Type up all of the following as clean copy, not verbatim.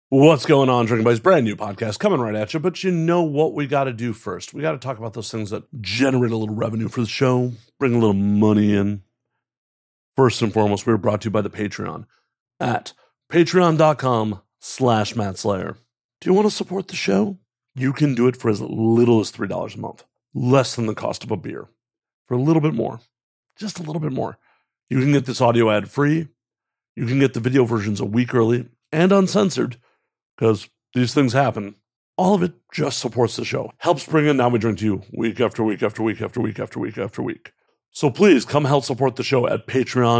What's going on, Drinking Buddies? Brand new podcast coming right at you, but you know what we got to do first? We got to talk about those things that generate a little revenue for the show, bring a little money in. First and foremost, we're brought to you by the Patreon at patreon.com/Matt Slayer. Do you want to support the show? You can do it for as little as $3 a month, less than the cost of a beer. For a little bit more, just a little bit more, you can get this audio ad free. You can get the video versions a week early and uncensored, because these things happen. All of it just supports the show. Helps bring in Now We Drink to you week after week after week after week after week after week. So please come help support the show at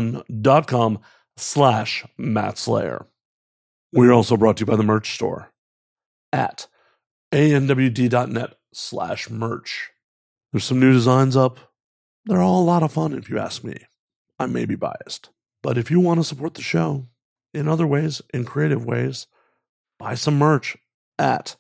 patreon.com/Matt Slayer. We're also brought to you by the merch store at anwd.net/merch. There's some new designs up. They're all a lot of fun if you ask me. I may be biased. But if you want to support the show in other ways, in creative ways, buy some merch at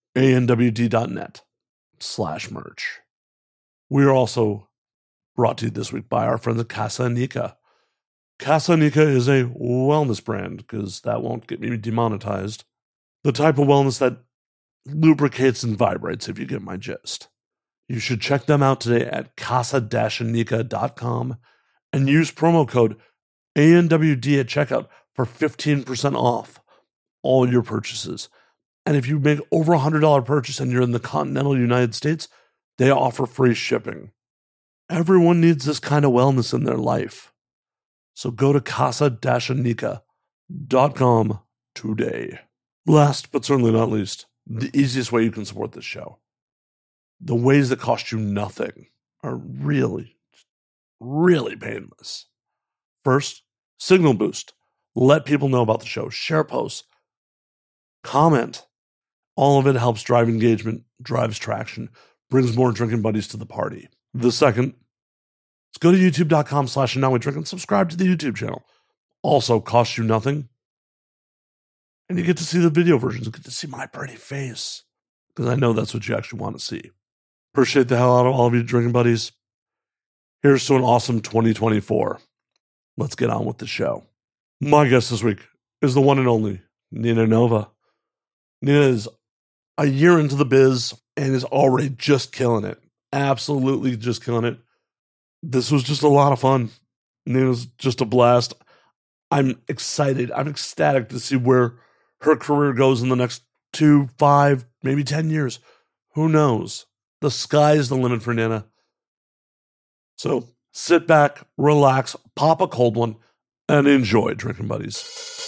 anwd.net/merch. We are also brought to you this week by our friends at Casa Nica. Casa Nica is a wellness brand, because that won't get me demonetized. The type of wellness that lubricates and vibrates, if you get my gist. You should check them out today at casa-nica.com and use promo code ANWD at checkout for 15% off all your purchases. And if you make over $100 purchase and you're in the continental United States, they offer free shipping. Everyone needs this kind of wellness in their life. So go to casa-nica.com today. Last but certainly not least, the easiest way you can support this show. The ways that cost you nothing are really, really painless. First, Signal Boost. Let people know about the show. Share posts. Comment. All of it helps drive engagement, drives traction, brings more drinking buddies to the party. The second, let's go to youtube.com/NowWeDrink and subscribe to the YouTube channel. Also costs you nothing. And you get to see the video versions. You get to see my pretty face, because I know that's what you actually want to see. Appreciate the hell out of all of you drinking buddies. Here's to an awesome 2024. Let's get on with the show. My guest this week is the one and only Nina Nova. Nina is a year into the biz and is already just killing it. Absolutely just killing it. This was just a lot of fun. Nina's just a blast. I'm excited. I'm ecstatic to see where her career goes in the next 2, 5, maybe 10 years. Who knows? The sky is the limit for Nina. So sit back, relax, pop a cold one, and enjoy, drinking buddies.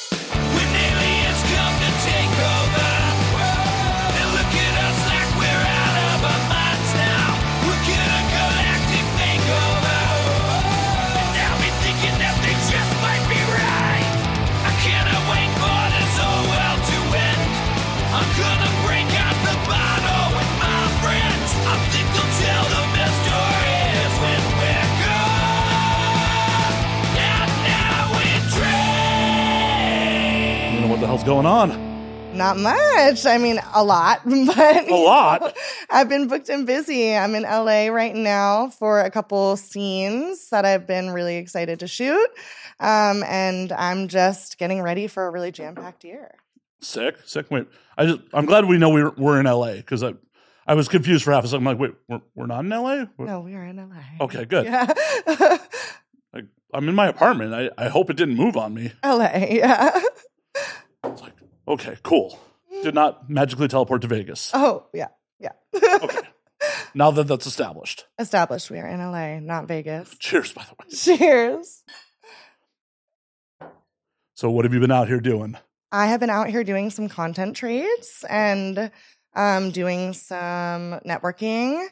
What the hell's going on? Not much. I mean, a lot, but a lot. I've been booked and busy. I'm in LA right now for a couple scenes that I've been really excited to shoot. And I'm just getting ready for a really jam-packed year. Sick. Wait, I'm glad we know we're in LA, because I was confused for half a second. I'm like, wait, we're not in LA? No, we are in LA. Okay, good. Yeah. I'm in my apartment. I hope it didn't move on me. LA, yeah. It's like, okay, cool. Did not magically teleport to Vegas. Oh, yeah. Okay. Now that that's established. Established, we are in LA, not Vegas. Cheers, by the way. Cheers. So what have you been out here doing? I have been out here doing some content trades and doing some networking,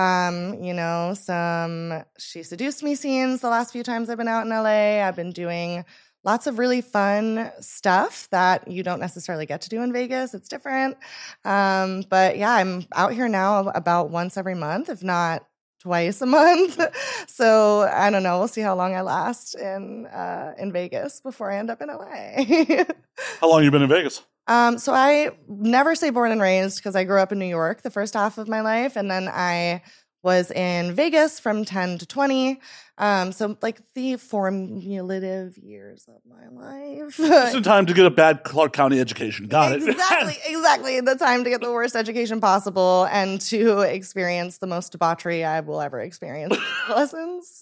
some She Seduced Me scenes the last few times I've been out in LA. I've been doing lots of really fun stuff that you don't necessarily get to do in Vegas. It's different. But yeah, I'm out here now about once every month, if not twice a month. So I don't know. We'll see how long I last in Vegas before I end up in LA. How long have you been in Vegas? So I never say born and raised, because I grew up in New York the first half of my life, and then I was in Vegas from 10 to 20. So like the formative years of my life. Just in time to get a bad Clark County education. Got it. Exactly. The time to get the worst education possible and to experience the most debauchery I will ever experience. Lessons.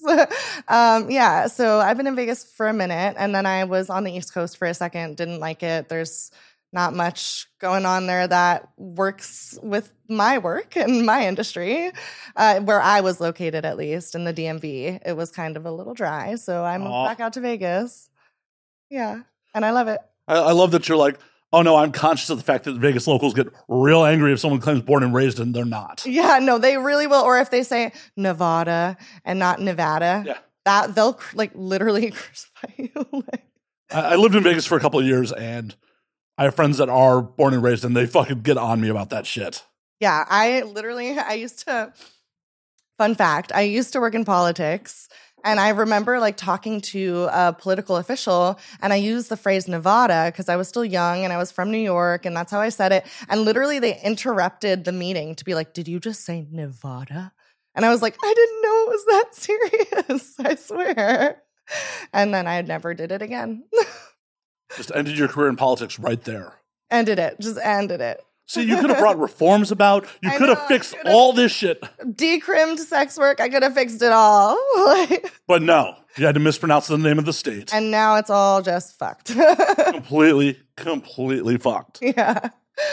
Yeah. So I've been in Vegas for a minute, and then I was on the East Coast for a second. Didn't like it. There's not much going on there that works with my work and my industry, where I was located, at least in the DMV. It was kind of a little dry, so I moved back out to Vegas. Yeah, and I love it. I love that you're like, oh no, I'm conscious of the fact that Vegas locals get real angry if someone claims born and raised and they're not. Yeah, no, they really will. Or if they say Nevada and not Nevada, that they'll like literally crucify you. I lived in Vegas for a couple of years, and I have friends that are born and raised, and they fucking get on me about that shit. Yeah, I used to, fun fact, I used to work in politics, and I remember like talking to a political official, and I used the phrase Nevada because I was still young and I was from New York, and that's how I said it. And literally they interrupted the meeting to be like, did you just say Nevada? And I was like, I didn't know it was that serious, I swear. And then I never did it again. Just ended your career in politics right there. Just ended it. See, you could have brought reforms about. You could have fixed all this shit. Decrimmed sex work. I could have fixed it all. But no, you had to mispronounce the name of the state. And now it's all just fucked. completely fucked. Yeah.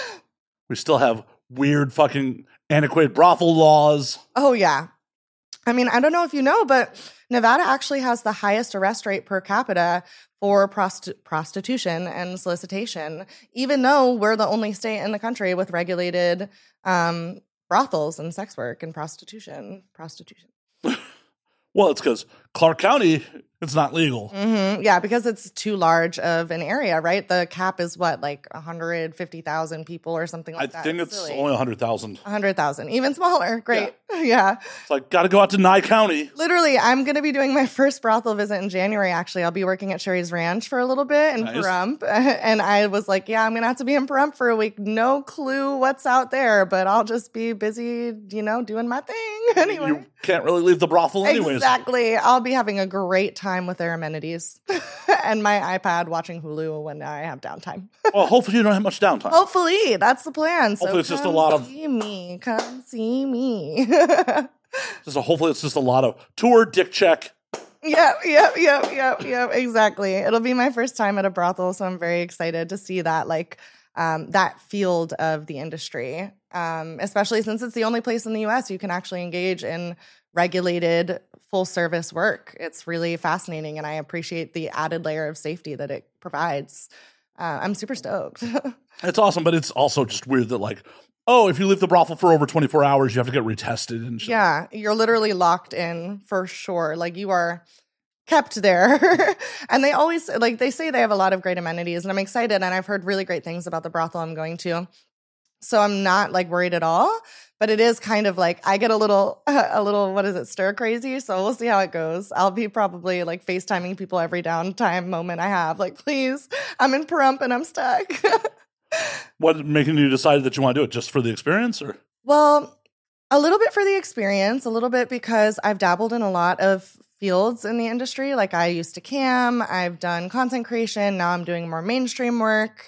We still have weird fucking antiquated brothel laws. Oh, yeah. I mean, I don't know if you know, but Nevada actually has the highest arrest rate per capita for prostitution and solicitation, even though we're the only state in the country with regulated brothels and sex work and prostitution. Well, it's because Clark County, it's not legal. Mm-hmm. Yeah, because it's too large of an area, right? The cap is what, like 150,000 people or something like that? I think it's only 100,000. 100,000, even smaller. Great. Yeah. It's like, got to go out to Nye County. Literally, I'm going to be doing my first brothel visit in January, actually. I'll be working at Sherry's Ranch for a little bit in Pahrump. And I was like, yeah, I'm going to have to be in Pahrump for a week. No clue what's out there, but I'll just be busy, doing my thing anyway. You can't really leave the brothel anyways. Exactly. I'll be having a great time with their amenities and my iPad watching Hulu when I have downtime. Well, hopefully you don't have much downtime. Hopefully. That's the plan. Hopefully so it's just a lot of... Come see me. Hopefully it's just a lot of tour, dick check. Yep. Exactly. It'll be my first time at a brothel, so I'm very excited to see that, that field of the industry, especially since it's the only place in the U.S. you can actually engage in regulated full-service work. It's really fascinating, and I appreciate the added layer of safety that it provides. I'm super stoked. It's awesome, but it's also just weird that, if you leave the brothel for over 24 hours, you have to get retested and shit. Yeah, you're literally locked in for sure. You are kept there. And they always, they say they have a lot of great amenities, and I'm excited, and I've heard really great things about the brothel I'm going to. So I'm not, worried at all. But it is kind of I get a little, what is it, stir crazy? So we'll see how it goes. I'll be probably FaceTiming people every downtime moment I have. Please, I'm in Pahrump and I'm stuck. What making you decide that you want to do it? Just for the experience, or? Well, a little bit for the experience, a little bit because I've dabbled in a lot of fields in the industry. I used to cam, I've done content creation, now I'm doing more mainstream work.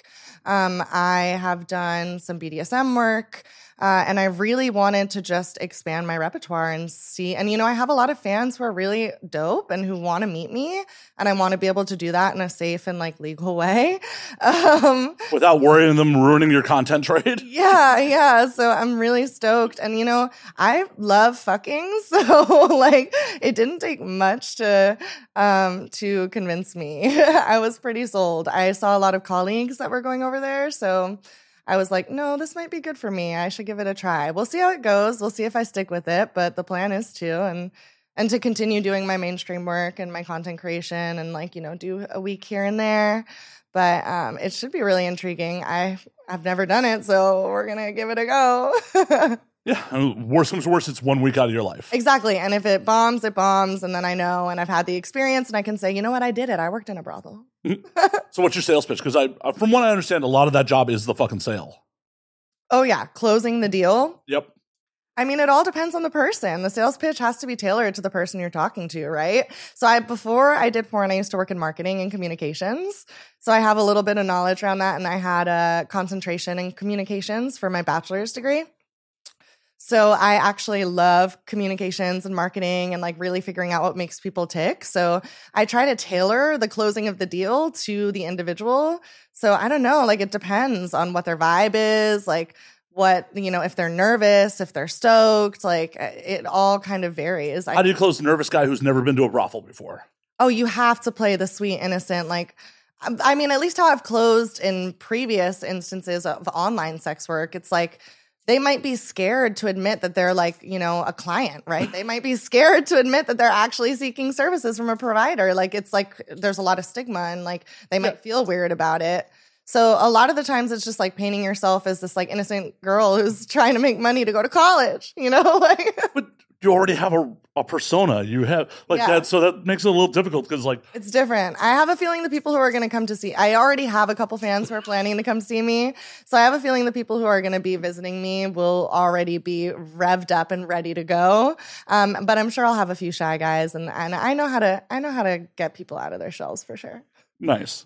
I have done some BDSM work. And I really wanted to just expand my repertoire and see. And, I have a lot of fans who are really dope and who want to meet me. And I want to be able to do that in a safe and legal way. Without worrying them ruining your content trade? Yeah. So I'm really stoked. And, I love fucking. So it didn't take much to convince me. I was pretty sold. I saw a lot of colleagues that were going over there. So I was like, no, this might be good for me. I should give it a try. We'll see how it goes. We'll see if I stick with it. But the plan is to, and to continue doing my mainstream work and my content creation and do a week here and there. But it should be really intriguing. I've never done it, so we're going to give it a go. Yeah, worst comes to worst, it's 1 week out of your life. Exactly. And if it bombs, it bombs. And then I know, and I've had the experience, and I can say, you know what, I did it. I worked in a brothel. So what's your sales pitch? Because from what I understand, a lot of that job is the fucking sale. Oh, yeah. Closing the deal. Yep. I mean, it all depends on the person. The sales pitch has to be tailored to the person you're talking to, right? So before I did porn, I used to work in marketing and communications. So I have a little bit of knowledge around that. And I had a concentration in communications for my bachelor's degree. So I actually love communications and marketing and like really figuring out what makes people tick. So I try to tailor the closing of the deal to the individual. So I don't know, like it depends on what their vibe is, like what, if they're nervous, if they're stoked, like it all kind of varies. How do you close a nervous guy who's never been to a brothel before? Oh, you have to play the sweet, innocent, like, I mean, at least how I've closed in previous instances of online sex work, it's like, they might be scared to admit that they're like, a client, right? They might be scared to admit that they're actually seeking services from a provider. Like, it's like there's a lot of stigma and like they might feel weird about it. So a lot of the times it's just like painting yourself as this like innocent girl who's trying to make money to go to college, like. But you already have a persona. You have that. So that makes it a little difficult because like. It's different. I have a feeling the people who are going to come to see, I already have a couple fans who are planning to come see me. So I have a feeling the people who are going to be visiting me will already be revved up and ready to go. But I'm sure I'll have a few shy guys and I know how to get people out of their shells for sure. Nice.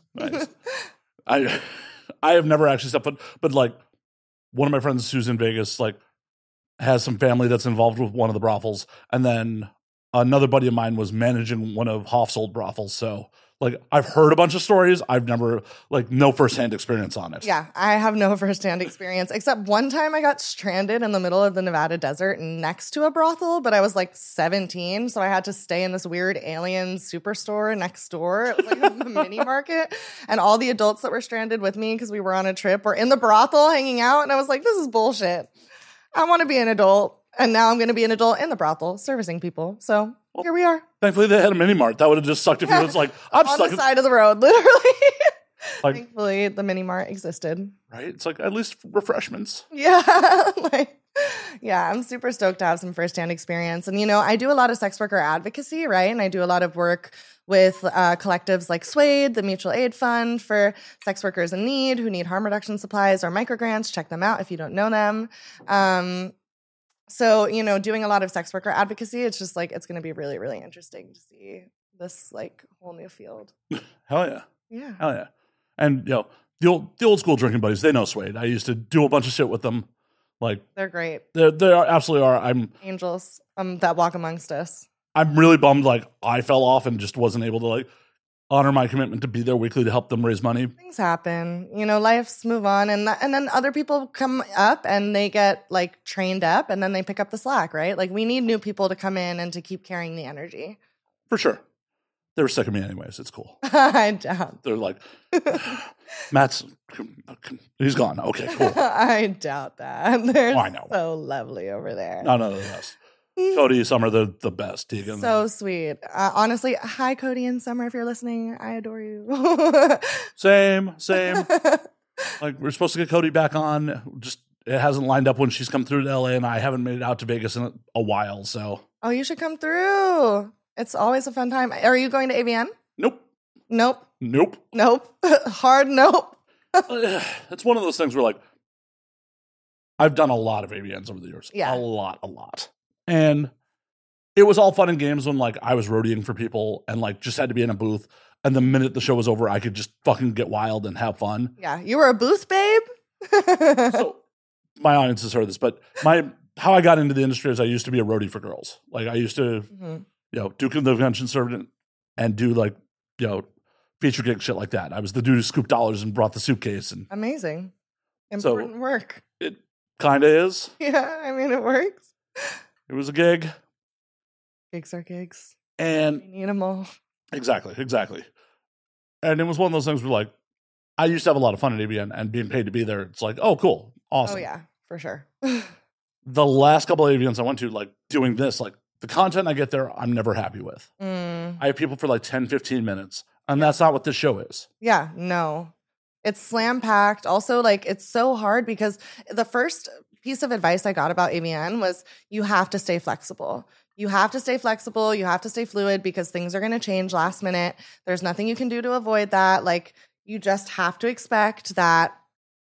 I have never actually stepped foot, but like one of my friends who's in Vegas, like has some family that's involved with one of the brothels. And then another buddy of mine was managing one of Hoff's old brothels. So like I've heard a bunch of stories. I've never no firsthand experience on it. Yeah, I have no firsthand experience, except one time I got stranded in the middle of the Nevada desert next to a brothel, but I was like 17, so I had to stay in this weird alien superstore next door. It was like a mini market, and all the adults that were stranded with me because we were on a trip were in the brothel hanging out, and I was like, this is bullshit. I want to be an adult, and now I'm going to be an adult in the brothel servicing people. So here we are. Thankfully, they had a mini mart. That would have just sucked if it was like, I'm on stuck the side of the road, literally. Like, thankfully, the mini mart existed. Right? It's like at least refreshments. Yeah. I'm super stoked to have some firsthand experience. And, I do a lot of sex worker advocacy, right? And I do a lot of work with collectives like SWADE, the Mutual Aid Fund for sex workers in need who need harm reduction supplies or microgrants. Check them out if you don't know them. So, doing a lot of sex worker advocacy, it's just like, it's going to be really, really interesting to see this like whole new field. Hell yeah. Yeah. Hell yeah. And, the old school drinking buddies, they know SWADE. I used to do a bunch of shit with them. Like they're great. They absolutely are. I'm angels that walk amongst us. I'm really bummed. Like I fell off and just wasn't able to like honor my commitment to be there weekly to help them raise money. Things happen, life's move on, and then other people come up and they get like trained up, and then they pick up the slack, right? Like we need new people to come in and to keep carrying the energy. For sure. They were sick of me anyways. It's cool. I doubt. They're like, Matt's, he's gone. Okay, cool. I doubt that. They're I know. So lovely over there. No, they're the best. Cody, Summer, they're the best. Tegan. So sweet. Honestly, hi, Cody and Summer, if you're listening. I adore you. Same. Like, we're supposed to get Cody back on. Just, it hasn't lined up when she's come through to LA, and I haven't made it out to Vegas in a while, so. Oh, you should come through. It's always a fun time. Are you going to AVN? Nope. Hard nope. It's one of those things where, like, I've done a lot of AVNs over the years. Yeah. A lot. And it was all fun and games when, like, I was roadieing for people and, like, just had to be in a booth. And the minute the show was over, I could just fucking get wild and have fun. Yeah. You were a booth babe? So, my audience has heard this, but how I got into the industry is I used to be a roadie for girls. Like, I used to... Mm-hmm. do convention servant and do like, feature gig shit like that. I was the dude who scooped dollars and brought the suitcase. And amazing. Important work. It kind of is. Yeah, I mean, it works. It was a gig. Gigs are gigs. And you need them all. Exactly. And it was one of those things where like, I used to have a lot of fun at AVN and being paid to be there. It's like, oh, cool. Awesome. Oh yeah, for sure. The last couple of AVNs I went to, like doing this, like the content I get there, I'm never happy with. I have people for like 10, 15 minutes. And that's not what this show is. Yeah, no. It's slam packed. Also, like, it's so hard because the first piece of advice I got about AVN was you have to stay flexible. You have to stay flexible. You have to stay fluid because things are going to change last minute. There's nothing you can do to avoid that. Like, you just have to expect that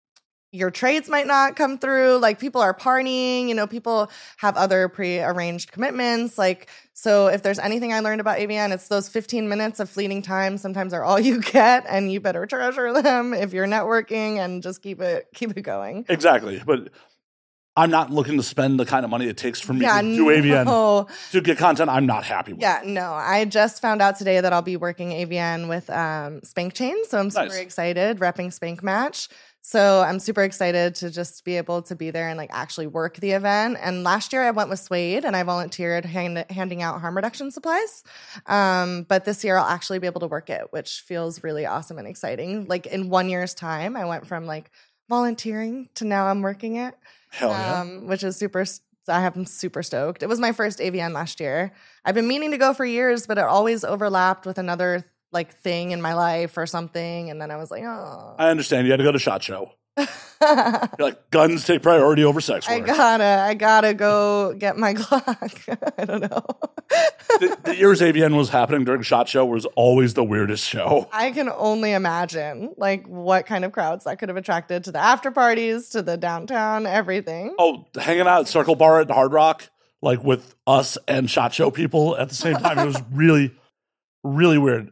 your trades might not come through. Like people are partying, people have other pre-arranged commitments. Like, so if there's anything I learned about AVN, it's those 15 minutes of fleeting time sometimes are all you get, and you better treasure them if you're networking and just keep it going. Exactly. But I'm not looking to spend the kind of money it takes for me to do AVN to get content I'm not happy with. Yeah, no. I just found out today that I'll be working AVN with Spank Chain, so I'm super excited, repping Spank Match. So I'm super excited to just be able to be there and like actually work the event. And last year I went with Suede and I volunteered handing out harm reduction supplies. But this year I'll actually be able to work it, which feels really awesome and exciting. Like in 1 year's time, I went from like volunteering to now I'm working it. Hell yeah. Which is I'm super stoked. It was my first AVN last year. I've been meaning to go for years, but it always overlapped with another like thing in my life or something, and then I was like, oh. I understand. You had to go to SHOT Show. You're like, guns take priority over sex work. I gotta go get my Glock. I don't know. The years AVN was happening during SHOT Show was always the weirdest show. I can only imagine like what kind of crowds that could have attracted to the after parties, to the downtown, everything. Oh, hanging out at Circle Bar at Hard Rock, like with us and SHOT Show people at the same time. It was really, really weird.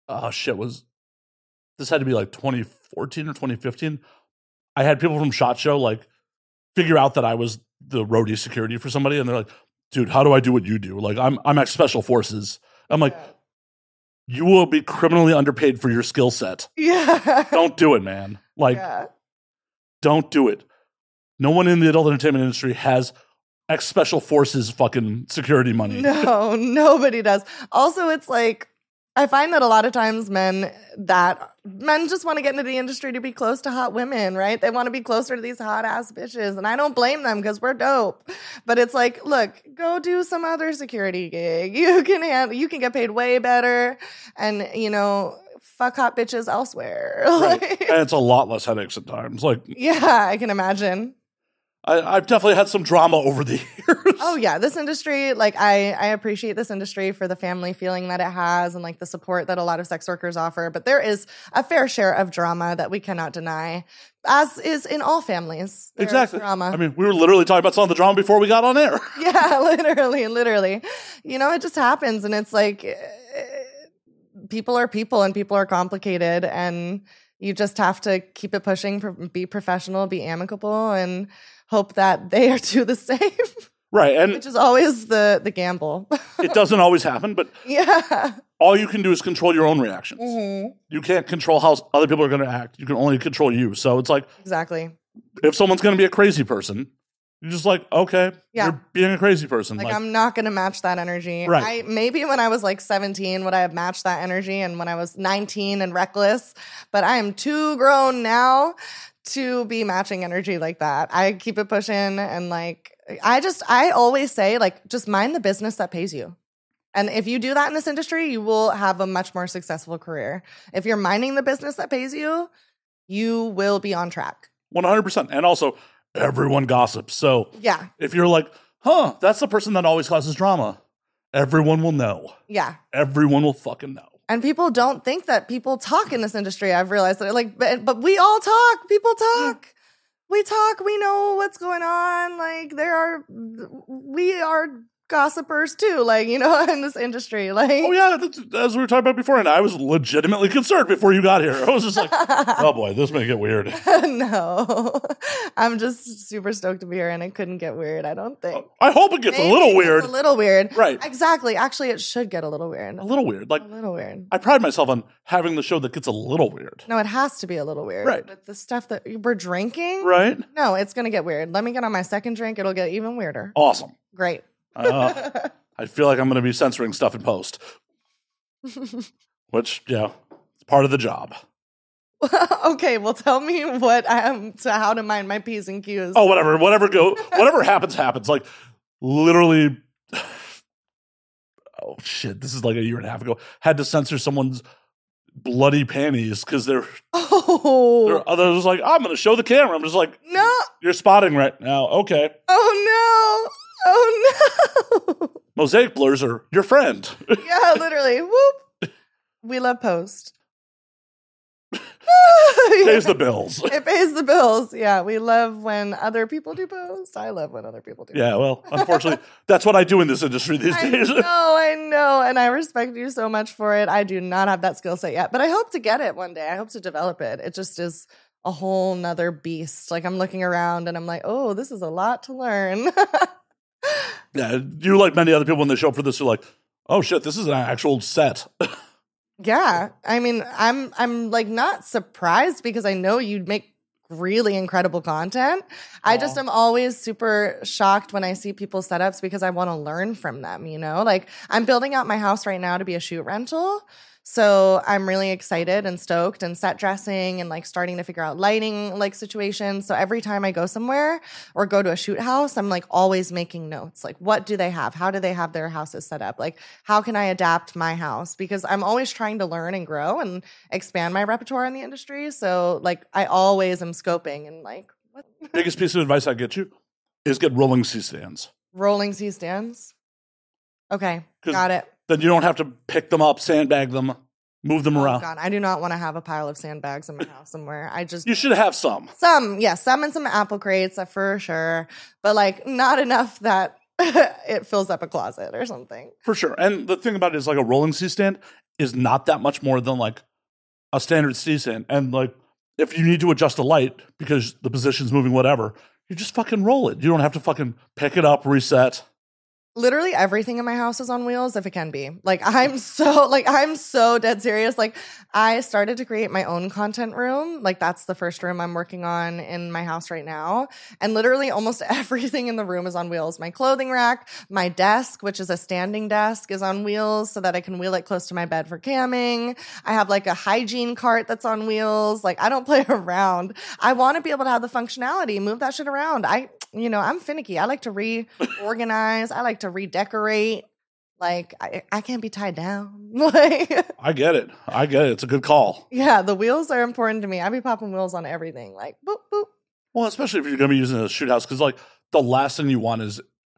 This had to be like 2014 or 2015. I had people from SHOT Show like figure out that I was the roadie security for somebody, and they're like, dude, how do I do what you do? Like, I'm ex Special Forces. I'm like, you will be criminally underpaid for your skill set. Yeah. Don't do it, man. Like, don't do it. No one in the adult entertainment industry has ex Special Forces fucking security money. No, nobody does. Also, it's like, I find that a lot of times men just want to get into the industry to be close to hot women, right? They want to be closer to these hot ass bitches. And I don't blame them because we're dope. But it's like, look, go do some other security gig. You can get paid way better and, fuck hot bitches elsewhere. Right. And it's a lot less headaches at times. Like, yeah, I can imagine. I've definitely had some drama over the years. Oh, yeah. This industry, like, I appreciate this industry for the family feeling that it has and, like, the support that a lot of sex workers offer. But there is a fair share of drama that we cannot deny, as is in all families. Exactly. Drama. I mean, we were literally talking about some of the drama before we got on air. Yeah, literally. It just happens. And it's like, people are people and people are complicated. And you just have to keep it pushing, be professional, be amicable, and hope that they do the same. Right. And which is always the gamble. It doesn't always happen, but all you can do is control your own reactions. Mm-hmm. You can't control how other people are going to act. You can only control you. So it's like, exactly. If someone's going to be a crazy person, you're just like, okay, you're being a crazy person. Like I'm not going to match that energy. Right. Maybe when I was like 17 would I have matched that energy, and when I was 19 and reckless, but I am too grown now to be matching energy like that. I keep it pushing, and like I always say, like, just mind the business that pays you. And if you do that in this industry, you will have a much more successful career. If you're minding the business that pays you, you will be on track. 100%. And also, everyone gossips. So if you're like, that's the person that always causes drama, everyone will know. Yeah. Everyone will fucking know. And people don't think that people talk in this industry. I've realized that, like, but we all talk. People talk. We talk. We know what's going on. Like, we are gossipers too, like, in this industry. Like, oh yeah, as we were talking about before, and I was legitimately concerned before you got here. I was just like, oh boy, this may get weird. No, I'm just super stoked to be here, and it couldn't get weird, I don't think. I hope it gets a little weird. A little weird. Right. Exactly. Actually, it should get a little weird. A little weird. Like, a little weird. I pride myself on having the show that gets a little weird. No, it has to be a little weird. Right. But the stuff that we're drinking. Right. No, it's going to get weird. Let me get on my second drink. It'll get even weirder. Awesome. Great. I feel like I'm going to be censoring stuff in post, which, it's part of the job. Okay, well, tell me how to mind my P's and Q's. Oh, whatever happens. Like, literally, oh shit, this is like a year and a half ago. Had to censor someone's bloody panties because they're others like, I'm going to show the camera. I'm just like, no, you're spotting right now. Okay. Oh no. Mosaic blurs are your friend. Yeah, literally. Whoop. We love post. Pays the bills. It pays the bills. Yeah, we love when other people do post. I love when other people do. Yeah, well, unfortunately, that's what I do in this industry these days. I know, and I respect you so much for it. I do not have that skill set yet, but I hope to get it one day. I hope to develop it. It just is a whole nother beast. Like I'm looking around and I'm like, oh, this is a lot to learn. Yeah, you like many other people when they show up for this are like, oh shit, this is an actual set. Yeah. I mean, I'm like not surprised because I know you'd make really incredible content. I just am always super shocked when I see people's setups because I want to learn from them, you know? Like I'm building out my house right now to be a shoot rental. So I'm really excited and stoked and set dressing and like starting to figure out lighting like situations. So every time I go somewhere or go to a shoot house, I'm like always making notes. Like what do they have? How do they have their houses set up? Like how can I adapt my house? Because I'm always trying to learn and grow and expand my repertoire in the industry. So like I always am scoping and like what? Biggest piece of advice I get you is get rolling C-stands. Rolling C-stands? Okay, got it. Then you don't have to pick them up, sandbag them, move them around. God, I do not want to have a pile of sandbags in my house somewhere. You should have some. Some and some apple crates for sure, but like not enough that it fills up a closet or something. For sure. And the thing about it is like a rolling C-stand is not that much more than like a standard C-stand. And like if you need to adjust a light because the position's moving, whatever, you just fucking roll it. You don't have to fucking pick it up, reset. Literally everything in my house is on wheels if it can be. I'm so dead serious. Like I started to create my own content room. Like that's the first room I'm working on in my house right now. And literally almost everything in the room is on wheels. My clothing rack, my desk, which is a standing desk, is on wheels so that I can wheel it close to my bed for camming. I have like a hygiene cart that's on wheels. Like I don't play around. I want to be able to have the functionality, move that shit around. I'm finicky. I like to reorganize. I like to redecorate. Like I can't be tied down. Like I get it. It's a good call. Yeah, the wheels are important to me. I be popping wheels on everything. Like boop boop. Well, especially if you're going to be using a shoot house, because like the last thing you want is,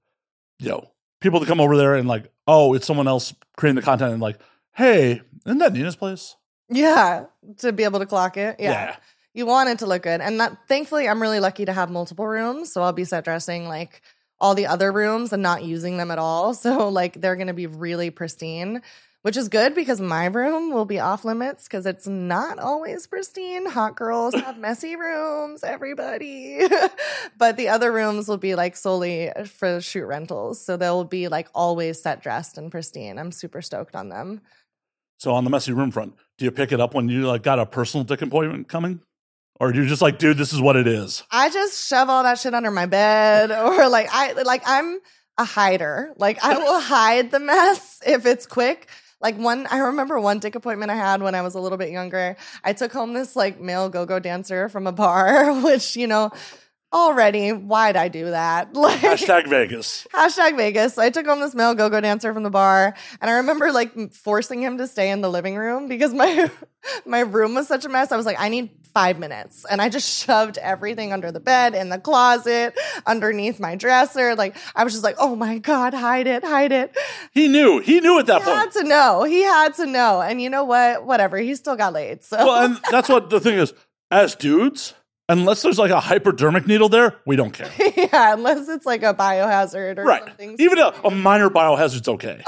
people to come over there and like, oh, it's someone else creating the content and like, hey, isn't that Nina's place? Yeah, to be able to clock it. Yeah. You want it to look good. And thankfully, I'm really lucky to have multiple rooms. So I'll be set dressing like all the other rooms and not using them at all. So like they're going to be really pristine, which is good because my room will be off limits because it's not always pristine. Hot girls have messy rooms, everybody. But the other rooms will be like solely for shoot rentals. So they'll be like always set dressed and pristine. I'm super stoked on them. So on the messy room front, do you pick it up when you like got a personal dick appointment coming? Or you're just like, dude, this is what it is. I just shove all that shit under my bed, or I'm a hider. Like I will hide the mess if it's quick. I remember one dick appointment I had when I was a little bit younger. I took home this like male go-go dancer from a bar, which already, why'd I do that? Like, Hashtag Vegas. Hashtag Vegas. So I took home this male go-go dancer from the bar, and I remember like forcing him to stay in the living room because my room was such a mess. I was like, I need 5 minutes. And I just shoved everything under the bed, in the closet, underneath my dresser. Like, I was just like, oh my God, hide it. He knew at that point. He had to know. And you know what? Whatever. He still got laid. So. Well, and that's what the thing is. As dudes, unless there's like a hypodermic needle there, we don't care. Yeah, unless it's like a biohazard or something. Even a minor biohazard's okay.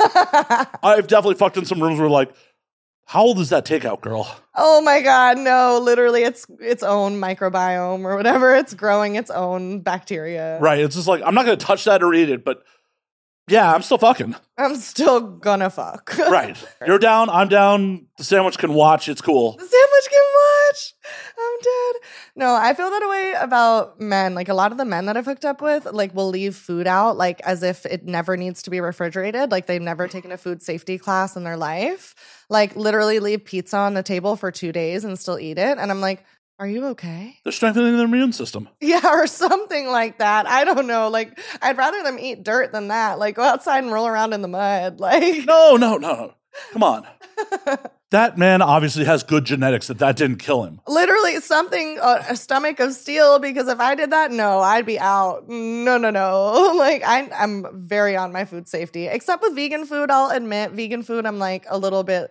I've definitely fucked in some rooms where like, how old is that takeout, girl? Oh my God, no. Literally, it's its own microbiome or whatever. It's growing its own bacteria. Right. It's just like, I'm not going to touch that or eat it, but yeah, I'm still fucking. I'm still gonna fuck. Right. You're down, I'm down. The sandwich can watch. It's cool. The sandwich can watch. I'm dead. No, I feel that way about men. Like a lot of the men that I've hooked up with, like will leave food out, like as if it never needs to be refrigerated. Like they've never taken a food safety class in their life. Like literally leave pizza on the table for 2 days and still eat it. And I'm like, are you okay? They're strengthening their immune system. Yeah, or something like that. I don't know. Like, I'd rather them eat dirt than that. Like, go outside and roll around in the mud. Like, no. Come on. That man obviously has good genetics that didn't kill him. Literally something, a stomach of steel, because if I did that, no, I'd be out. No. Like, I'm very on my food safety. Except with vegan food, I'll admit, vegan food, I'm like a little bit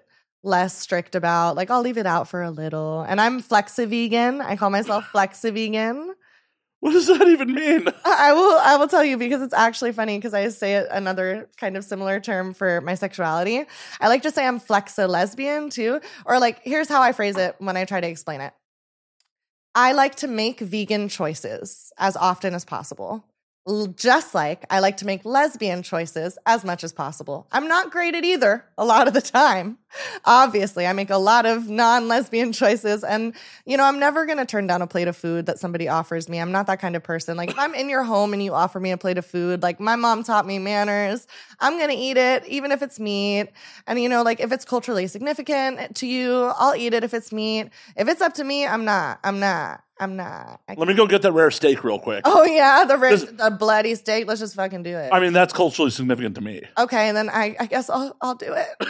less strict about. Like, I'll leave it out for a little. And I'm flexi-vegan. I call myself flexi-vegan. What does that even mean? I will tell you, because it's actually funny, because I say another kind of similar term for my sexuality. I like to say I'm flexa-lesbian too. Or like, here's how I phrase it when I try to explain it. I like to make vegan choices as often as possible. Just like I like to make lesbian choices as much as possible. I'm not great at either a lot of the time. Obviously, I make a lot of non-lesbian choices, and, you know, I'm never going to turn down a plate of food that somebody offers me. I'm not that kind of person. Like, if I'm in your home and you offer me a plate of food, like, my mom taught me manners, I'm going to eat it, even if it's meat. And, you know, like, if it's culturally significant to you, I'll eat it if it's meat. If it's up to me, I'm not. Let me go get that rare steak real quick. Oh, yeah, the bloody steak. Let's just fucking do it. I mean, that's culturally significant to me. Okay, and then I guess I'll do it.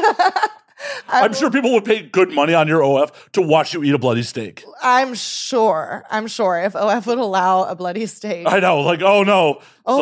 I'm sure people would pay good money on your OF to watch you eat a bloody steak. I'm sure if OF would allow a bloody steak. I know, like, oh no.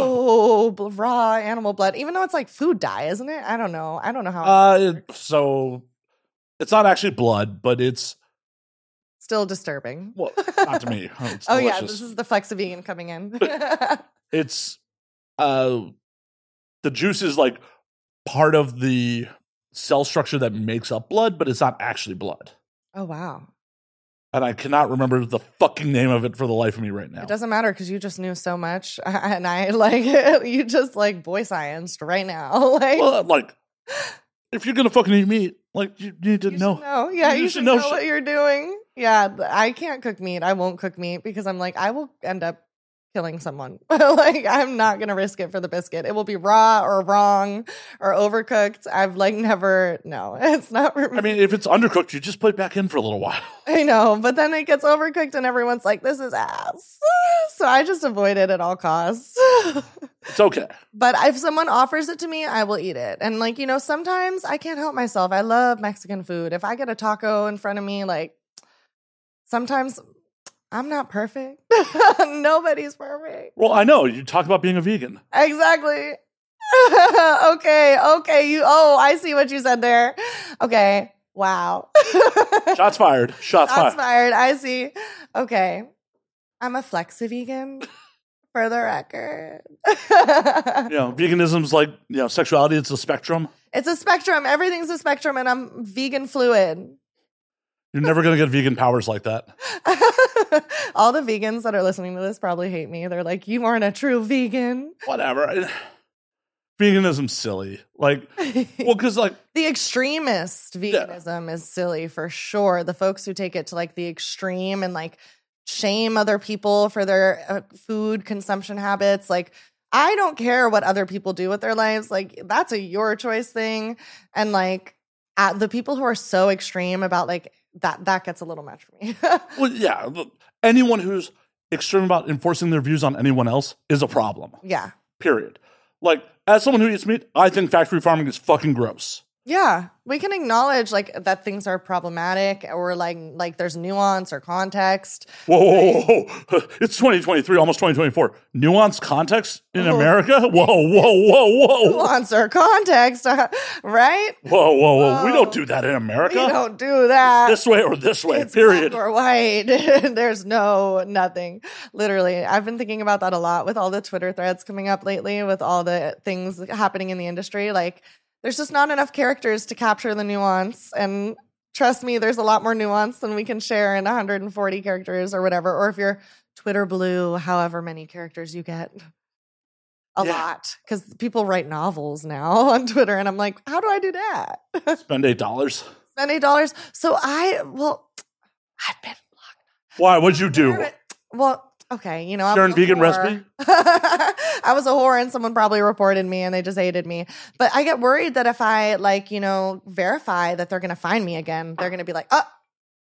Raw animal blood. Even though it's like food dye, isn't it? I don't know how. So it's not actually blood, but it's still disturbing. Well, not to me. It's oh delicious. Yeah, this is the flexi-vegan coming in. It's the juice is like part of the cell structure that makes up blood, but it's not actually blood. Oh, wow. And I cannot remember the fucking name of it for the life of me right now. It doesn't matter, because you just knew so much, and I like it. You just like boy scienced right now. Like, well, like, if you're gonna fucking eat meat, like, you need to know. Yeah, you should know what you're doing. Yeah, I can't cook meat. I won't cook meat because I'm like, I will end up killing someone. Like, I'm not gonna risk it for the biscuit. It will be raw or wrong or overcooked. I've like never. No, it's not. I mean, if it's undercooked, you just put it back in for a little while. I know, but then it gets overcooked and everyone's like, this is ass. So I just avoid it at all costs. It's okay. But if someone offers it to me, I will eat it. And like, you know, sometimes I can't help myself. I love Mexican food. If I get a taco in front of me, like, sometimes I'm not perfect. Nobody's perfect. Well, I know. You talk about being a vegan. Exactly. Okay. I see what you said there. Okay. Wow. Shots fired. Shots fired. I see. Okay. I'm a flexi-vegan, for the record. Veganism's like, sexuality, it's a spectrum. It's a spectrum. Everything's a spectrum, and I'm vegan fluid. You're never going to get vegan powers like that. All the vegans that are listening to this probably hate me. They're like, you aren't a true vegan. Whatever. Veganism's silly. Like, well, because like the extremist veganism is silly for sure. The folks who take it to like the extreme and like shame other people for their food consumption habits. Like, I don't care what other people do with their lives. Like, that's a your choice thing. And like, the people who are so extreme about like that gets a little much for me. Well, yeah. Anyone who's extreme about enforcing their views on anyone else is a problem. Yeah. Period. Like, as someone who eats meat, I think factory farming is fucking gross. Yeah, we can acknowledge like that things are problematic, or like there's nuance or context. Whoa. It's 2023, almost 2024. Nuance context in America? Whoa. Nuance or context, right? Whoa. We don't do that in America. We don't do that. It's this way or this way, it's period. Black or white. There's nothing. Literally, I've been thinking about that a lot with all the Twitter threads coming up lately, with all the things happening in the industry. Like, there's just not enough characters to capture the nuance. And trust me, there's a lot more nuance than we can share in 140 characters or whatever. Or if you're Twitter blue, however many characters you get. A lot. Because people write novels now on Twitter. And I'm like, how do I do that? Spend $8. Spend $8. So I've been blocked. Why? What'd you do? Well, okay, I Sharing vegan recipe? I was a whore, and someone probably reported me, and they just hated me. But I get worried that if I verify that they're going to find me again, they're going to be like,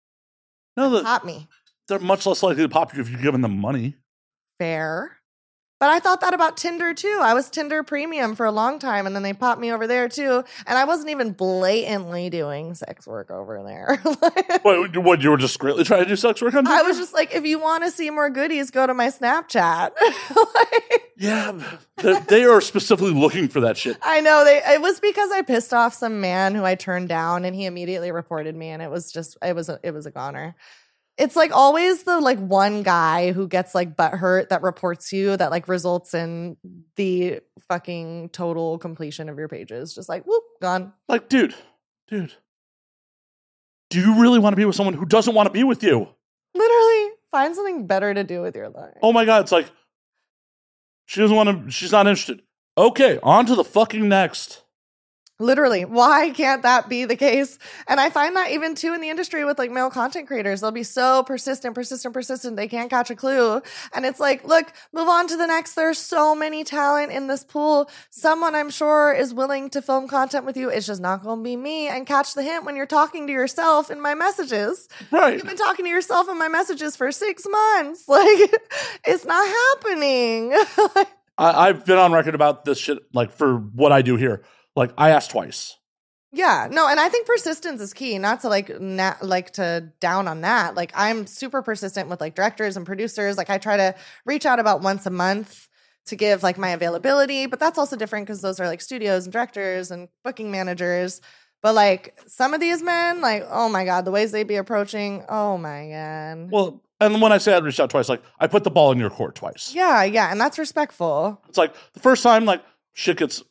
pop me. They're much less likely to pop you if you're giving them money. Fair. But I thought that about Tinder too. I was Tinder Premium for a long time, and then they popped me over there too. And I wasn't even blatantly doing sex work over there. What, you were discreetly trying to do sex work on Tinder? I was just like, if you want to see more goodies, go to my Snapchat. Yeah, they are specifically looking for that shit. I know. It was because I pissed off some man who I turned down, and he immediately reported me, and it was a goner. It's like always the like one guy who gets like butthurt that reports you that like results in the fucking total completion of your pages. Just like, whoop, gone. Like, dude, do you really want to be with someone who doesn't want to be with you? Literally, find something better to do with your life. Oh my God, it's like, she doesn't want to, she's not interested. Okay, on to the fucking next. Literally, why can't that be the case? And I find that even too in the industry with like male content creators, they'll be so persistent. They can't catch a clue. And it's like, look, move on to the next. There's so many talent in this pool. Someone I'm sure is willing to film content with you. It's just not going to be me. And catch the hint when you're talking to yourself in my messages. Right. You've been talking to yourself in my messages for 6 months. Like, it's not happening. I've been on record about this shit, like for what I do here. Like, I asked twice. Yeah, no, and I think persistence is key, not to to down on that. Like, I'm super persistent with like directors and producers. Like, I try to reach out about once a month to give like my availability, but that's also different because those are like studios and directors and booking managers. But like some of these men, like, oh my God, the ways they be approaching, oh my God. Well, and when I say I reached out twice, like, I put the ball in your court twice. Yeah, and that's respectful. It's like the first time, like, shit gets,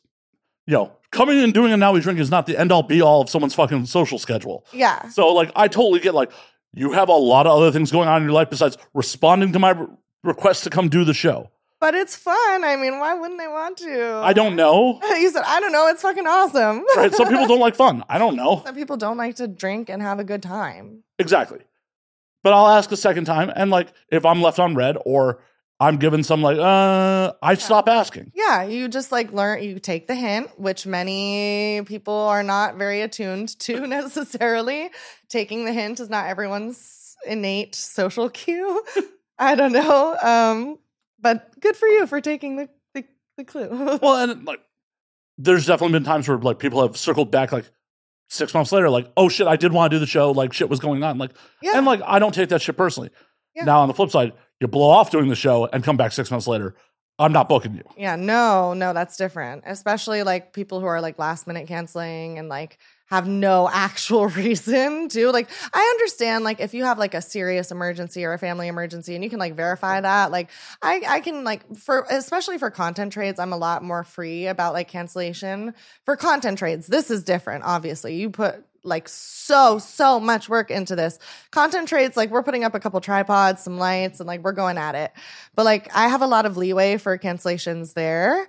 coming and doing a Now We Drink is not the end all be all of someone's fucking social schedule. Yeah. So, like, I totally get, like, you have a lot of other things going on in your life besides responding to my request to come do the show. But it's fun. I mean, why wouldn't they want to? I don't know. You said, I don't know. It's fucking awesome. Right? Some people don't like fun. I don't know. Some people don't like to drink and have a good time. Exactly. But I'll ask a second time, and, like, if I'm left on red or I'm given some, like, I stop asking. Yeah, you just, like, learn, you take the hint, which many people are not very attuned to necessarily. Taking the hint is not everyone's innate social cue. I don't know. But good for you for taking the clue. Well, and, like, there's definitely been times where, like, people have circled back, like, 6 months later, like, oh, shit, I did want to do the show. Like, shit was going on. Like, yeah. And, like, I don't take that shit personally. Yeah. Now, on the flip side, you blow off doing the show and come back 6 months later, I'm not booking you. Yeah, no, that's different. Especially like people who are like last minute canceling and like have no actual reason to. Like, I understand like if you have like a serious emergency or a family emergency and you can like verify that, like I can like especially for content trades, I'm a lot more free about like cancellation. For content trades, this is different, obviously. You put like so much work into this. Content trades, like we're putting up a couple tripods, some lights, and like we're going at it. But like I have a lot of leeway for cancellations there.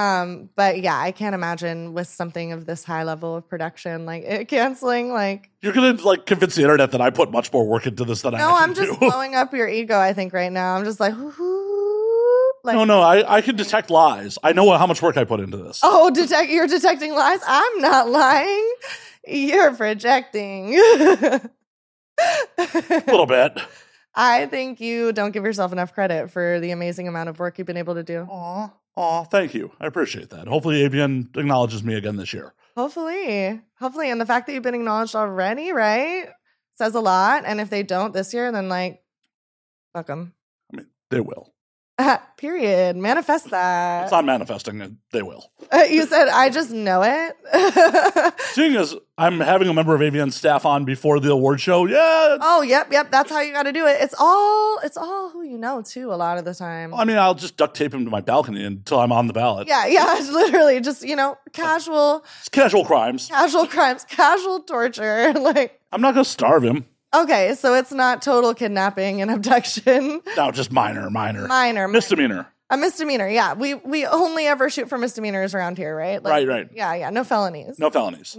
But yeah, I can't imagine with something of this high level of production, like it canceling, like you're gonna like convince the internet that I put much more work into this than I do. No, I'm just blowing up your ego, I think, right now. I'm just like, no, I can detect lies. I know how much work I put into this. Oh, you're detecting lies? I'm not lying. You're projecting. A little bit. I think you don't give yourself enough credit for the amazing amount of work you've been able to do. Aw, thank you. I appreciate that. Hopefully AVN acknowledges me again this year. Hopefully. And the fact that you've been acknowledged already, right, says a lot. And if they don't this year, then like, fuck them. I mean, they will. Period. Manifest that. It's not manifesting. They will. You said, I just know it. Seeing as I'm having a member of AVN staff on before the award show, yeah. Oh, yep. That's how you got to do it. It's all who you know, too, a lot of the time. I mean, I'll just duct tape him to my balcony until I'm on the ballot. Yeah, literally. Just, casual. It's casual crimes. Casual torture. Like, I'm not going to starve him. Okay, so it's not total kidnapping and abduction. No, just minor. Misdemeanor. A misdemeanor, yeah. We only ever shoot for misdemeanors around here, right? Like, right. Yeah, no felonies. No felonies.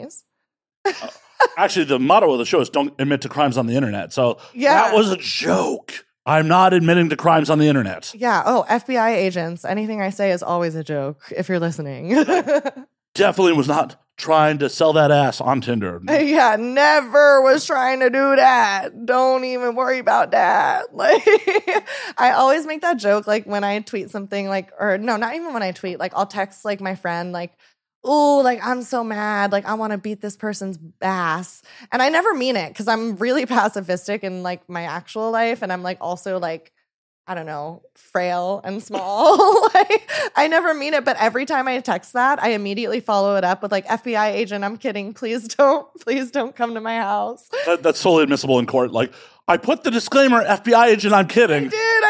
Actually, the motto of the show is don't admit to crimes on the internet. So that was a joke. I'm not admitting to crimes on the internet. Yeah. Oh, FBI agents. Anything I say is always a joke if you're listening. Definitely was not trying to sell that ass on Tinder. Yeah, never was trying to do that. Don't even worry about that. Like, I always make that joke, like, when I tweet something, like, or no, not even when I tweet, like, I'll text, like, my friend, like, oh, like, I'm so mad. Like, I want to beat this person's ass. And I never mean it because I'm really pacifistic in, like, my actual life. And I'm, like, also, like, I don't know, frail and small. Like, I never mean it, but every time I text that, I immediately follow it up with like, FBI agent, I'm kidding. Please don't come to my house. That's totally admissible in court. Like, I put the disclaimer, FBI agent, I'm kidding.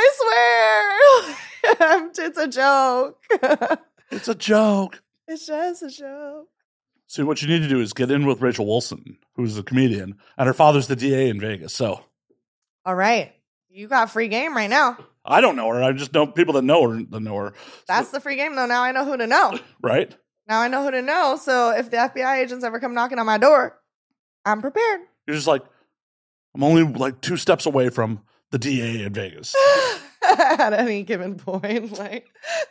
I did, I swear. It's a joke. It's a joke. It's just a joke. See, what you need to do is get in with Rachel Wilson, who's a comedian, and her father's the DA in Vegas. So, all right. You got free game right now. I don't know her. I just know people that know her. That's the free game, though. Now I know who to know. Right? Now I know who to know. So if the FBI agents ever come knocking on my door, I'm prepared. You're just like, I'm only like 2 steps away from the DA in Vegas. At any given point, like,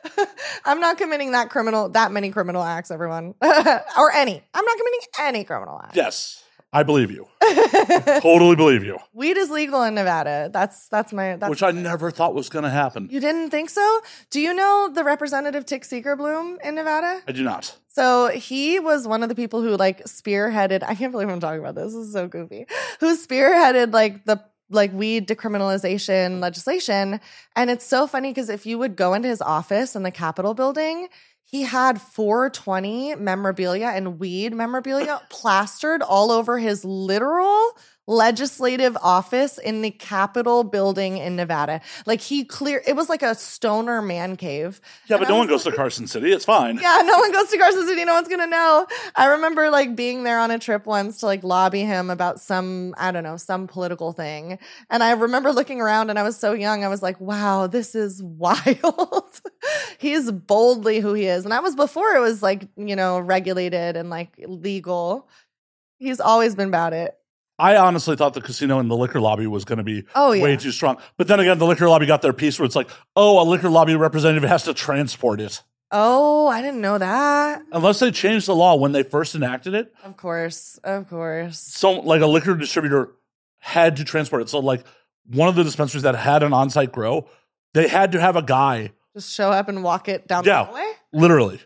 I'm not committing that many criminal acts, everyone. Or any. I'm not committing any criminal acts. Yes. I believe you. Totally believe you. Weed is legal in Nevada. That's which I never thought was going to happen. You didn't think so? Do you know the Representative Tick Seeker-Bloom in Nevada? I do not. So he was one of the people who like spearheaded. I can't believe I'm talking about this. This is so goofy. Who spearheaded like the weed decriminalization legislation. And it's so funny because if you would go into his office in the Capitol building, he had 420 memorabilia and weed memorabilia plastered all over his literal legislative office in the Capitol building in Nevada. Like it was like a stoner man cave. Yeah, but no one goes to Carson City. It's fine. Yeah, no one goes to Carson City. No one's going to know. I remember like being there on a trip once to like lobby him about some political thing. And I remember looking around and I was so young. I was like, wow, this is wild. He's boldly who he is. And that was before it was like, regulated and like legal. He's always been about it. I honestly thought the casino and the liquor lobby was going to be yeah. way too strong. But then again, the liquor lobby got their piece where it's like, a liquor lobby representative has to transport it. Oh, I didn't know that. Unless they changed the law when they first enacted it. Of course. So like a liquor distributor had to transport it. So like one of the dispensaries that had an on-site grow, they had to have a guy. Just show up and walk it down the hallway? Literally.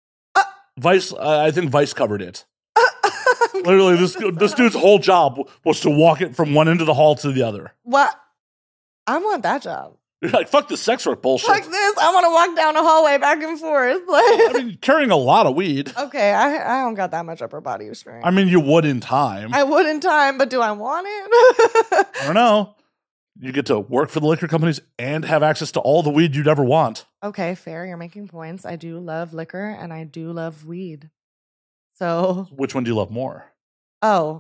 Vice, I think Vice covered it. Literally, this dude's whole job was to walk it from one end of the hall to the other. What? I want that job. You're like, fuck the sex work bullshit. Fuck this. I want to walk down a hallway back and forth. I mean, carrying a lot of weed. Okay, I don't got that much upper body experience. I mean, you would in time. I would in time, but do I want it? I don't know. You get to work for the liquor companies and have access to all the weed you'd ever want. Okay, fair. You're making points. I do love liquor and I do love weed. So, which one do you love more? Oh.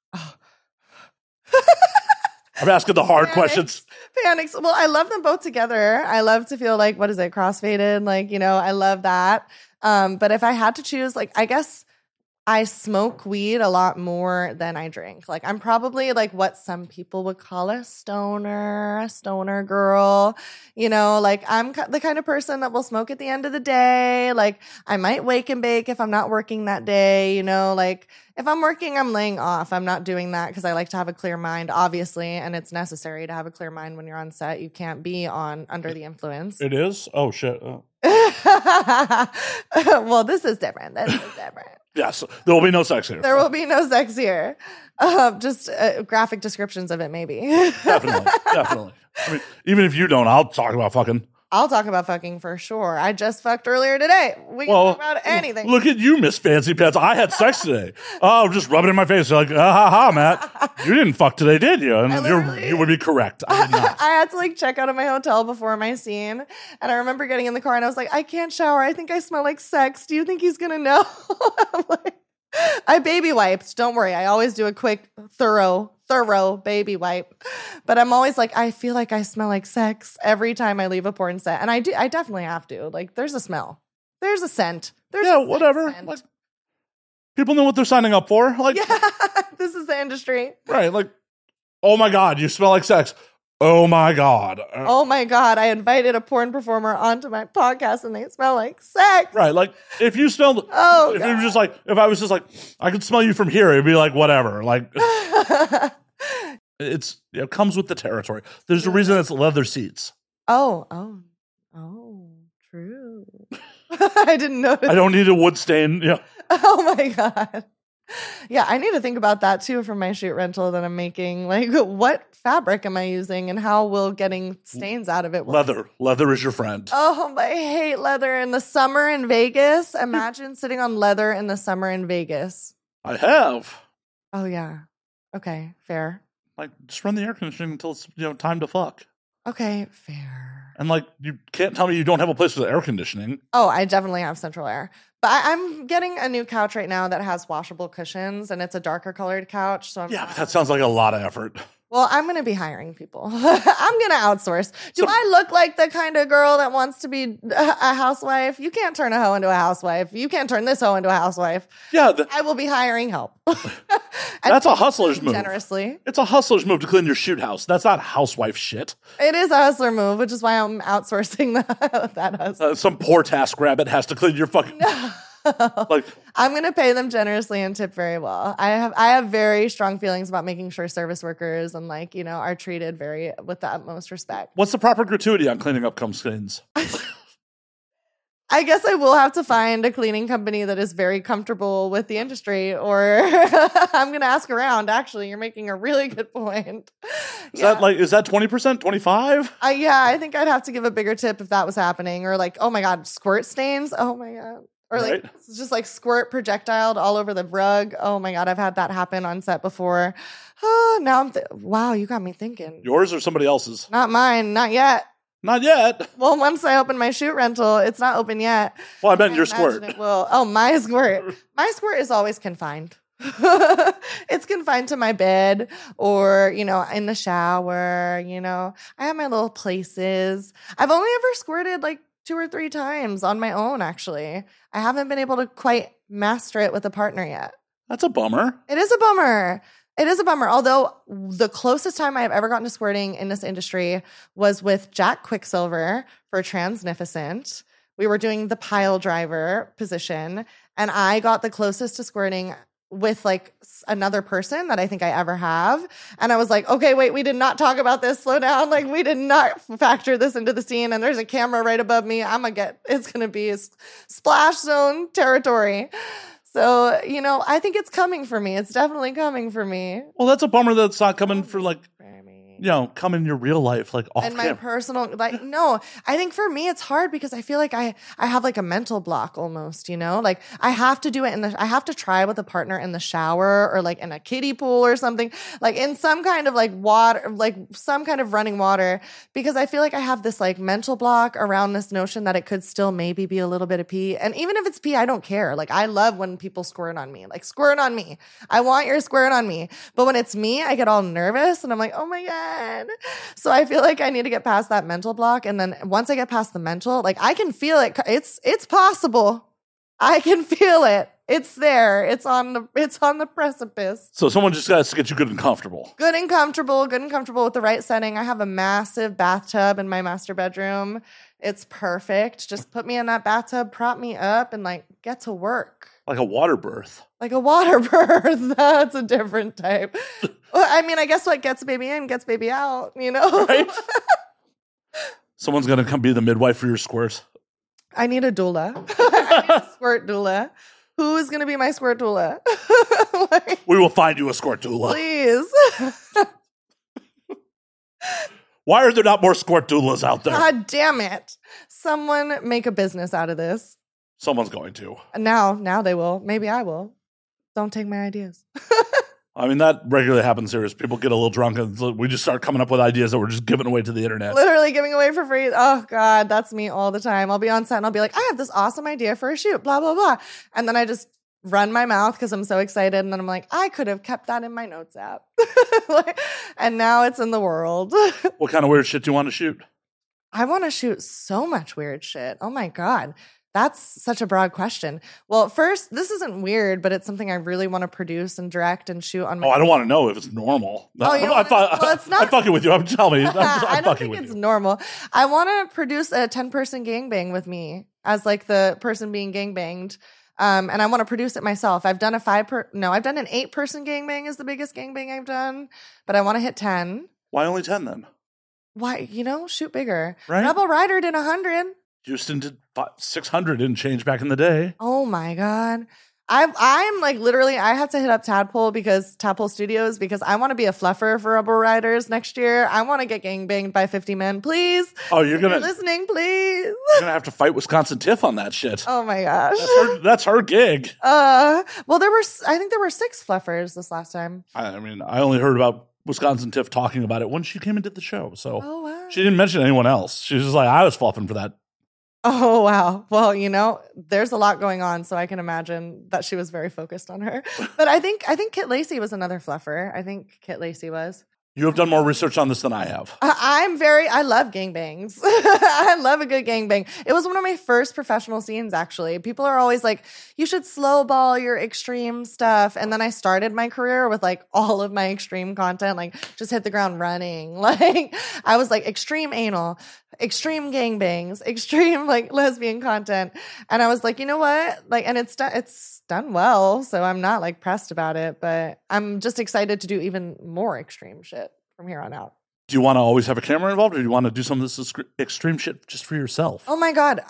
I'm asking the hard questions. Panics. Well, I love them both together. I love to feel like, what is it, crossfaded? Like, I love that. But if I had to choose, like, I guess I smoke weed a lot more than I drink. Like, I'm probably like what some people would call a stoner girl. Like I'm the kind of person that will smoke at the end of the day. Like I might wake and bake if I'm not working that day. Like if I'm working, I'm laying off. I'm not doing that because I like to have a clear mind, obviously. And it's necessary to have a clear mind when you're on set. You can't be under the influence. It is? Oh, shit. Well, this is different. Yes, there will be no sex here. There will be no sex here. Just graphic descriptions of it, maybe. Definitely. I mean, even if you don't, I'll talk about fucking. I'll talk about fucking for sure. I just fucked earlier today. We can talk about anything. Look at you, Miss Fancy Pants. I had sex today. Oh, just rub it in my face. You're like, ha ha, Matt. You didn't fuck today, did you? And you would be correct. I did not. I had to like check out of my hotel before my scene. And I remember getting in the car and I was like, I can't shower. I think I smell like sex. Do you think he's going to know? I'm like, I baby wiped. Don't worry. I always do a quick, thorough baby wipe. But I'm always like, I feel like I smell like sex every time I leave a porn set. And I definitely have to. Like, there's a smell. There's a scent. Whatever. Scent. Like, people know what they're signing up for. Like, yeah, this is the industry. Right. Like, oh my God, you smell like sex. Oh my God. Oh my God, I invited a porn performer onto my podcast and they smell like sex. Right. Like if you smelled, Oh, if you were just like, if I was just like, I could smell you from here, it'd be like, whatever. Like it comes with the territory. There's a reason it's leather seats. Oh, true. I didn't notice. I don't need a wood stain. Yeah. Oh my God. Yeah, I need to think about that too for my shoot rental that I'm making. Like, what fabric am I using and how will getting stains out of it work? Leather is your friend. Oh, I hate leather in the summer in Vegas. Imagine sitting on leather in the summer in Vegas. I have. Oh, yeah. Okay, fair. Like, just run the air conditioning until it's time to fuck. Okay, fair. And like, you can't tell me you don't have a place with air conditioning. Oh, I definitely have central air. But I'm getting a new couch right now that has washable cushions, and it's a darker colored couch. So Yeah, but that sounds like a lot of effort. Well, I'm going to be hiring people. I'm going to outsource. Do I look like the kind of girl that wants to be a housewife? You can't turn a hoe into a housewife. You can't turn this hoe into a housewife. Yeah. I will be hiring help. That's a hustler's move. Generously. It's a hustler's move to clean your shoot house. That's not housewife shit. It is a hustler move, which is why I'm outsourcing that hustle. Some poor task rabbit has to clean your fucking... No. Like, I'm going to pay them generously and tip very well. I have very strong feelings about making sure service workers and are treated with the utmost respect. What's the proper gratuity on cleaning up cum stains? I guess I will have to find a cleaning company that is very comfortable with the industry, or I'm going to ask around. Actually, you're making a really good point. Is that 20%, 25? Yeah, I think I'd have to give a bigger tip if that was happening, or oh my God, squirt stains. Oh my God. Or right. Just squirt projectiled all over the rug. Oh my God, I've had that happen on set before. Now wow, you got me thinking. Yours or somebody else's? Not mine, not yet. Not yet. Well, once I open my shoot rental, it's not open yet. Well, I meant your squirt. It will. Oh, my squirt. My squirt is always confined. It's confined to my bed or, in the shower, I have my little places. I've only ever squirted 2 or 3 times on my own, actually. I haven't been able to quite master it with a partner yet. That's a bummer. It is a bummer. It is a bummer. Although the closest time I've ever gotten to squirting in this industry was with Jack Quicksilver for Transnificent. We were doing the pile driver position, and I got the closest to squirting with another person that I think I ever have. And I was like, okay, wait, we did not talk about this. Slow down. We did not factor this into the scene. And there's a camera right above me. It's going to be splash zone territory. So, I think it's coming for me. It's definitely coming for me. Well, that's a bummer that it's not coming for come in your real life, off and my personal, no, I think for me, it's hard because I feel like I have a mental block almost, I have to do it I have to try with a partner in the shower or in a kiddie pool or something, in some kind of water, some kind of running water, because I feel like I have this mental block around this notion that it could still maybe be a little bit of pee. And even if it's pee, I don't care. I love when people squirt on me, squirt on me. I want your squirt on me. But when it's me, I get all nervous and I'm like, oh my God. So I feel like I need to get past that mental block. And then once I get past the mental, I can feel it. It's possible. I can feel it. It's there. It's on the precipice. So someone just has to get you good and comfortable. Good and comfortable with the right setting. I have a massive bathtub in my master bedroom. It's perfect. Just put me in that bathtub, prop me up, and get to work. Like a water birth. Like a water birth. That's a different type. Well, I guess what gets baby in gets baby out, Right? Someone's going to come be the midwife for your squirt. I need a doula. I need a squirt doula. Who is going to be my squirt doula? We will find you a squirt doula. Please. Why are there not more squirt doulas out there? God damn it. Someone make a business out of this. Someone's going to. Now they will. Maybe I will. Don't take my ideas. That regularly happens here is people get a little drunk and we just start coming up with ideas that we're just giving away to the internet. Literally giving away for free. Oh, God, that's me all the time. I'll be on set and I'll be like, I have this awesome idea for a shoot, blah, blah, blah. And then I just run my mouth because I'm so excited. And then I'm like, I could have kept that in my notes app. And now it's in the world. What kind of weird shit do you want to shoot? I want to shoot so much weird shit. Oh, my God. That's such a broad question. Well, first, this isn't weird, but it's something I really want to produce and direct and shoot on my. Oh, I don't want to know if it's normal. Oh, you I thought, well, it's not. I'm fucking with you. I'm telling you. I'm I don't fucking think with it's you. normal. I want to produce a 10-person gangbang with me as like the person being gangbanged. And I want to produce it myself. I've done an 8-person gangbang is the biggest gangbang I've done, but I want to hit 10. Why only 10 then? Why, shoot bigger. Right? Rebel Rider did 100. Houston did 600 and change back in the day. Oh my God. I'm like literally, I have to hit up Tadpole Studios because I want to be a fluffer for Rebel Riders next year. I want to get gangbanged by 50 men, please. Oh, you're listening, please. You're gonna have to fight Wisconsin Tiff on that shit. Oh my gosh. That's her gig. Well, I think there were 6 fluffers this last time. I mean, I only heard about Wisconsin Tiff talking about it when she came and did the show. So Oh wow. she didn't mention anyone else. She was just like, I was fluffing for that. Oh wow. Well, there's a lot going on, so I can imagine that she was very focused on her. But I think Kit Lacey was another fluffer. I think Kit Lacey was. You have done more research on this than I have. I love gangbangs. I love a good gangbang. It was one of my first professional scenes, actually. People are always like, you should slow ball your extreme stuff. And then I started my career with like all of my extreme content, like just hit the ground running. Like I was like extreme anal, extreme gangbangs, extreme like lesbian content. And I was like, you know what? Like, and it's done well. So I'm not like pressed about it, but I'm just excited to do even more extreme shit from here on out. Do you want to always have a camera involved, or do you want to do some of this extreme shit just for yourself? Oh my God.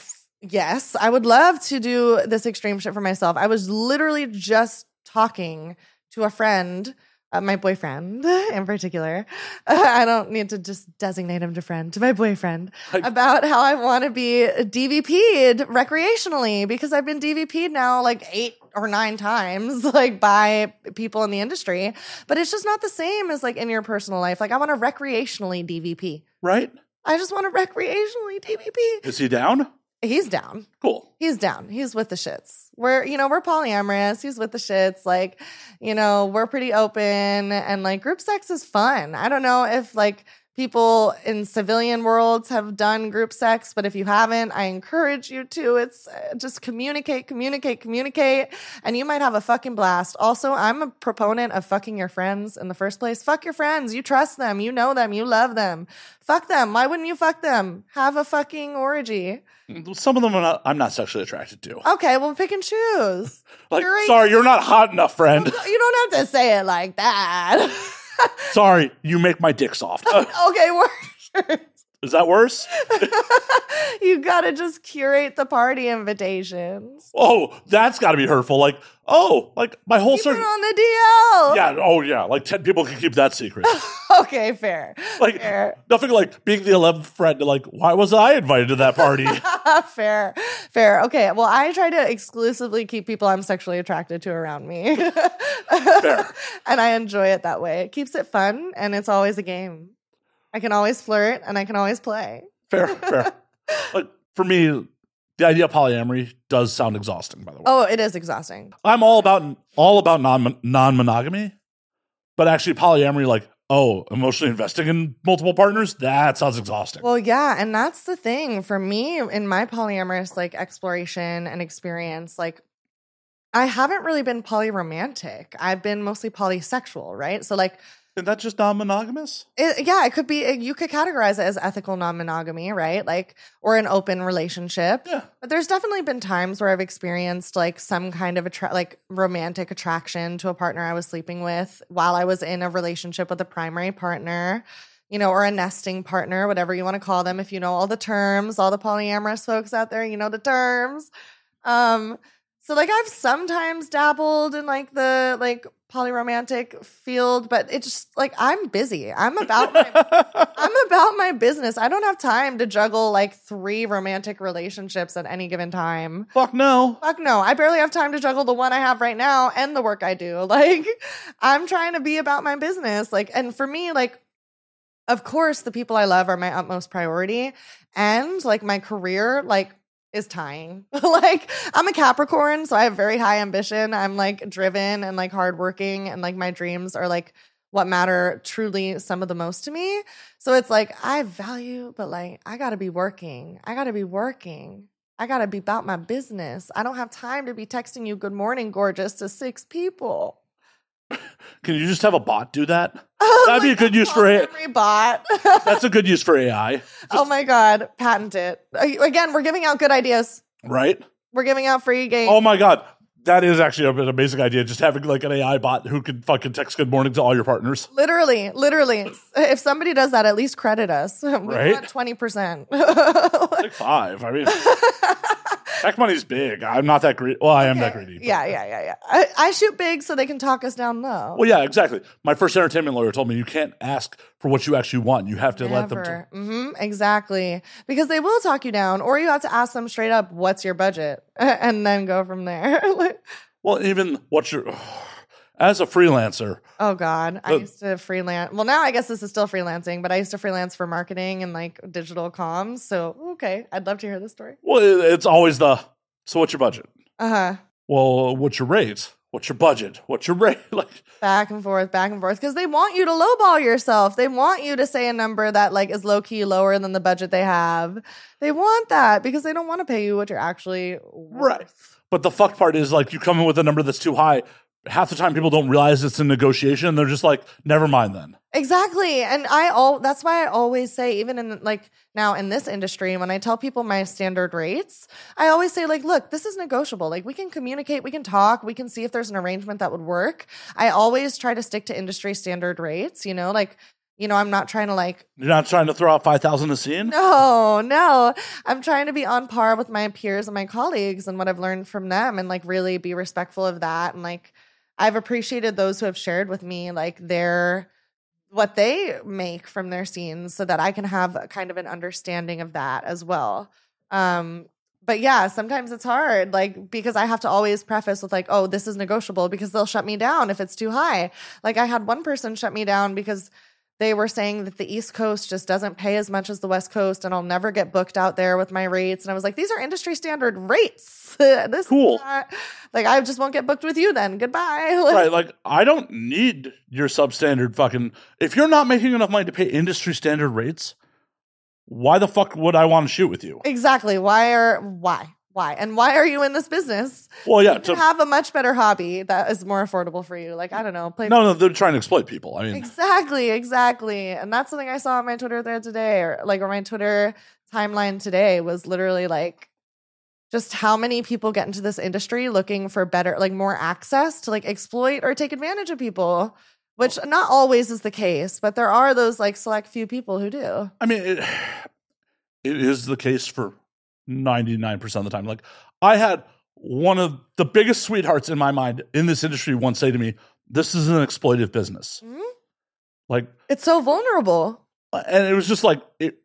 Yes, I would love to do this extreme shit for myself. I was literally just talking to a friend, my boyfriend in particular. I don't need to just designate him to my boyfriend, about how I want to be DVP'd recreationally, because I've been DVP'd now like 8 or 9 times, like by people in the industry, but it's just not the same as like in your personal life. Like I want to recreationally DVP. Right? I just want to recreationally DVP. Is he down? He's down. Cool. He's down. He's with the shits. We're polyamorous. He's with the shits. Like, we're pretty open, and like group sex is fun. I don't know if like people in civilian worlds have done group sex, but if you haven't, I encourage you to. It's just communicate, and you might have a fucking blast. Also, I'm a proponent of fucking your friends in the first place. Fuck your friends. You trust them. You know them. You love them. Fuck them. Why wouldn't you fuck them? Have a fucking orgy. Some of them I'm not sexually attracted to. Okay, well, pick and choose. Like, sorry, you're not hot enough, friend. You don't have to say it like that. Sorry, you make my dick soft. Okay, worse. Is that worse? You gotta just curate the party invitations. Oh, that's got to be hurtful. Like my whole Keep it circle. on the DL. Yeah. Oh, yeah. Like 10 people can keep that secret. Okay, fair. Like fair. nothing like being the 11th friend. Like, why was I invited to that party? Fair. Okay. Well, I try to exclusively keep people I'm sexually attracted to around me. Fair. And I enjoy it that way. It keeps it fun, and it's always a game. I can always flirt, and I can always play. Fair. Like for me, the idea of polyamory does sound exhausting, by the way. Oh, it is exhausting. I'm all about non-monogamy, but actually polyamory, like, emotionally investing in multiple partners, that sounds exhausting. Well, yeah, and that's the thing for me in my polyamorous like exploration and experience. Like, I haven't really been polyromantic. I've been mostly polysexual, right? So like, Isn't that just non-monogamous? It could be. You could categorize it as ethical non-monogamy, right? Like, or an open relationship. Yeah. But there's definitely been times where I've experienced like some kind of romantic attraction to a partner I was sleeping with while I was in a relationship with a primary partner, or a nesting partner, whatever you want to call them. If you know all the terms, all the polyamorous folks out there, you know the terms. So like I've sometimes dabbled in like the like polyromantic field, but it's just like I'm busy. I'm about my business. I don't have time to juggle like 3 romantic relationships at any given time. Fuck no. I barely have time to juggle the one I have right now and the work I do. Like I'm trying to be about my business. Like, and for me, like, of course, the people I love are my utmost priority, and like my career, like, is tying. Like I'm a Capricorn, so I have very high ambition. I'm like driven and like hardworking, and like my dreams are like what matter truly some of the most to me. So it's like I value, but like I gotta be working. I got to be about my business. I don't have time to be texting you good morning, gorgeous, to 6 people. Can you just have a bot do that? Oh, That'd be a good use for AI. Bot. That's a good use for AI. Oh my God. Patent it. Again, we're giving out good ideas. Right? We're giving out free game. Oh my God. That is actually an amazing idea. Just having like an AI bot who can fucking text good morning to all your partners. Literally. If somebody does that, at least credit us. We Right? want 20%. Like 5. I mean, tech money's big. I'm not that greedy. Well, I am that greedy. But. Yeah. I shoot big so they can talk us down low. Well, yeah, exactly. My first entertainment lawyer told me you can't ask for what you actually want. You have to let them. Exactly. Because they will talk you down, or you have to ask them straight up, what's your budget? And then go from there. Well, even what's your... As a freelancer. Oh, God. I used to freelance. Well, now I guess this is still freelancing, but I used to freelance for marketing and like digital comms. So, okay. I'd love to hear this story. Well, it's always so what's your budget? Uh-huh. Well, what's your rate? What's your budget? What's your rate? Like back and forth. Because they want you to lowball yourself. They want you to say a number that like is low key lower than the budget they have. They want that because they don't want to pay you what you're actually worth. Right. But the fuck part is like you come in with a number that's too high. Half the time people don't realize it's a negotiation. They're just like, never mind then. Exactly. And that's why I always say, even in like now in this industry, when I tell people my standard rates, I always say like, look, this is negotiable. Like we can communicate, we can talk, we can see if there's an arrangement that would work. I always try to stick to industry standard rates, I'm not trying to like... You're not trying to throw out 5,000 a scene? No. I'm trying to be on par with my peers and my colleagues and what I've learned from them and like really be respectful of that. And like, I've appreciated those who have shared with me like what they make from their scenes so that I can have kind of an understanding of that as well. But yeah, sometimes it's hard, like, because I have to always preface with like, oh, this is negotiable because they'll shut me down if it's too high. Like I had one person shut me down because they were saying that the East Coast just doesn't pay as much as the West Coast and I'll never get booked out there with my rates. And I was like, these are industry standard rates. This cool. Is not, like, I just won't get booked with you then. Goodbye. Right. Like, I don't need your substandard fucking... If you're not making enough money to pay industry standard rates, why the fuck would I want to shoot with you? Exactly. Why? And why are you in this business? Well, yeah. To have a much better hobby that is more affordable for you. Like, I don't know. No, they're trying to exploit people. I mean, Exactly. And that's something I saw on my Twitter thread today, or my Twitter timeline today was literally like, just how many people get into this industry looking for better, like more access to like exploit or take advantage of people, which not always is the case, but there are those like select few people who do. I mean, it is the case for 99% of the time. Like I had one of the biggest sweethearts in my mind in this industry once say to me, this is an exploitive business. Mm-hmm. Like it's so vulnerable. And it was just like,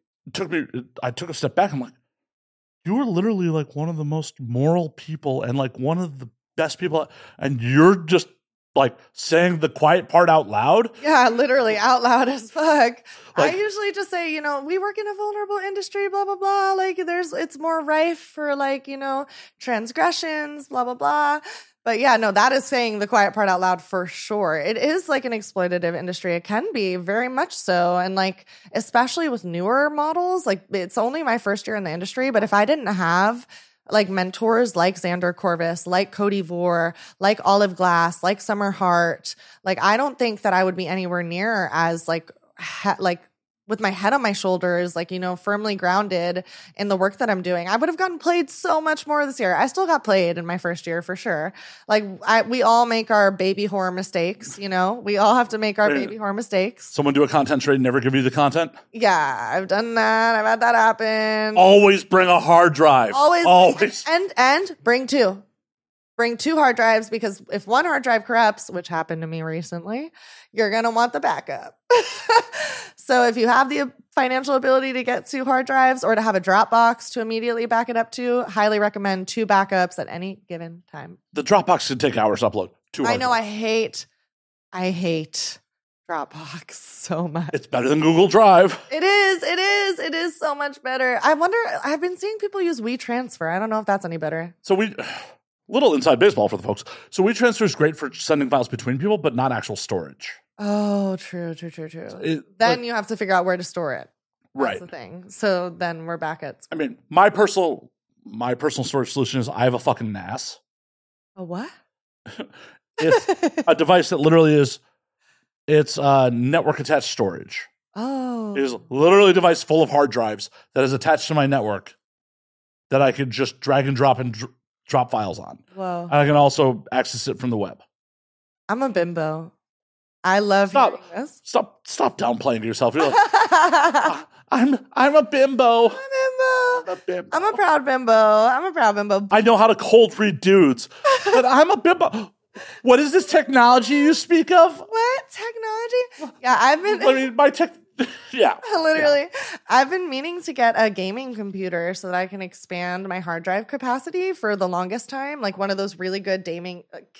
I took a step back. I'm like, you were literally like one of the most moral people and like one of the best people. And you're just like saying the quiet part out loud. Yeah, literally out loud as fuck. Like, I usually just say, we work in a vulnerable industry, blah, blah, blah. Like it's more rife for like, transgressions, blah, blah, blah. But yeah, no, that is saying the quiet part out loud for sure. It is like an exploitative industry. It can be very much so. And like, especially with newer models, like it's only my first year in the industry, but if I didn't have like mentors like Xander Corvus, like Cody Vore, like Olive Glass, like Summer Hart, like I don't think that I would be anywhere near as like with my head on my shoulders, like, firmly grounded in the work that I'm doing. I would have gotten played so much more this year. I still got played in my first year for sure. Like we all make our baby horror mistakes, we all have to make our baby horror mistakes. Someone do a content trade and never give you the content? Yeah, I've done that. I've had that happen. Always bring a hard drive. Always. And bring two. Bring 2 hard drives because if one hard drive corrupts, which happened to me recently, you're going to want the backup. So if you have the financial ability to get 2 hard drives or to have a Dropbox to immediately back it up to, highly recommend 2 backups at any given time. The Dropbox can take hours to upload. I know. Drives. I hate Dropbox so much. It's better than Google Drive. It is so much better. I wonder, I've been seeing people use WeTransfer. I don't know if that's any better. So little inside baseball for the folks. So WeTransfer is great for sending files between people, but not actual storage. Oh, true. Then you have to figure out where to store it. That's right. the thing. So then we're back at... I mean, my personal my personal storage solution is I have a fucking NAS. A what? It's a device that literally it's network attached storage. Oh. It is literally a device full of hard drives that is attached to my network that I could just drag and drop drop files on. Whoa. And I can also access it from the web. I'm a bimbo. I love hearing this. Stop downplaying yourself. You're like, I'm a bimbo. I'm a proud bimbo. I know how to cold read dudes, but I'm a bimbo. What is this technology you speak of? What technology? Yeah, I've been. I mean, my tech. Yeah, literally. Yeah. I've been meaning to get a gaming computer so that I can expand my hard drive capacity for the longest time. Like one of those really good gaming.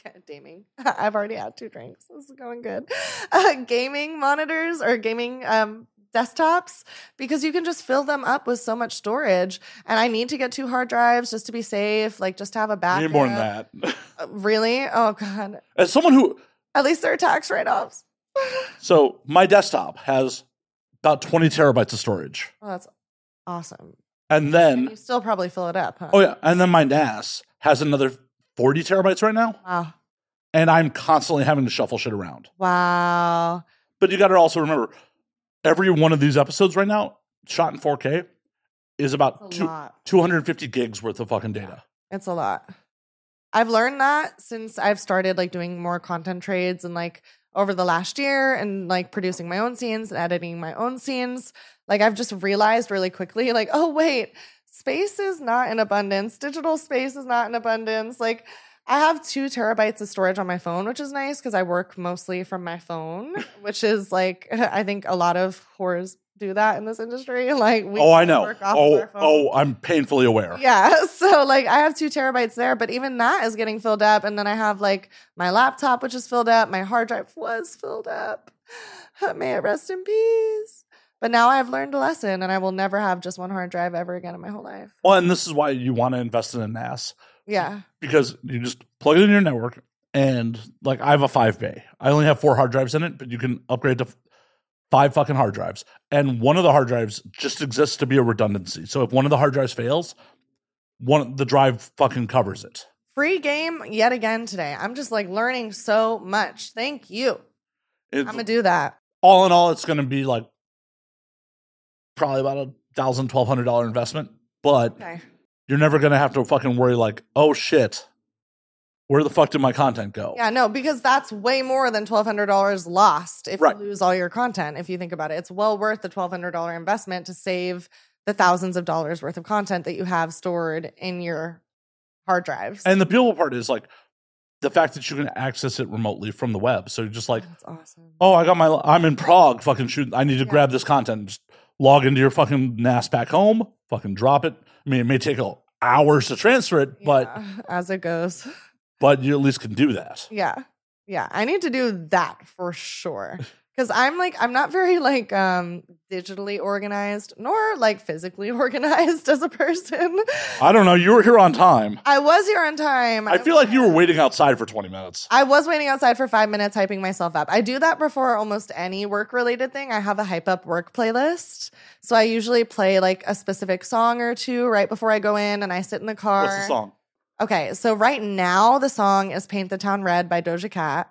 I've already had 2 drinks. This is going good. Gaming monitors or gaming desktops, because you can just fill them up with so much storage. And I need to get 2 hard drives just to be safe, like just to have a backup. You need more than that. Really? Oh God. As someone who, at least there are tax write-offs. So my desktop has about 20 terabytes of storage. Oh, that's awesome. And then you still probably fill it up, huh? Oh yeah, and then my NAS has another 40 terabytes right now. Wow. And I'm constantly having to shuffle shit around. Wow. But you got to also remember, every one of these episodes right now, shot in 4K, is about 250 gigs worth of fucking data. It's a lot. I've learned that since I've started like doing more content trades and like over the last year and like producing my own scenes and editing my own scenes. Like I've just realized really quickly, like, oh wait, space is not in abundance. Digital space is not in abundance. Like I have 2 terabytes of storage on my phone, which is nice because I work mostly from my phone, which is like, I think a lot of whores do that in this industry. Like, we I know. work off of our phone. I'm painfully aware. Yeah. So like I have 2 terabytes there, but even that is getting filled up. And then I have like my laptop, which is filled up. My hard drive was filled up. May it rest in peace. But now I've learned a lesson and I will never have just 1 hard drive ever again in my whole life. Well, and this is why you want to invest in a NAS. Yeah. Because you just plug it in your network, and like I have a 5 bay. I only have 4 hard drives in it, but you can upgrade to 5 fucking hard drives. And one of the hard drives just exists to be a redundancy. So if one of the hard drives fails, the drive fucking covers it. Free game yet again today. I'm just like learning so much. Thank you. I'm going to do that. All in all, it's going to be like probably about $1,000, $1,200 investment. But you're never going to have to fucking worry like, oh shit, where the fuck did my content go? Yeah, no, because that's way more than $1,200 lost if you lose all your content. If you think about it, it's well worth the $1,200 investment to save the thousands of dollars worth of content that you have stored in your hard drives. And the beautiful part is like the fact that you can access it remotely from the web. So you're just like, that's awesome. Oh, I'm in Prague, fucking shoot. I need to grab this content. Just log into your fucking NAS back home, fucking drop it. I mean, it may take hours to transfer it, but as it goes. But you at least can do that. Yeah. Yeah. I need to do that for sure. Because I'm not very like digitally organized nor like physically organized as a person. I don't know. You were here on time. I was here on time. I feel like you were waiting outside for 20 minutes. I was waiting outside for 5 minutes, hyping myself up. I do that before almost any work related thing. I have a hype up work playlist. So I usually play like a specific song or 2 right before I go in and I sit in the car. What's the song? Okay. So right now the song is Paint the Town Red by Doja Cat.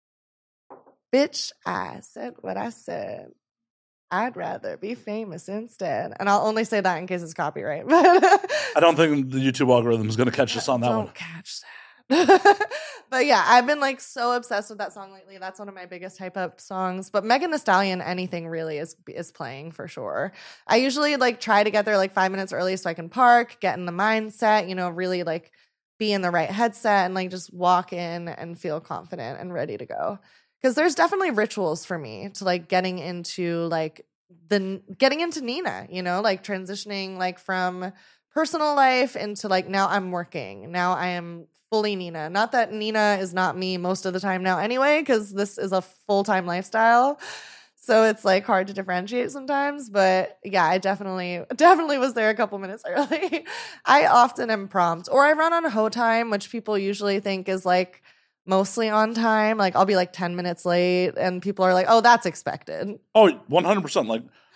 Bitch, I said what I said. I'd rather be famous instead. And I'll only say that in case it's copyright. I don't think the YouTube algorithm is going to catch us on that one. Don't catch that. But yeah, I've been like so obsessed with that song lately. That's one of my biggest hype up songs. But Megan Thee Stallion, anything really is playing for sure. I usually like try to get there like 5 minutes early so I can park, get in the mindset, really like be in the right headset and like just walk in and feel confident and ready to go. Because there's definitely rituals for me to like getting into Nina, like transitioning like from personal life into like now I'm working. Now I am fully Nina. Not that Nina is not me most of the time now anyway, because this is a full-time lifestyle. So it's like hard to differentiate sometimes. But yeah, I definitely was there a couple minutes early. I often am prompt, or I run on ho time, which people usually think is like mostly on time. Like I'll be like 10 minutes late and people are like, oh, that's expected. Oh, 100%. Like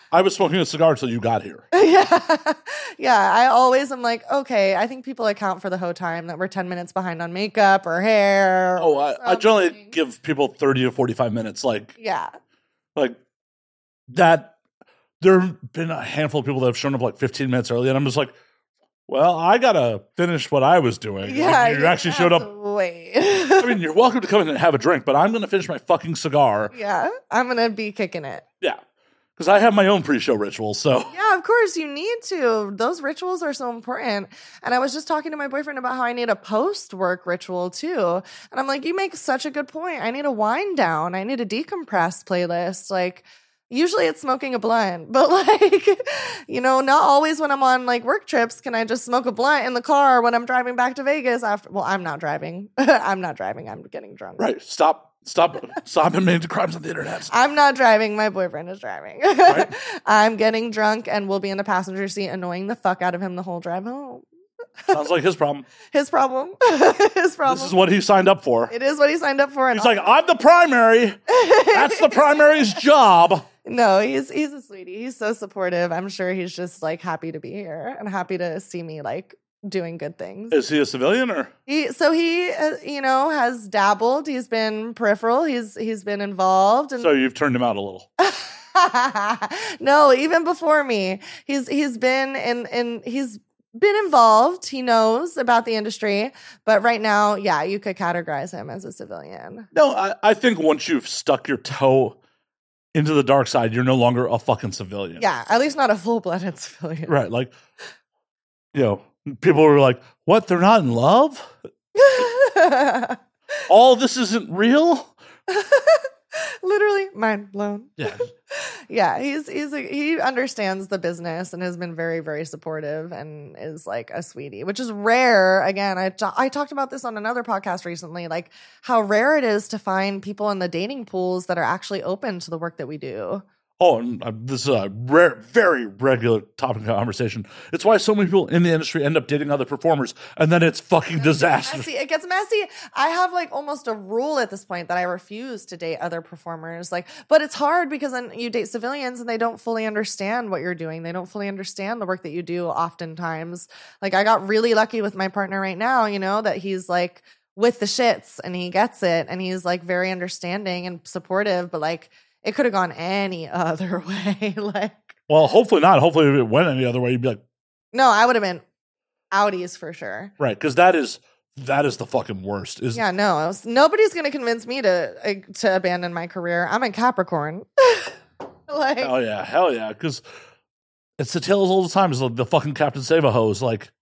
I was smoking a cigar until you got here. Yeah. I always am like, okay, I think people account for the whole time that we're 10 minutes behind on makeup or hair. Oh, or I generally something. give people 30 to 45 minutes. Like Yeah. That. There have been a handful of people that have shown up like 15 minutes early, and I'm just like, well, I gotta finish what I was doing. Yeah. Like, you actually showed up. Wait. I mean, you're welcome to come in and have a drink, but I'm gonna finish my fucking cigar. Yeah. I'm going to be kicking it. Yeah. Because I have my own pre-show ritual, so. Yeah, of course, you need to. Those rituals are so important. And I was just talking to my boyfriend about how I need a post-work ritual too. And I'm like, you make such a good point. I need a wind down. I need a decompress playlist. Like, usually it's smoking a blunt, but like, not always when I'm on like work trips can I just smoke a blunt in the car when I'm driving back to Vegas after. Well, I'm not driving. I'm not driving. I'm getting drunk. Right. Stop admitting to crimes on the internet. I'm not driving. My boyfriend is driving. Right. I'm getting drunk and will be in the passenger seat, annoying the fuck out of him the whole drive home. Sounds like his problem. His problem. His problem. This is what he signed up for. It is what he signed up for. And He's like, I'm the primary. That's the primary's job. No, he's a sweetie. He's so supportive. I'm sure he's just like happy to be here and happy to see me like doing good things. Is he a civilian or? He has dabbled. He's been peripheral. He's been involved. And So you've turned him out a little. no, even before me, he's been involved. He knows about the industry, but right now, yeah, you could categorize him as a civilian. No, I think once you've stuck your toe into the dark side, you're no longer a fucking civilian. Yeah, at least not a full-blooded civilian. Right. Like, people were like, what? They're not in love? All this isn't real? Literally mind blown. Yeah. Yeah, he understands the business and has been very, very supportive and is like a sweetie, which is rare. Again, I talked about this on another podcast recently, like how rare it is to find people in the dating pools that are actually open to the work that we do. Oh, and this is a rare, very regular topic of conversation. It's why so many people in the industry end up dating other performers, and then it's fucking disastrous. It gets messy. I have like almost a rule at this point that I refuse to date other performers. But it's hard because then you date civilians and they don't fully understand what you're doing. They don't fully understand the work that you do oftentimes. Like I got really lucky with my partner right now, that he's like with the shits and he gets it and he's like very understanding and supportive, but like it could have gone any other way. Well, hopefully not. Hopefully if it went any other way, you'd be like, no, I would have been outies for sure. right, because that is the fucking worst. Yeah, no, nobody's gonna convince me to abandon my career. I'm in Capricorn. Hell yeah, because it's the tales all the time. Is the fucking Captain Save-A-Hose like,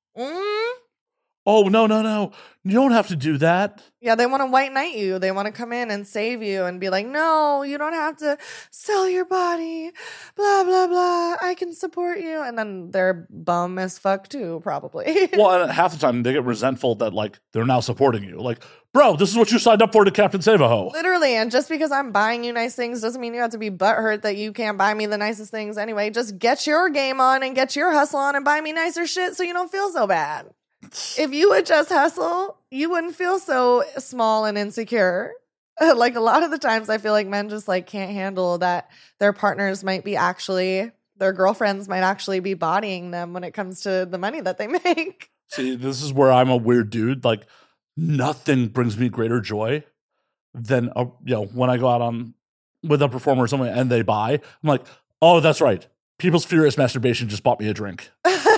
oh no, you don't have to do that. Yeah, they want to white knight you. They want to come in and save you and be like, no, you don't have to sell your body. Blah, blah, blah. I can support you. And then they're bum as fuck too, probably. Well, and half the time they get resentful that like they're now supporting you. Like, bro, this is what you signed up for to Captain Save-A-Ho. Literally. And just because I'm buying you nice things doesn't mean you have to be butthurt that you can't buy me the nicest things anyway. Just get your game on and get your hustle on and buy me nicer shit so you don't feel so bad. If you would just hustle, you wouldn't feel so small and insecure. Like a lot of the times I feel like men just like can't handle that their partners might be their girlfriends might actually be bodying them when it comes to the money that they make. See, this is where I'm a weird dude. Like nothing brings me greater joy than when I go out with a performer or something and they buy. I'm like, oh, that's right. People's Furious Masturbation just bought me a drink.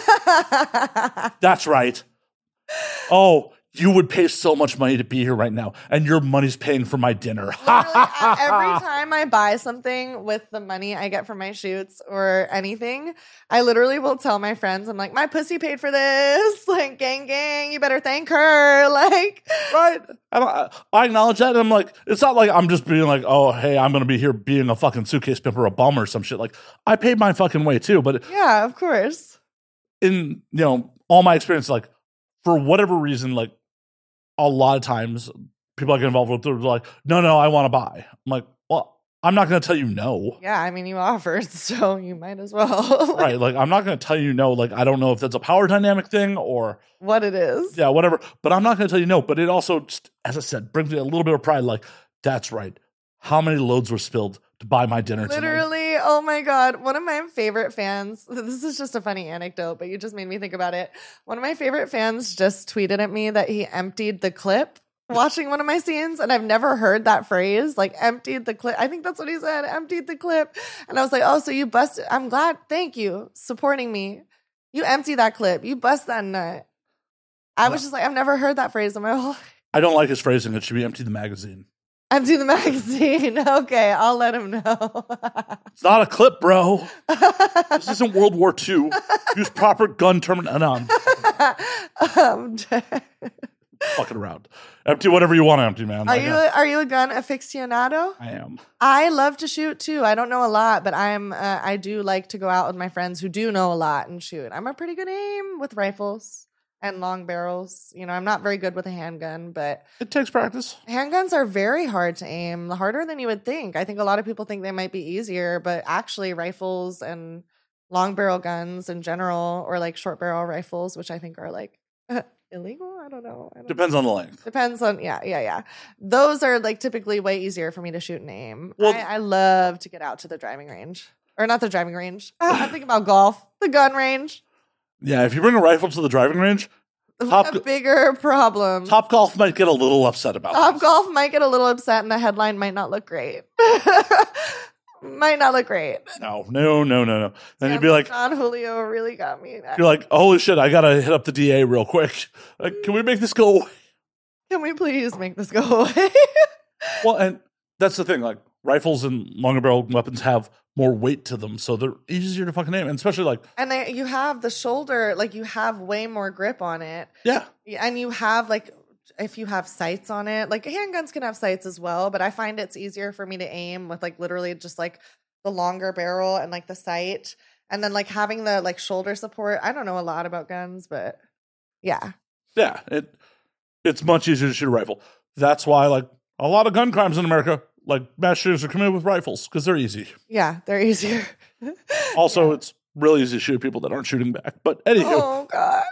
That's right. Oh, you would pay so much money to be here right now, and your money's paying for my dinner. Every time I buy something with the money I get from my shoots or anything, I literally will tell my friends, I'm like, my pussy paid for this. Like, gang, you better thank her. Like, right. I acknowledge that, and I'm like, it's not like I'm just being like, oh, hey, I'm going to be here being a fucking suitcase pimp or a bum or some shit. Like, I paid my fucking way too, but yeah, of course. In, all my experience, like, for whatever reason, like, a lot of times people I get involved with are like, no, I want to buy. I'm like, well, I'm not going to tell you no. Yeah, I mean, you offered, so you might as well. Right. Like, I'm not going to tell you no. Like, I don't know if that's a power dynamic thing or what it is. Yeah, whatever. But I'm not going to tell you no. But it also, just, as I said, brings me a little bit of pride. Like, that's right. How many loads were spilled to buy my dinner tonight? Literally, Oh my God. One of my favorite fans, this is just a funny anecdote, but you just made me think about it. One of my favorite fans just tweeted at me that he emptied the clip watching one of my scenes, and I've never heard that phrase, like emptied the clip. I think that's what he said, emptied the clip. And I was like, oh, so you busted. I'm glad. Thank you. Supporting me. You empty that clip. You bust that nut. I was just like, I've never heard that phrase in my whole life. I don't like his phrasing. It should be empty the magazine. Empty the magazine. Okay, I'll let him know. It's not a clip, bro. This isn't World War II. Use proper gun terminology. Fucking around. Empty whatever you want to empty, man. Are you a gun aficionado? I am. I love to shoot too. I don't know a lot, but I do like to go out with my friends who do know a lot and shoot. I'm a pretty good aim with rifles and long barrels. You know, I'm not very good with a handgun, but It takes practice. handguns are very hard to aim, harder than you would think. I think a lot of people think they might be easier, but actually rifles and long barrel guns in general, or like short barrel rifles, which I think are like illegal. I don't know. Depends on the length. Depends on, yeah. Those are like typically way easier for me to shoot and aim. Well- I love to get out to the driving range. Or not the driving range. I'm thinking about golf. The gun range. Yeah, if you bring a rifle to the driving range, A bigger problem. Top Golf might get a little upset about Top this. Golf might get a little upset and the headline might not look great. Might not look great. No. Then you'd be like, Don Julio really got me. you're like, holy shit, I gotta hit up the DA real quick. Like, can we make this go away? Can we please make this go away? Well, and that's the thing. Like, rifles and longer barrel weapons have more weight to them, so they're easier to fucking aim. And especially like, And you have the shoulder, like you have way more grip on it. yeah, And you have like, if you have sights on it, like handguns can have sights as well, but I find it's easier for me to aim with like literally just like the longer barrel and like the sight. And then like having the like shoulder support. I don't know a lot about guns, but yeah. it's much easier to shoot a rifle. That's why like a lot of gun crimes in America, like mass shootings, are committed with rifles because they're easy. Yeah, they're easier. Also, it's really easy to shoot people that aren't shooting back. But anywho, Oh God.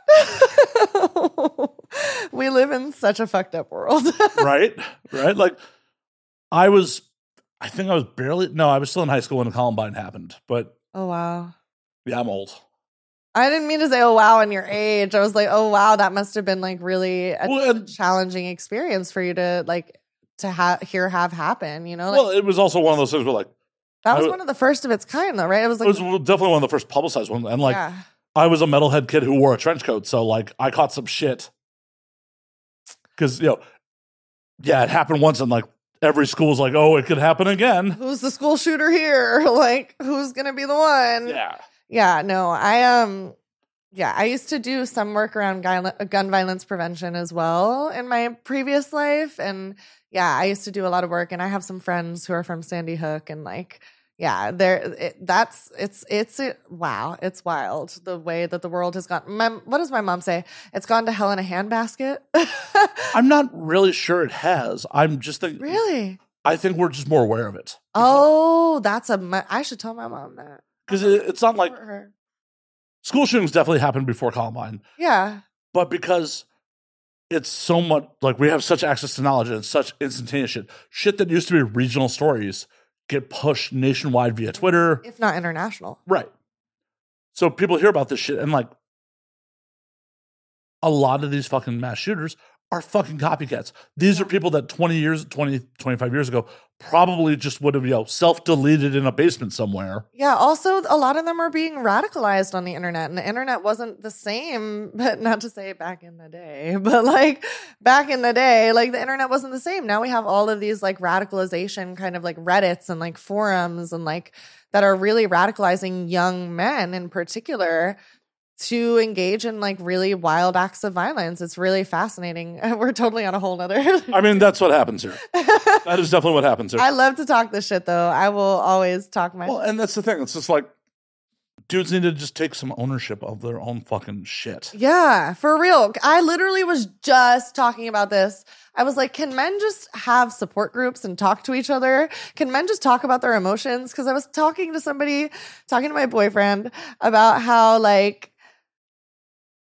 We live in such a fucked up world. right? Like, I was still in high school when Columbine happened. But Oh wow. yeah, I'm old. I didn't mean to say, oh, wow, in your age. I was like, oh, wow, that must have been like really a challenging experience for you to like to have happen, you know? Like, Well, it was also one of those things where like, that was one of the first of its kind though, right? It was like, it was definitely one of the first publicized ones. And like, yeah. I was a metalhead kid who wore a trench coat. So like, I caught some shit. Because, yeah, it happened once and like, every school was like, oh, it could happen again. Who's the school shooter here? Like, who's going to be the one? Yeah. Yeah, no, I used to do some work around gun violence prevention as well in my previous life. And yeah, I used to do a lot of work, and I have some friends who are from Sandy Hook, and like, yeah, wow, it's wild the way that the world has gone. What does my mom say? It's gone to hell in a handbasket. I'm not really sure it has. I'm just thinking. Really? I think we're just more aware of it. Oh, I should tell my mom that. Because it's not like Her. school shootings definitely happened before Columbine, Yeah. but because it's so much like we have such access to knowledge and it's such instantaneous shit that used to be regional stories get pushed nationwide via Twitter, If not international. right? So people hear about this shit and like a lot of these fucking mass shooters are fucking copycats. These are people that 25 years ago probably just would have, self-deleted in a basement somewhere. Yeah, also a lot of them are being radicalized on the internet, and the internet wasn't the same, but not to say back in the day, but like back in the day, like the internet wasn't the same. Now we have all of these like radicalization kind of like Reddits and like forums and like that are really radicalizing young men in particular to engage in like really wild acts of violence. It's really fascinating. We're totally on a whole nother. I mean, that's what happens here. That is definitely what happens here. I love to talk this shit though. I will always talk my Well, and that's the thing. It's just like dudes need to just take some ownership of their own fucking shit. Yeah, for real. I literally was just talking about this. I was like, can men just have support groups and talk to each other? Can men just talk about their emotions? Because I was talking to my boyfriend about how like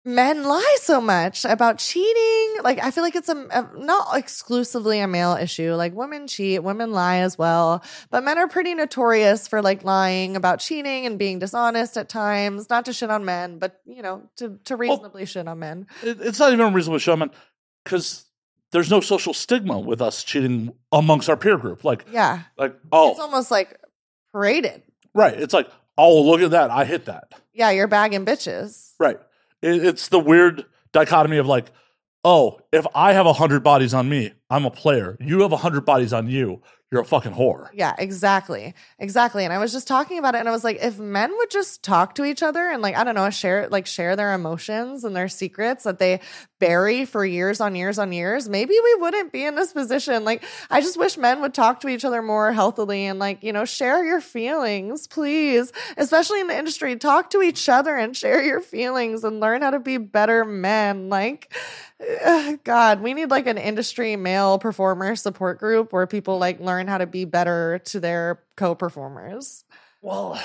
men lie so much about cheating. Like, I feel like it's not exclusively a male issue. Like, women cheat, women lie as well. But men are pretty notorious for like lying about cheating and being dishonest at times. Not to shit on men, but to reasonably shit on men. It's not even a reasonable showman because there's no social stigma with us cheating amongst our peer group. Like, Yeah. it's almost like paraded. right. It's like, oh, look at that. I hit that. Yeah, you're bagging bitches. Right. It's the weird dichotomy of like, oh, if I have 100 bodies on me, I'm a player. You have 100 bodies on you, you're a fucking whore. Yeah, exactly. Exactly. And I was just talking about it and I was like, if men would just talk to each other and like, I don't know, share their emotions and their secrets that they bury for years on years on years, maybe we wouldn't be in this position. Like, I just wish men would talk to each other more healthily and like, share your feelings, please. Especially in the industry, talk to each other and share your feelings and learn how to be better men. Like, God, we need like an industry male performer support group where people like learn how to be better to their co-performers. Well,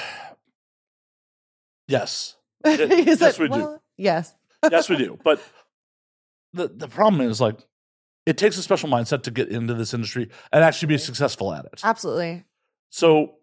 yes. He said, we do. Yes. Yes, we do. But the problem is like, it takes a special mindset to get into this industry and actually be successful at it. Absolutely. So,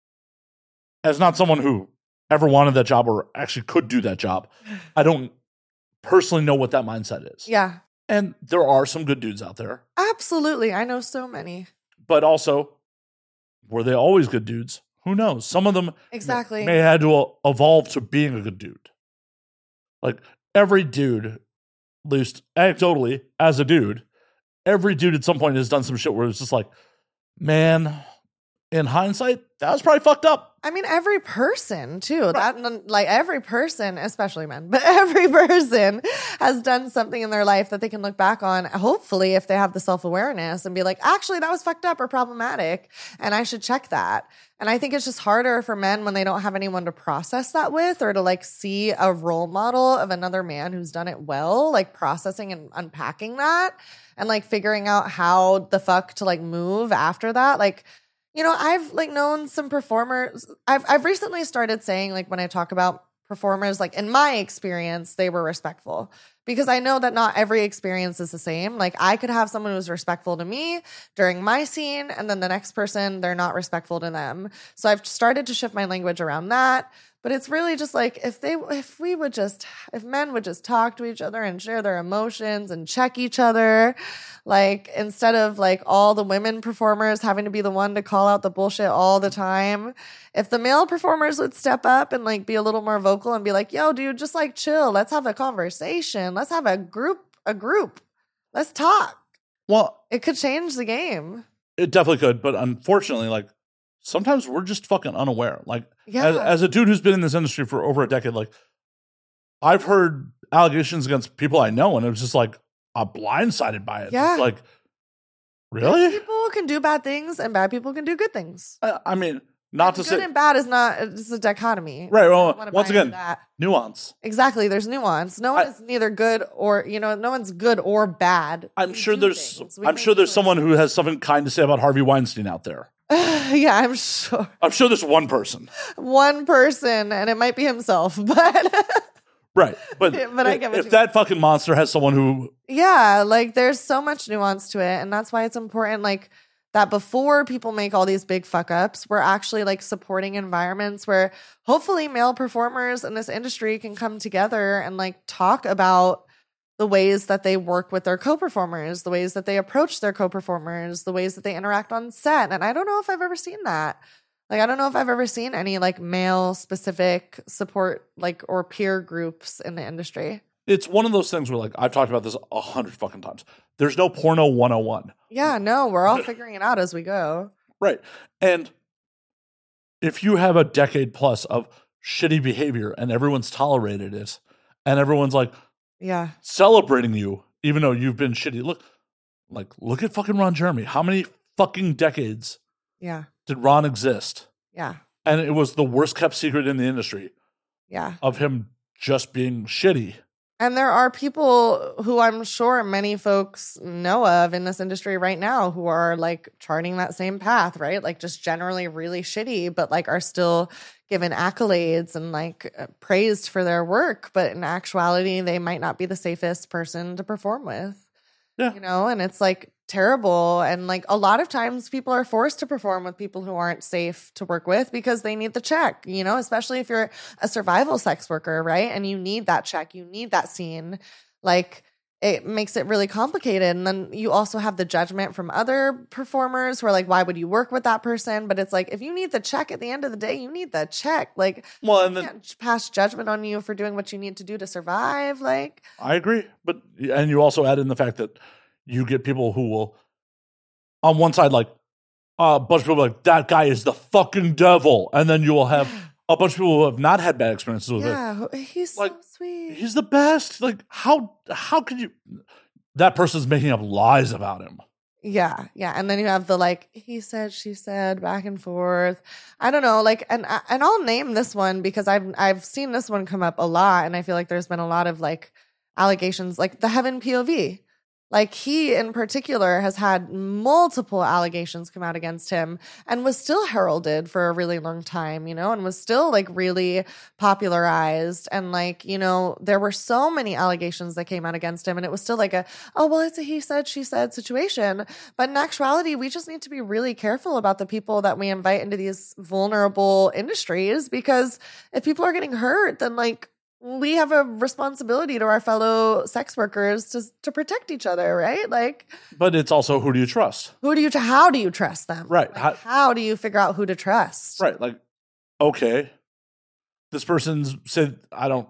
as not someone who ever wanted that job or actually could do that job, I don't personally know what that mindset is. Yeah. And there are some good dudes out there. Absolutely. I know so many. But also, were they always good dudes? Who knows? Some of them Exactly. may have had to evolve to being a good dude. Like every dude, at least anecdotally, as a dude, every dude at some point has done some shit where it's just like, man, in hindsight, that was probably fucked up. I mean, every person too. Right. That like every person, especially men, but every person has done something in their life that they can look back on. Hopefully, if they have the self-awareness and be like, actually, that was fucked up or problematic, and I should check that. And I think it's just harder for men when they don't have anyone to process that with or to like see a role model of another man who's done it well, like processing and unpacking that and like figuring out how the fuck to like move after that. Like, I've like known some performers. I've recently started saying like when I talk about performers, like in my experience, they were respectful because I know that not every experience is the same. Like I could have someone who's respectful to me during my scene and then the next person, they're not respectful to them. So I've started to shift my language around that. But it's really just like if men would just talk to each other and share their emotions and check each other, like instead of like all the women performers having to be the one to call out the bullshit all the time, if the male performers would step up and like be a little more vocal and be like, yo, dude, just like chill. Let's have a conversation. Let's have a group. Let's talk. Well, It could change the game. it definitely could, but unfortunately, like sometimes we're just fucking unaware. Like Yeah. as a dude who's been in this industry for over a decade, like I've heard allegations against people I know, and it was just like I'm blindsided by it. Yeah. It's like, really? Good people can do bad things and bad people can do good things. I mean, not to Good say and bad is not, it's a dichotomy. right. I Well, don't wanna once buy into again, that. nuance. Exactly. There's nuance. No one is neither good or, no one's good or bad. I'm We sure do there's things. We I'm make sure there's choices. someone who has something kind to say about Harvey Weinstein out there. Yeah, I'm sure. I'm sure there's one person. One person, and it might be himself, but Right. But, But I get what if you that fucking monster has someone who yeah, like there's so much nuance to it. And that's why it's important, like, that before people make all these big fuck ups, we're actually like supporting environments where hopefully male performers in this industry can come together and like talk about the ways that they work with their co-performers, the ways that they approach their co-performers, the ways that they interact on set. And I don't know if I've ever seen that. Like, I don't know if I've ever seen any like male specific support, like, or peer groups in the industry. it's one of those things where like I've talked about this 100 fucking times. There's no porno 101. Yeah, no, we're all figuring it out as we go. Right. And if you have a decade plus of shitty behavior and everyone's tolerated it and everyone's like Yeah. celebrating you, even though you've been shitty. Look at fucking Ron Jeremy. How many fucking decades Yeah. did Ron exist? Yeah. And it was the worst kept secret in the industry Yeah. of him just being shitty. And there are people who I'm sure many folks know of in this industry right now who are like charting that same path, right? Like just generally really shitty, but like are still given accolades and like praised for their work. But in actuality, they might not be the safest person to perform with. Yeah. You know, and it's like terrible. And like a lot of times people are forced to perform with people who aren't safe to work with because they need the check, you know, especially if you're a survival sex worker, right? And you need that check, you need that scene. Like it makes it really complicated. And then you also have the judgment from other performers who are like, why would you work with that person? But it's like, if you need the check at the end of the day, you need the check. Like, Well, and then can't pass judgment on you for doing what you need to do to survive. Like, I agree, but and you also add in the fact that you get people who will, on one side, like a bunch of people like that guy is the fucking devil, and then you will have a bunch of people who have not had bad experiences with it. yeah, he's Like, so sweet. He's the best. Like how could you? That person's making up lies about him. Yeah, yeah, and then you have the like he said, she said, back and forth. I don't know, like, and I'll name this one because I've seen this one come up a lot, and I feel like there's been a lot of like allegations, like the Heaven POV. Like he in particular has had multiple allegations come out against him and was still heralded for a really long time, you know, and was still like really popularized. And like, you know, there were so many allegations that came out against him and it was still like it's a he said, she said situation. But in actuality, we just need to be really careful about the people that we invite into these vulnerable industries because if people are getting hurt, then like, we have a responsibility to our fellow sex workers to protect each other, right? Like, but it's also who do you trust? how do you trust them? Right. Like, how do you figure out who to trust? Right. Like, okay, this person's said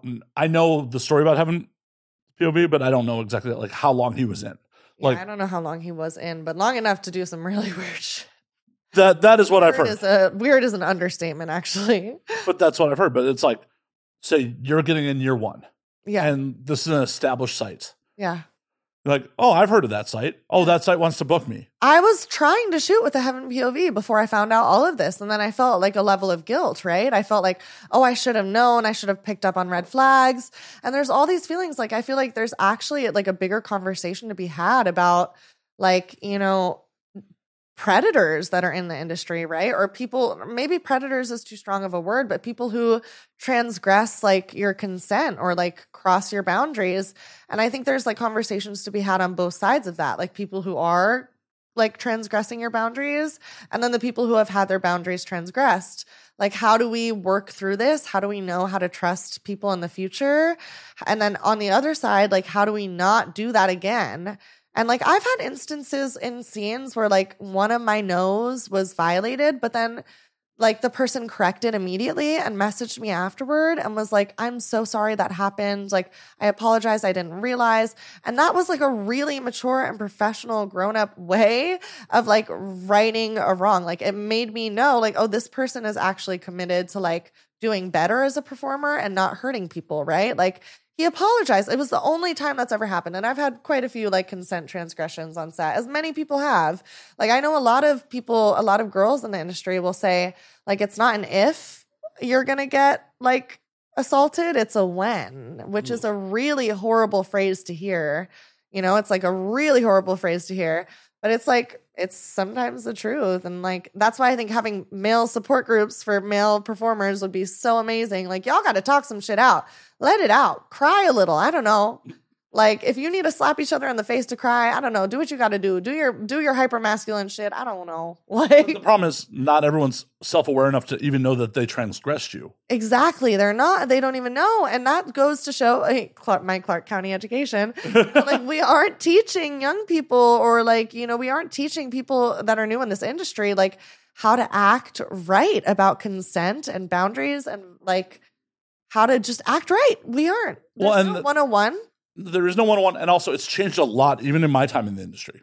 I know the story about Heaven POV, but I don't know exactly like how long he was in. Yeah, Like, I don't know how long he was in, but long enough to do some really weird shit. that is what I've heard. Weird is an understatement, actually. But that's what I've heard. But it's like, say you're getting in year one. Yeah. And this is an established site. Yeah. Like, oh, I've heard of that site. Oh, that site wants to book me. I was trying to shoot with the Heaven POV before I found out all of this. And then I felt like a level of guilt, right? I felt like, oh, I should have known. I should have picked up on red flags. And there's all these feelings. Like, I feel like there's actually like a bigger conversation to be had about like, you know, predators that are in the industry, right? Or people, maybe predators is too strong of a word, but people who transgress like your consent or like cross your boundaries. And I think there's like conversations to be had on both sides of that, like people who are like transgressing your boundaries and then the people who have had their boundaries transgressed. Like, how do we work through this? How do we know how to trust people in the future? And then on the other side, like, how do we not do that again? And like I've had instances in scenes where like one of my no's was violated, but then like the person corrected immediately and messaged me afterward and was like, I'm so sorry that happened. Like, I apologize. I didn't realize. And that was like a really mature and professional grown up way of like righting a wrong. Like it made me know like, oh, this person is actually committed to like doing better as a performer and not hurting people. Right. Like, he apologized. It was the only time that's ever happened. And I've had quite a few like consent transgressions on set, as many people have. Like I know a lot of people, a lot of girls in the industry will say like, it's not an if you're going to get like assaulted, it's a when, which is a really horrible phrase to hear. You know, it's like a really horrible phrase to hear, but it's like, it's sometimes the truth. And like, that's why I think having male support groups for male performers would be so amazing. Like, y'all got to talk some shit out. Let it out. Cry a little. I don't know. Like, if you need to slap each other in the face to cry, I don't know. Do what you got to do. Do your hyper masculine shit. I don't know. Like, the problem is not everyone's self-aware enough to even know that they transgressed you. Exactly. They're not. They don't even know. And that goes to show my Clark County education. Like, we aren't teaching young people or like, you know, we aren't teaching people that are new in this industry, like how to act right about consent and boundaries and like how to just act right. We aren't. There's no 101. There is no 101. And also it's changed a lot, even in my time in the industry.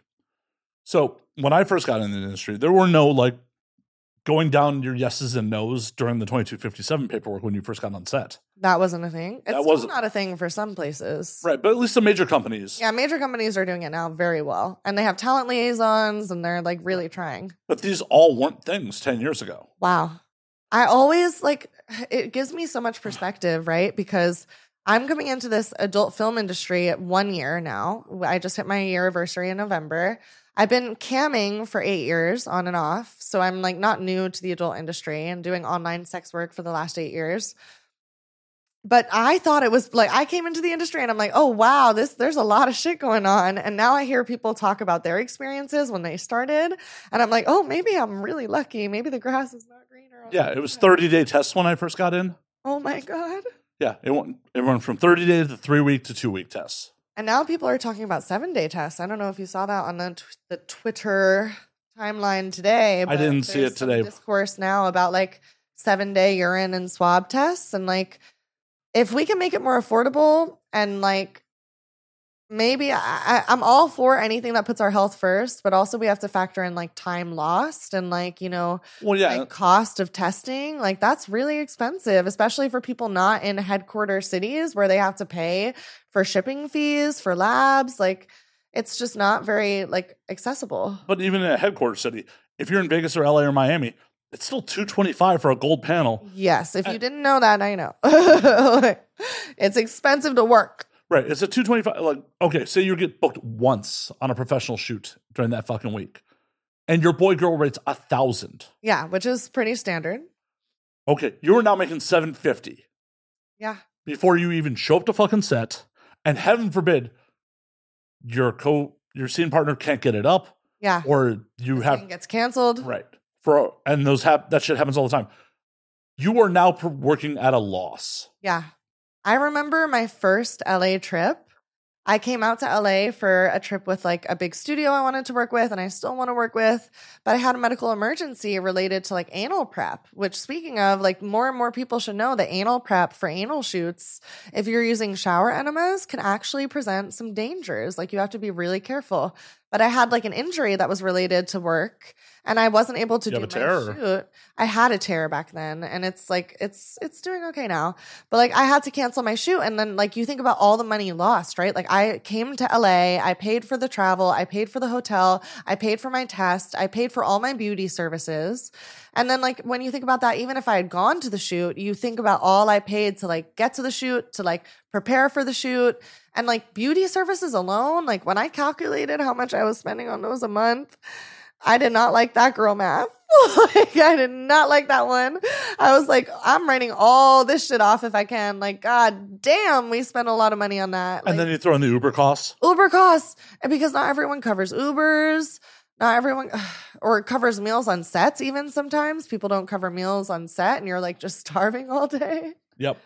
So when I first got in the industry, there were no like going down your yeses and nos during the 2257 paperwork when you first got on set. That wasn't a thing. It's still not a thing for some places. Right, but at least the major companies. Yeah, major companies are doing it now very well. And they have talent liaisons and they're like really trying. But these all weren't things 10 years ago. Wow. I always like, it gives me so much perspective, right? Because I'm coming into this adult film industry 1 year now. I just hit my year anniversary in November. I've been camming for 8 years on and off. So I'm like not new to the adult industry and doing online sex work for the last 8 years. But I thought it was like, I came into the industry and I'm like, oh, wow, there's a lot of shit going on. And now I hear people talk about their experiences when they started. And I'm like, oh, maybe I'm really lucky. Maybe the grass is not greener. Yeah, it was 30-day tests when I first got in. Oh my God. Yeah, it went from 30-day to 3-week to 2-week tests. And now people are talking about 7-day tests. I don't know if you saw that on the Twitter timeline today. I didn't see it today. Discourse now about like 7-day urine and swab tests. And like, if we can make it more affordable and like, maybe I'm all for anything that puts our health first, but also we have to factor in like time lost and like, like cost of testing. Like that's really expensive, especially for people not in headquarter cities where they have to pay for shipping fees for labs. Like it's just not very like accessible. But even in a headquarter city, if you're in Vegas or LA or Miami, it's still $225 for a gold panel. Yes. If you didn't know that, I know. It's expensive to work. Right. It's a $225. Like, okay, say you get booked once on a professional shoot during that fucking week, and your boy girl rate's $1,000. Yeah, which is pretty standard. Okay, you are now making $750. Yeah. Before you even show up to fucking set, and heaven forbid, your scene partner can't get it up. Yeah. Or you have gets canceled. Right. And that shit happens all the time. You are now working at a loss. Yeah. I remember my first LA trip. I came out to LA for a trip with like a big studio I wanted to work with and I still want to work with, but I had a medical emergency related to like anal prep, which speaking of, like more and more people should know that anal prep for anal shoots, if you're using shower enemas, can actually present some dangers. Like you have to be really careful. But I had like an injury that was related to work and I wasn't able to do my shoot. I had a tear back then and it's like, it's doing okay now. But like I had to cancel my shoot. And then like you think about all the money lost, right? Like I came to LA, I paid for the travel, I paid for the hotel, I paid for my test, I paid for all my beauty services. And then like when you think about that, even if I had gone to the shoot, you think about all I paid to like get to the shoot, to like prepare for the shoot. And like beauty services alone, like when I calculated how much I was spending on those a month, I did not like that girl math. Like, I did not like that one. I was like, I'm writing all this shit off if I can. Like, God damn, we spent a lot of money on that. And then you throw in the Uber costs. Uber costs. And because not everyone covers Ubers. Not everyone, or covers meals on sets even sometimes. People don't cover meals on set and you're like just starving all day. Yep.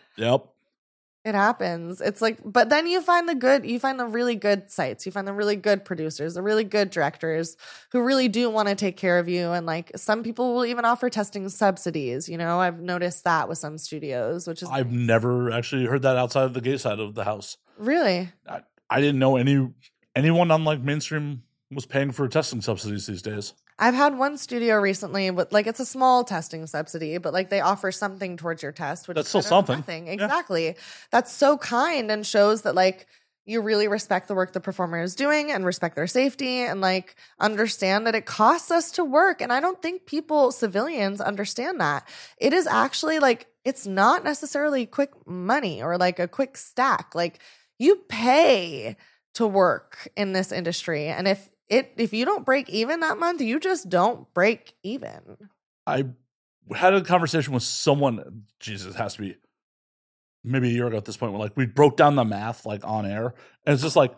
It happens. It's like, but then you find the really good sites. You find the really good producers, the really good directors who really do want to take care of you. And like some people will even offer testing subsidies. I've noticed that with some studios, which is I've never actually heard that outside of the gay side of the house. Really? I didn't know anyone on like mainstream was paying for testing subsidies these days. I've had one studio recently with like it's a small testing subsidy, but like they offer something towards your test, which that's is still something. Nothing. Exactly. Yeah. That's so kind and shows that like you really respect the work the performer is doing and respect their safety and like understand that it costs us to work. And I don't think civilians understand that. It is actually like it's not necessarily quick money or like a quick stack. Like you pay to work in this industry. And if you don't break even that month, you just don't break even. I had a conversation with someone, Jesus, it has to be maybe a year ago at this point, where like we broke down the math like on air. And it's just like,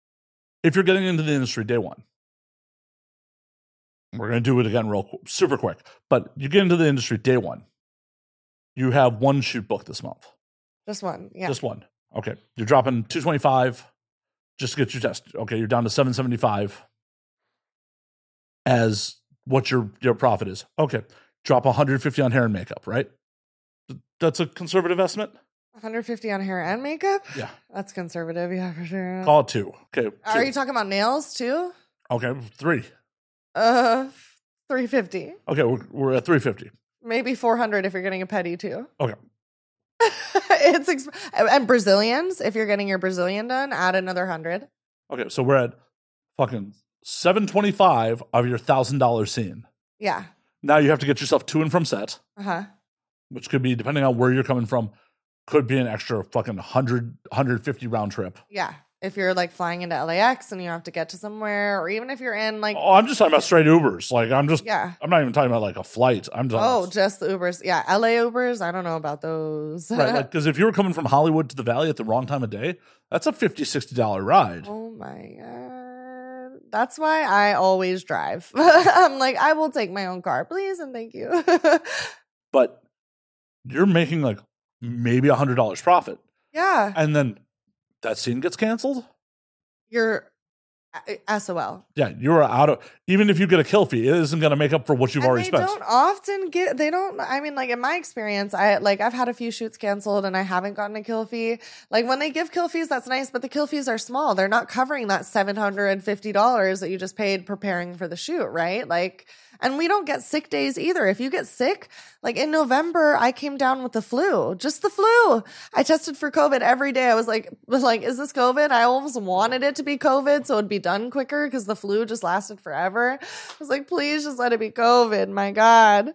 if you're getting into the industry day one, we're going to do it again super quick, but you get into the industry day one, you have one shoot booked this month. Just one. Yeah. Just one. Okay. You're dropping $225 just to get your test. Okay. You're down to $775. As what your profit is. Okay. Drop $150 on hair and makeup, right? That's a conservative estimate? $150 on hair and makeup? Yeah. That's conservative, yeah, for sure. Call it $2. Okay. Are you talking about nails too? Okay, $3. $350. Okay, we're at $350. Maybe $400 if you're getting a pedi too. Okay. And Brazilians, if you're getting your Brazilian done, add another $100. Okay, so we're at fucking $725 of your $1,000 scene. Yeah. Now you have to get yourself to and from set. Uh-huh. Which could be, depending on where you're coming from, could be an extra fucking 150 round trip. Yeah. If you're like flying into LAX and you have to get to somewhere, or even if you're in like, Oh, I'm just talking about straight Ubers. Like I'm not even talking about like a flight. I'm talking just the Ubers. Yeah. LA Ubers. I don't know about those. right. Like, because if you were coming from Hollywood to the Valley at the wrong time of day, that's a $50-$60 ride. Oh my God. That's why I always drive. I'm like, I will take my own car, please, and thank you. But you're making like maybe $100 profit. Yeah. And then that scene gets canceled. You're SOL. Yeah, you're out of, even if you get a kill fee, it isn't going to make up for what you've already spent. I mean, like in my experience, I've had a few shoots canceled and I haven't gotten a kill fee. Like when they give kill fees, that's nice, but the kill fees are small. They're not covering that $750 that you just paid preparing for the shoot, right? Like, and we don't get sick days either. If you get sick, like in November, I came down with the flu, just the flu. I tested for COVID every day. I was like, is this COVID? I almost wanted it to be COVID so it'd be done quicker because the flu just lasted forever. I was like, please just let it be COVID. My God.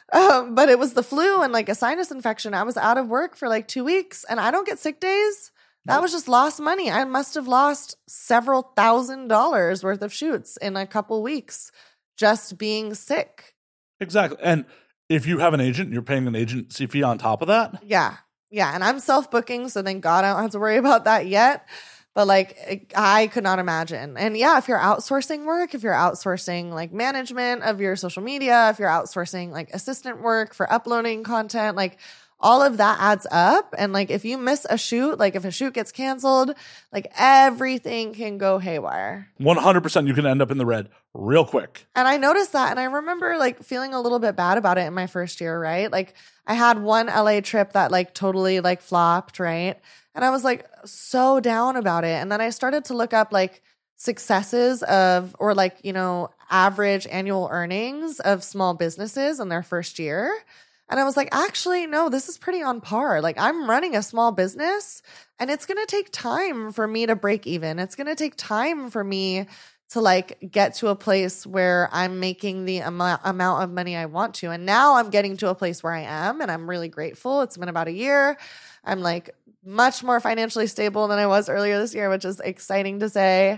But it was the flu and like a sinus infection. I was out of work for like 2 weeks and I don't get sick days. That was just lost money. I must have lost several $1,000s worth of shoots in a couple weeks. Just being sick. Exactly. And if you have an agent, you're paying an agency fee on top of that. Yeah. Yeah. And I'm self-booking, so thank God I don't have to worry about that yet. But like, I could not imagine. And yeah, if you're outsourcing work, if you're outsourcing like management of your social media, if you're outsourcing like assistant work for uploading content, like all of that adds up. And like, if you miss a shoot, like if a shoot gets canceled, like everything can go haywire. 100% you can end up in the red real quick. And I noticed that. And I remember like feeling a little bit bad about it in my first year, right? Like I had one LA trip that like totally like flopped, right? And I was like so down about it. And then I started to look up like successes of, or like, you know, average annual earnings of small businesses in their first year. And I was like, actually, no, this is pretty on par. Like I'm running a small business and it's going to take time for me to break even. It's going to take time for me to like get to a place where I'm making the amount of money I want to. And now I'm getting to a place where I am and I'm really grateful. It's been about a year. I'm like much more financially stable than I was earlier this year, which is exciting to say.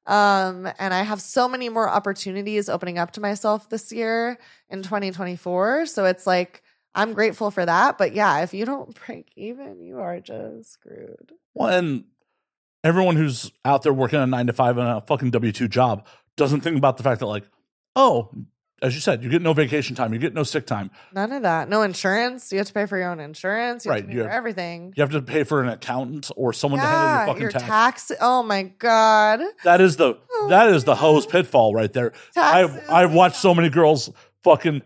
And I have so many more opportunities opening up to myself this year in 2024. So it's like, I'm grateful for that. But yeah, if you don't break even, you are just screwed. Well, and everyone who's out there working a 9-to-5 and a fucking W-2 job doesn't think about the fact that like, oh, as you said, you get no vacation time, you get no sick time. None of that. No insurance. You have to pay for your own insurance. You have to pay for everything. You have to pay for an accountant or someone to handle your fucking tax. Oh my God. That is the hose pitfall right there. I've watched so many girls fucking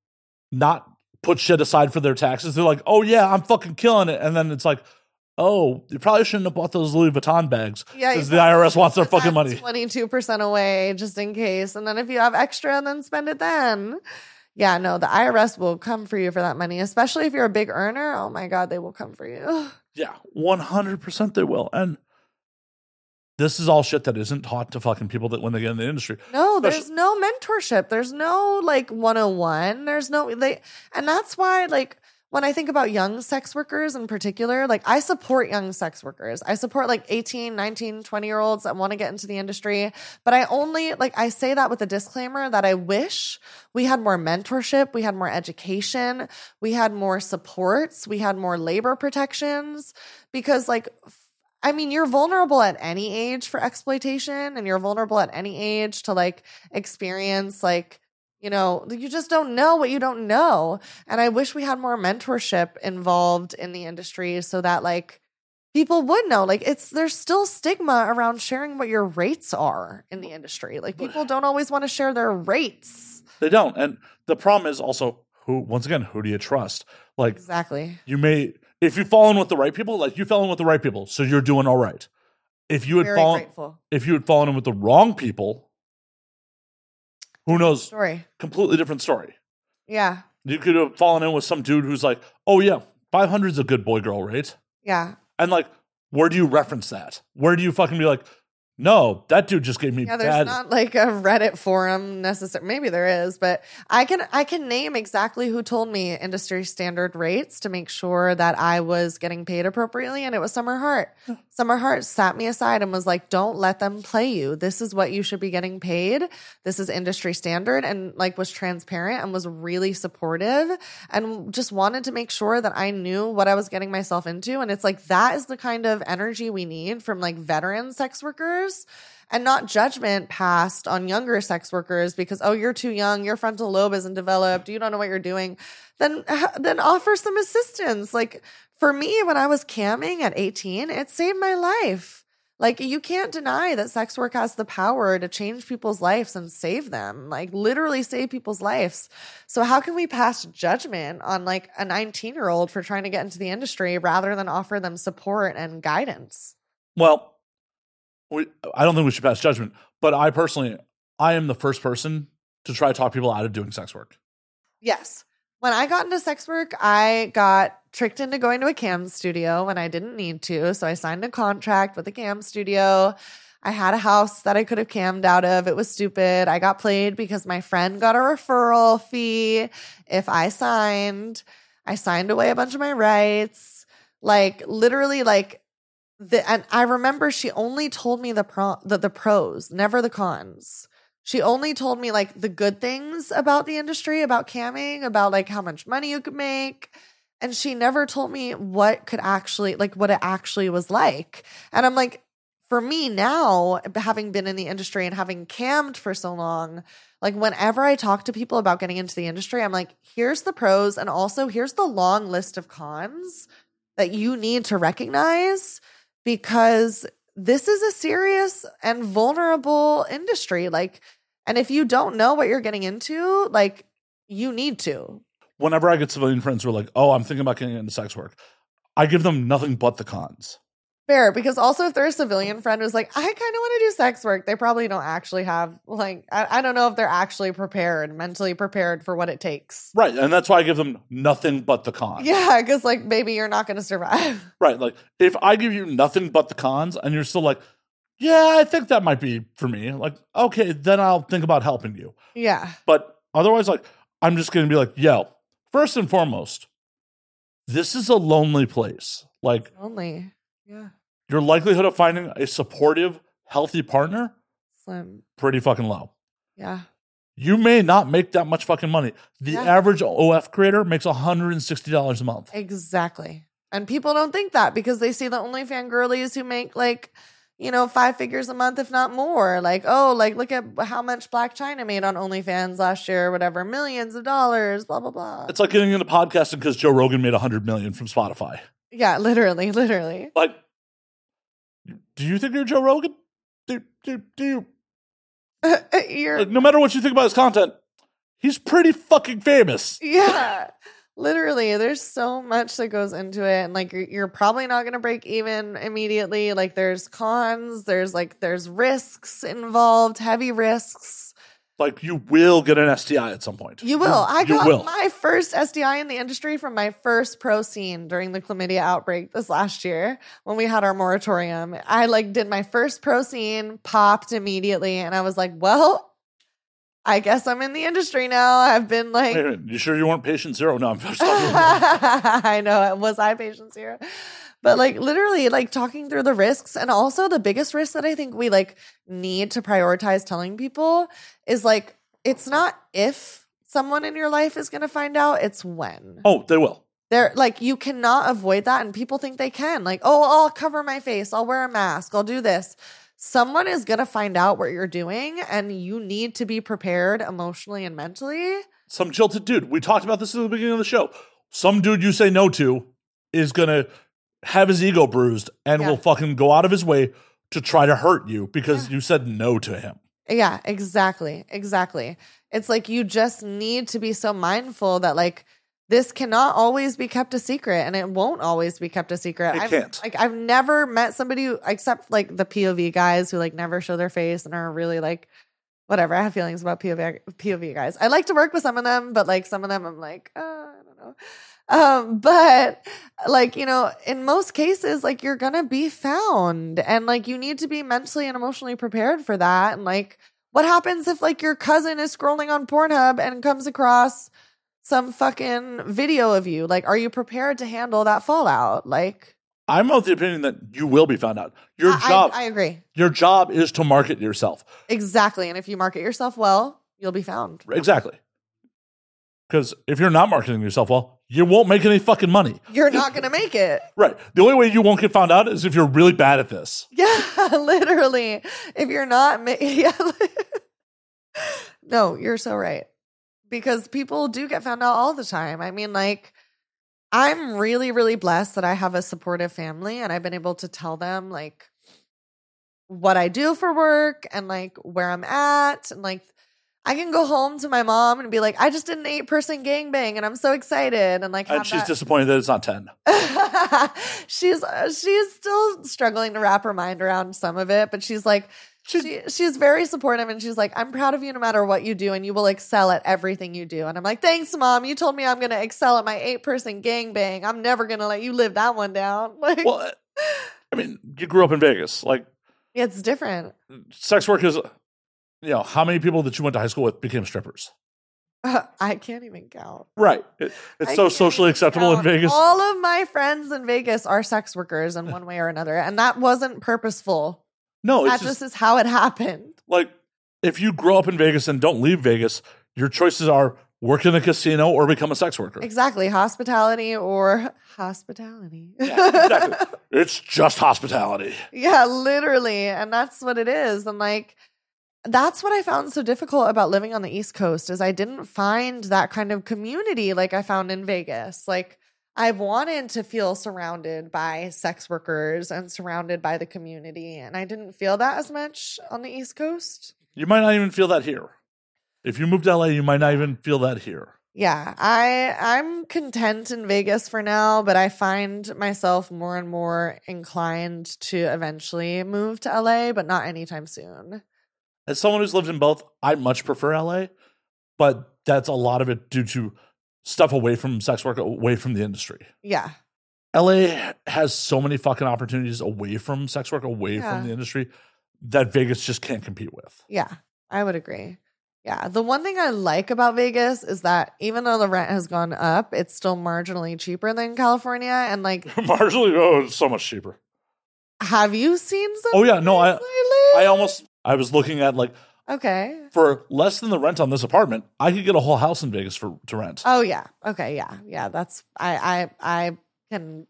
not put shit aside for their taxes. They're like, oh yeah, I'm fucking killing it. And then it's like, oh, you probably shouldn't have bought those Louis Vuitton bags because the IRS wants their fucking money. 22% away just in case. And then if you have extra, then spend it then. Yeah, no, the IRS will come for you for that money, especially if you're a big earner. Oh my God, they will come for you. Yeah, 100% they will. And this is all shit that isn't taught to fucking people that when they get in the industry. No, there's no mentorship. There's no like 101. And that's why like when I think about young sex workers in particular, like I support young sex workers. I support like 18, 19, 20-year-olds that want to get into the industry. But I say that with a disclaimer that I wish we had more mentorship, we had more education, we had more supports, we had more labor protections because like, I mean, you're vulnerable at any age for exploitation and you're vulnerable at any age to like experience like, you know, you just don't know what you don't know. And I wish we had more mentorship involved in the industry so that like people would know like there's still stigma around sharing what your rates are in the industry. Like people don't always want to share their rates. They don't. And the problem is also who do you trust? Like exactly. If you fall in with the right people, like you fell in with the right people, so you're doing all right. If you had fallen in with the wrong people, who knows? Completely different story. Yeah. You could have fallen in with some dude who's like, oh yeah, 500 is a good boy girl rate. Yeah. And like, where do you reference that? Where do you fucking be like, no, that dude just gave me Yeah, there's bad. not like a Reddit forum necessary. Maybe there is, but I can name exactly who told me industry standard rates to make sure that I was getting paid appropriately, and it was Summer Hart. Summer Hart sat me aside and was like, "Don't let them play you. This is what you should be getting paid. This is industry standard," and like was transparent and was really supportive and just wanted to make sure that I knew what I was getting myself into. And it's like that is the kind of energy we need from like veteran sex workers. And not judgment passed on younger sex workers because, oh, you're too young, your frontal lobe isn't developed, you don't know what you're doing. Then offer some assistance. Like for me, when I was camming at 18, it saved my life. Like you can't deny that sex work has the power to change people's lives and save them, like literally save people's lives. So how can we pass judgment on like a 19-year-old for trying to get into the industry rather than offer them support and guidance? Well, I don't think we should pass judgment, but I am the first person to try to talk people out of doing sex work. Yes. When I got into sex work, I got tricked into going to a cam studio when I didn't need to. So I signed a contract with a cam studio. I had a house that I could have cammed out of. It was stupid. I got played because my friend got a referral fee if I signed away a bunch of my rights. Like literally like and I remember she only told me the pros, never the cons. She only told me like the good things about the industry, about camming, about like how much money you could make. And she never told me what it actually was like. And I'm like, for me now, having been in the industry and having cammed for so long, like whenever I talk to people about getting into the industry, I'm like, here's the pros. And also here's the long list of cons that you need to recognize, because this is a serious and vulnerable industry. Like, and if you don't know what you're getting into, like you need to. Whenever I get civilian friends who are like, oh, I'm thinking about getting into sex work, I give them nothing but the cons. Fair, because also if they're a civilian friend who's like, I kind of want to do sex work, they probably don't actually have, like, I don't know if they're actually mentally prepared for what it takes. Right, and that's why I give them nothing but the cons. Yeah, because, like, maybe you're not going to survive. Right, like, if I give you nothing but the cons and you're still like, yeah, I think that might be for me, like, okay, then I'll think about helping you. Yeah. But otherwise, like, I'm just going to be like, yo, first and foremost, this is a lonely place. Like, lonely. Yeah. Your likelihood of finding a supportive, healthy partner, slim, pretty fucking low. Yeah. You may not make that much fucking money. The average OF creator makes $160 a month. Exactly. And people don't think that because they see the OnlyFans girlies who make like, 5 figures a month, if not more. Like, oh, like look at how much Black China made on OnlyFans last year, or whatever, millions of dollars, blah, blah, blah. It's like getting into podcasting because Joe Rogan made $100 million from Spotify. Yeah, literally. Like, do you think you're Joe Rogan? Do you? Like, no matter what you think about his content, he's pretty fucking famous. Yeah, literally. There's so much that goes into it, and like you're probably not gonna break even immediately. Like there's cons, there's risks involved, heavy risks. Like you will get an STI at some point. You will. I got my first STI in the industry from my first pro scene during the chlamydia outbreak this last year when we had our moratorium. I did my first pro scene, popped immediately, and I was like, well, I guess I'm in the industry now. I've been like... Wait, you sure you weren't patient zero? No, I'm just I know. Was I patient zero? But literally talking through the risks, and also the biggest risk that I think we need to prioritize telling people is it's not if someone in your life is going to find out, it's when. Oh, they will. They're you cannot avoid that. And people think they can I'll cover my face. I'll wear a mask. I'll do this. Someone is going to find out what you're doing, and you need to be prepared emotionally and mentally. Some jilted dude. We talked about this at the beginning of the show. Some dude you say no to is going to have his ego bruised and will fucking go out of his way to try to hurt you because you said no to him. Yeah, exactly. It's you just need to be so mindful that this cannot always be kept a secret, and it won't always be kept a secret. It can't. I've never met somebody who, except the POV guys who never show their face and are really whatever. I have feelings about POV guys. I like to work with some of them, but some of them I'm I don't know. But like, you know, in most cases, like you're going to be found and like you need to be mentally and emotionally prepared for that. And like, what happens if like your cousin is scrolling on Pornhub and comes across some fucking video of you? Like, are you prepared to handle that fallout? Like, I'm of the opinion that you will be found out. Your job, I agree. Your job is to market yourself. Exactly. And if you market yourself well, you'll be found. Exactly. Because if you're not marketing yourself well, you won't make any fucking money. You're not going to make it. Right. The only way you won't get found out is if you're really bad at this. Yeah, literally. If you're not, yeah. No, you're so right. Because people do get found out all the time. I mean, like, I'm really, really blessed that I have a supportive family and I've been able to tell them, like, what I do for work and, like, where I'm at. And, like, I can go home to my mom and be like, I just did an 8-person gangbang and I'm so excited. And, like, And she's disappointed that it's not 10. she's still struggling to wrap her mind around some of it, but she's like, she's very supportive and she's like, I'm proud of you no matter what you do and you will excel at everything you do. And I'm like, thanks, Mom. You told me I'm going to excel at my 8-person gangbang. I'm never going to let you live that one down. Like, Well, I mean, you grew up in Vegas. Like, it's different. sex work is, you know, how many people that you went to high school with became strippers? I can't even count. Right. It's so socially acceptable in Vegas. All of my friends in Vegas are sex workers in one way or another. And that wasn't purposeful. No, That it's just is how it happened. like, if you grow up in Vegas and don't leave Vegas, your choices are work in a casino or become a sex worker. Exactly. Hospitality or hospitality. Yeah, exactly. It's just hospitality. Yeah, literally. And that's what it is. And like, that's what I found so difficult about living on the East Coast is I didn't find that kind of community like I found in Vegas. Like, I've wanted to feel surrounded by sex workers and surrounded by the community. And I didn't feel that as much on the East Coast. You might not even feel that here. If you move to LA, you might not even feel that here. Yeah, I'm content in Vegas for now, but I find myself more and more inclined to eventually move to LA, but not anytime soon. As someone who's lived in both, I much prefer LA, but that's a lot of it due to stuff away from sex work, away from the industry. Yeah. LA has so many fucking opportunities away from sex work, away from the industry that Vegas just can't compete with. Yeah, I would agree. Yeah. The one thing I like about Vegas is that even though the rent has gone up, it's still marginally cheaper than California. And like, Marginally, oh, it's so much cheaper. have you seen some? Oh, yeah. No, lately? I was looking at like, Okay. for less than the rent on this apartment, I could get a whole house in Vegas to rent. Oh yeah. Okay. Yeah. Yeah. That's I can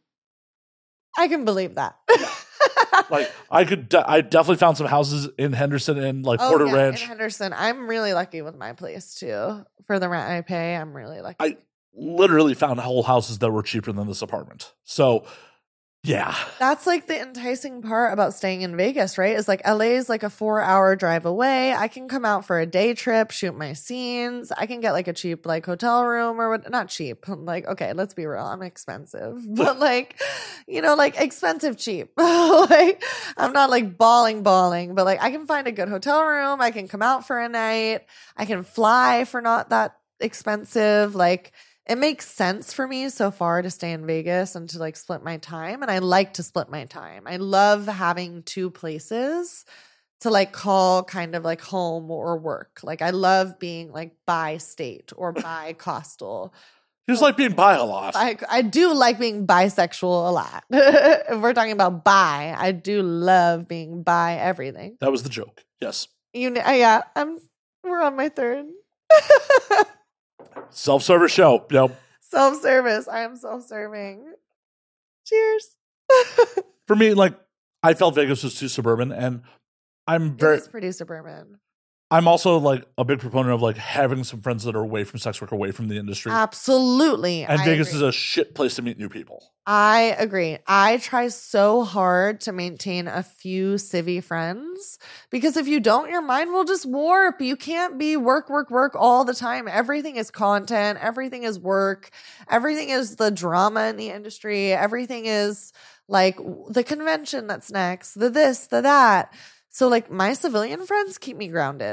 believe that. Like I definitely found some houses in Henderson and like Porter Ranch. In Henderson. I'm really lucky with my place too. For the rent I pay, I'm really lucky. I literally found whole houses that were cheaper than this apartment. So yeah. That's like the enticing part about staying in Vegas, right? Is like LA is like a 4-hour drive away. I can come out for a day trip, shoot my scenes. I can get like a cheap like hotel room or what, not cheap. Like, okay, let's be real. I'm expensive, but like, you know, like expensive cheap. Like I'm not like balling, but like I can find a good hotel room. I can come out for a night. I can fly for not that expensive. Like, it makes sense for me so far to stay in Vegas and to like split my time. And I like to split my time. I love having 2 places to like call kind of like home or work. Like I love being like bi-state or bi-coastal. You just like being bi a lot. I do like being bisexual a lot. If we're talking about bi, I do love being bi everything. That was the joke. Yes. Yeah, we're on my 3rd. Self-service show. Yep. Self-service. I am self-serving. Cheers. For me, like I felt Vegas was too suburban, and It's pretty suburban. I'm also like a big proponent of like having some friends that are away from sex work, away from the industry. Absolutely. And I Vegas agree. is a shit place to meet new people. I agree. I try so hard to maintain a few civvy friends because if you don't, your mind will just warp. You can't be work all the time. Everything is content. Everything is work. Everything is the drama in the industry. Everything is like the convention that's next, the this, the that. So like my civilian friends keep me grounded.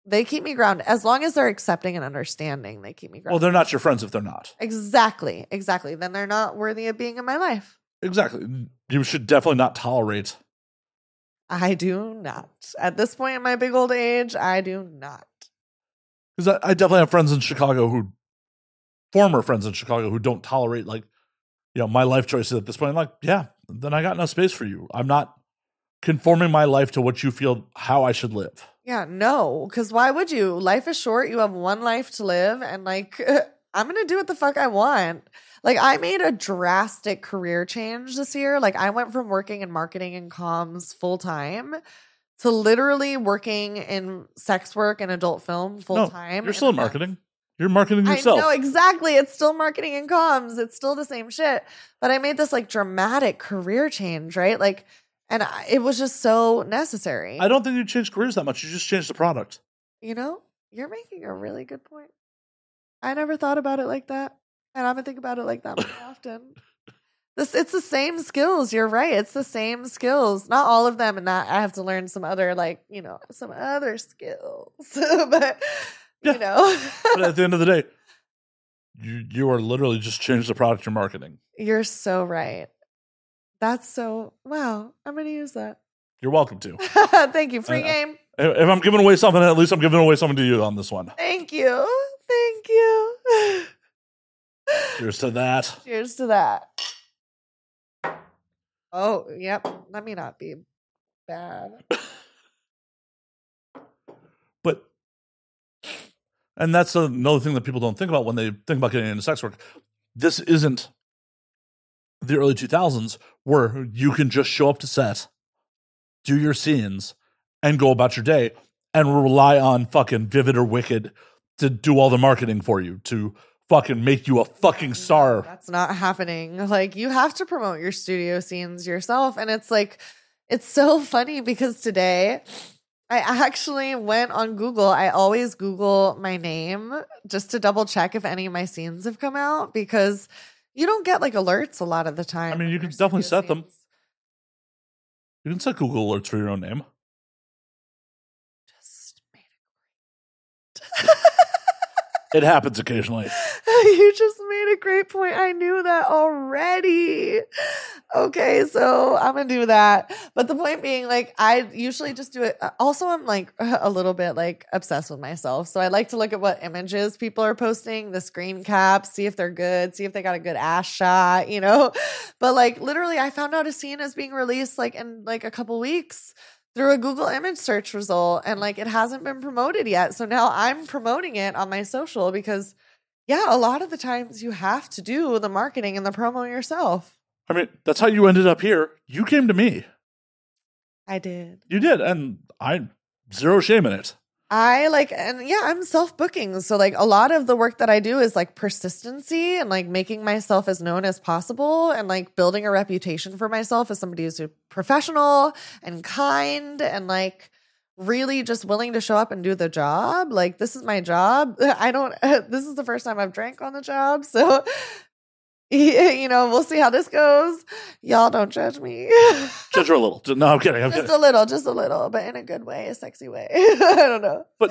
They keep me grounded. As long as they're accepting and understanding, they keep me grounded. Well, they're not your friends if they're not. Exactly. Then they're not worthy of being in my life. Exactly. You should definitely not tolerate. I do not. At this point in my big old age, I do not. Because I definitely have friends in Chicago former friends in Chicago who don't tolerate, like, you know, my life choices at this point. I'm like, yeah, then I got no space for you. I'm not conforming my life to what you feel how I should live. Yeah, no, because why would you? Life is short. You have one life to live. And like, I'm going to do what the fuck I want. Like, I made a drastic career change this year. Like, I went from working in marketing and comms full time to literally working in sex work and adult film full time. You're still in marketing. You're marketing yourself. I know, exactly. It's still marketing and comms. It's still the same shit. But I made this like dramatic career change, right? Like, and it was just so necessary. I don't think you changed careers that much. You just changed the product. You know, you're making a really good point. I never thought about it like that. And I'm going to think about it like that more often. It's the same skills. You're right. It's the same skills. Not all of them. And that I have to learn some other, like, you know, some other skills. But, yeah. You know. But at the end of the day, you are literally just changed the product you're marketing. You're so right. That's so, wow. I'm going to use that. You're welcome to. Thank you. Free game. If I'm giving away something, at least I'm giving away something to you on this one. Thank you. Thank you. Cheers to that. Cheers to that. Oh, yep. Let me not be bad. But, and that's another thing that people don't think about when they think about getting into sex work. This isn't the early 2000s where you can just show up to set, do your scenes, and go about your day and rely on fucking Vivid or Wicked to do all the marketing for you, to fucking make you a fucking star. That's not happening. Like, you have to promote your studio scenes yourself. And it's like, it's so funny because today I actually went on Google. I always Google my name just to double check if any of my scenes have come out, because you don't get like alerts a lot of the time. I mean, you can definitely set them. You can set Google alerts for your own name. Just made it. It happens occasionally. You just made a great point. I knew that already. Okay, so I'm going to do that. But the point being, like, I usually just do it. Also, I'm like a little bit like obsessed with myself. So I like to look at what images people are posting, the screen caps, see if they're good, see if they got a good ass shot, you know? But like literally, I found out a scene is being released like in like a couple weeks through a Google image search result, and like it hasn't been promoted yet. So now I'm promoting it on my social because, yeah, a lot of the times you have to do the marketing and the promo yourself. I mean, that's how you ended up here. You came to me. I did. You did, and I zero shame in it. I'm self-booking. So like a lot of the work that I do is like persistency and like making myself as known as possible and like building a reputation for myself as somebody who's professional and kind and like really just willing to show up and do the job. Like, this is my job. This is the first time I've drank on the job. So, you know, we'll see how this goes. Y'all don't judge me. Judge her a little. No, I'm kidding. Just a little, but in a good way, a sexy way. I don't know. But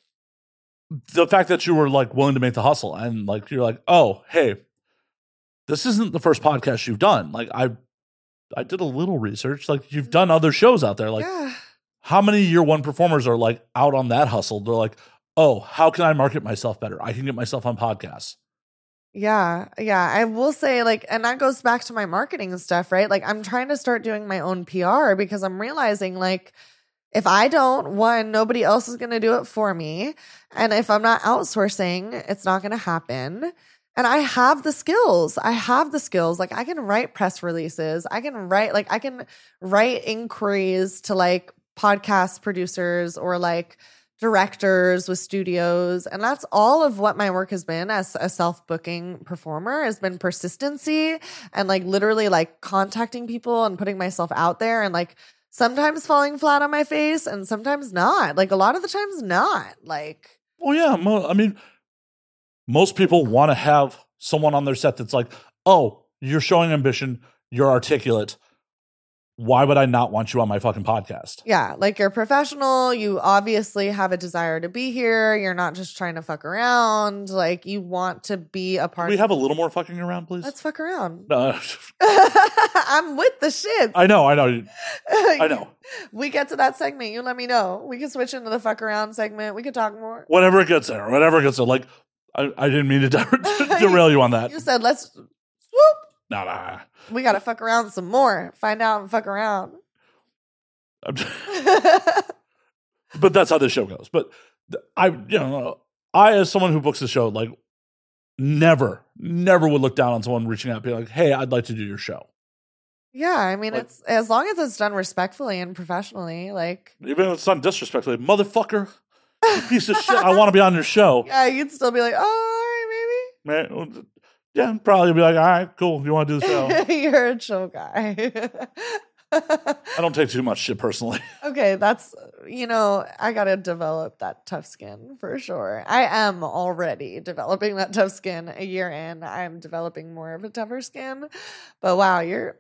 the fact that you were like willing to make the hustle and like, you're like, oh, hey, this isn't the first podcast you've done. Like, I did a little research. Like, you've done other shows out there. Like, yeah. How many year one performers are like out on that hustle? They're like, oh, how can I market myself better? I can get myself on podcasts. Yeah. I will say, like, and that goes back to my marketing stuff, right? Like, I'm trying to start doing my own PR because I'm realizing, like, if I don't, one, nobody else is going to do it for me. And if I'm not outsourcing, it's not going to happen. And I have the skills. Like, I can write press releases. I can write inquiries to like podcast producers or like directors with studios. And that's all of what my work has been as a self-booking performer, has been persistency and like literally like contacting people and putting myself out there and like sometimes falling flat on my face and sometimes not. Like, a lot of the times not. Like, well, yeah. I mean, most people want to have someone on their set that's like, oh, you're showing ambition, you're articulate. why would I not want you on my fucking podcast? Yeah, like you're professional. You obviously have a desire to be here. You're not just trying to fuck around. Like you want to be a Can part. we have a little more fucking around, please? Let's fuck around. Uh, I'm with the shit. I know. I know. We get to that segment. You let me know. We can switch into the fuck around segment. We could talk more. Whenever it gets there. Like, I didn't mean to derail you on that. You said let's swoop. Nah. We got to fuck around some more. Find out and fuck around. But that's how this show goes. But I, as someone who books the show, like, never would look down on someone reaching out, being like, "Hey, I'd like to do your show." Yeah, I mean, Like- it's as long as it's done respectfully and professionally. Like, Even if it's not disrespectfully, motherfucker, you piece of shit. I want to be on your show. yeah, you'd still be like, "Oh, all right, Man, yeah, probably be like, all right, cool. You want to do the show? maybe." You're a chill guy. I don't take too much shit personally. Okay, that's, I got to develop that tough skin for sure. I am already developing that tough skin a year in. I'm developing more of a tougher skin. But wow,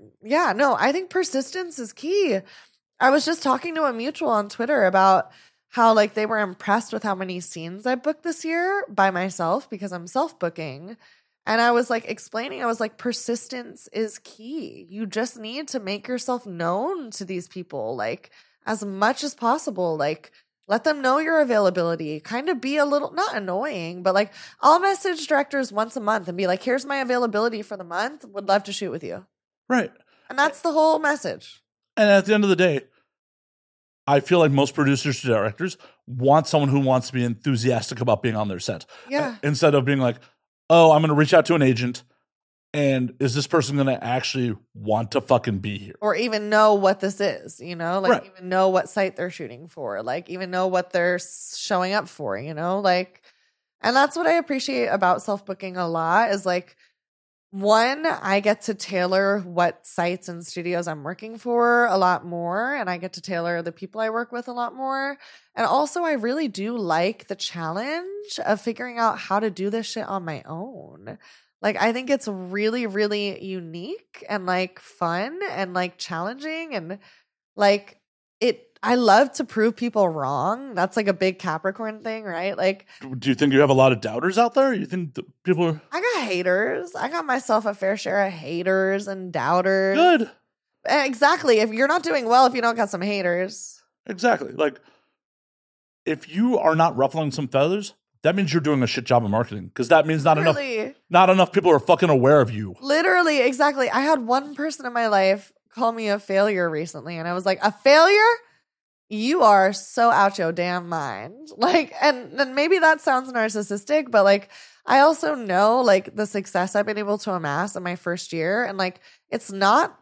I think persistence is key. I was just talking to a mutual on Twitter about how like they were impressed with how many scenes I booked this year by myself because I'm self-booking. And I was like explaining, I was like, persistence is key. You just need to make yourself known to these people, like as much as possible. Like let them know your availability. Kind of be a little, not annoying, but like I'll message directors once a month and be like, here's my availability for the month. Would love to shoot with you. Right. And that's the whole message. And at the end of the day, I feel like most producers, directors want someone who wants to be enthusiastic about being on their set. Yeah. Instead of being like, oh, I'm going to reach out to an agent, and is this person going to actually want to fucking be here? Or even know what this is, like Right. even know what site they're shooting for, like even know what they're showing up for, like, and that's what I appreciate about self-booking a lot is like, one, I get to tailor what sites and studios I'm working for a lot more, and I get to tailor the people I work with a lot more. And also, I really do like the challenge of figuring out how to do this shit on my own. Like, I think it's really, really unique and like fun and like challenging and like I love to prove people wrong. That's like a big Capricorn thing, right? Like, Do you think you have a lot of doubters out there? You think that people are I got haters. I got myself a fair share of haters and doubters. good? Exactly. If you're not doing well, if you don't got some haters. Exactly. Like, if you are not ruffling some feathers, that means you're doing a shit job of marketing, because that means not enough people are fucking aware of you. Literally, exactly. I had one person in my life call me a failure recently, and I was like, a failure? You are so out your damn mind. Like, and then maybe that sounds narcissistic, but like, I also know like the success I've been able to amass in my first year, and like, it's not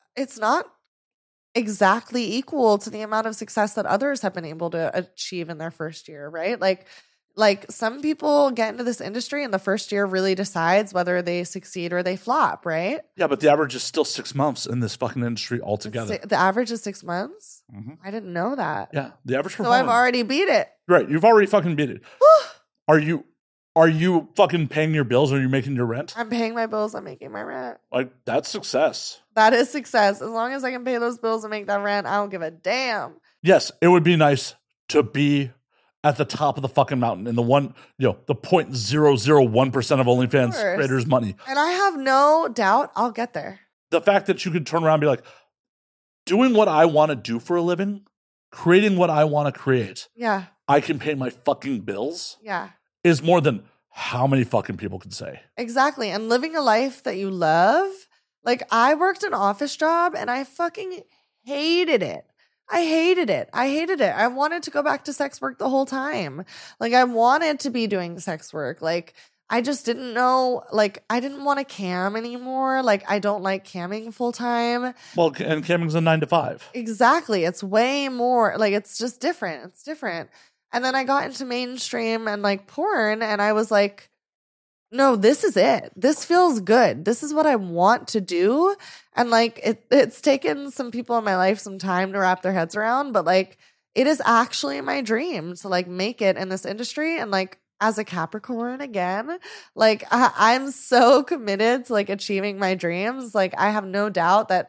exactly equal to the amount of success that others have been able to achieve in their first year, right? Like some people get into this industry and the first year really decides whether they succeed or they flop, right? Yeah, but the average is still 6 months in this fucking industry altogether. The average is 6 months? Mhm. I didn't know that. Yeah, the average for So I've porn. already beat it. Right, you've already fucking beat it. Are you fucking paying your bills? Are you making your rent? I'm paying my bills. I'm making my rent. Like, that's success. That is success. As long as I can pay those bills and make that rent, I don't give a damn. Yes, it would be nice to be at the top of the fucking mountain in the 0.001% of OnlyFans Of course. creators' money. And I have no doubt I'll get there. The fact that you could turn around and be like, doing what I want to do for a living, creating what I want to create, Yeah. I can pay my fucking bills, Yeah. is more than how many fucking people can say. Exactly. And living a life that you love. Like, I worked an office job and I fucking hated it. I hated it. I wanted to go back to sex work the whole time. Like, I wanted to be doing sex work. Like, I just didn't know. Like, I didn't want to cam anymore. Like, I don't like camming full time. Well, and camming's a 9 to 5. Exactly. It's way more. Like, it's just different. It's different. And then I got into mainstream and like porn, and I was like, no, this is it. This feels good. This is what I want to do. And like it's taken some people in my life some time to wrap their heads around, but like it is actually my dream to like make it in this industry. And like as a Capricorn again, like I'm so committed to like achieving my dreams. Like I have no doubt that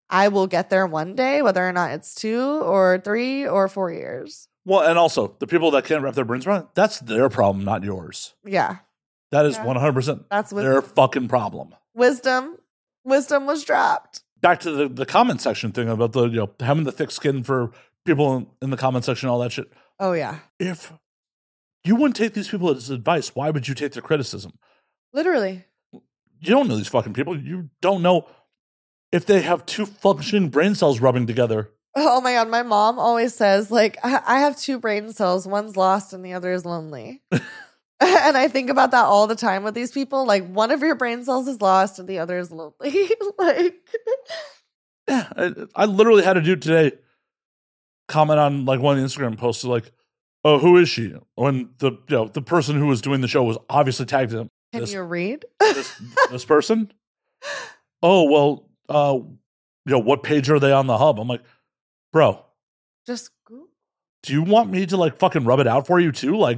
I will get there one day, whether or not it's 2 or 3 or 4 years. Well, and also the people that can't wrap their brains around it, that's their problem, not yours. Yeah. That is Yeah. 100% That's their fucking problem. wisdom. Wisdom was dropped. Back to the comment section thing about the having the thick skin for people in the comment section, all that shit. Oh, yeah. If you wouldn't take these people as advice, why would you take their criticism? Literally. You don't know these fucking people. You don't know if they have 2 functioning brain cells rubbing together. Oh my God. My mom always says, like, I have 2 brain cells. One's lost and the other is lonely. And I think about that all the time with these people. Like, one of your brain cells is lost and the other is lonely. Like, Yeah, I literally had a dude today comment on like one of the Instagram posts like, "Oh, who is she?" When the person who was doing the show was obviously tagged him. can you read? This person? Oh, well, what page are they on the hub? I'm like, bro, Just Google. do you want me to like fucking rub it out for you too? Like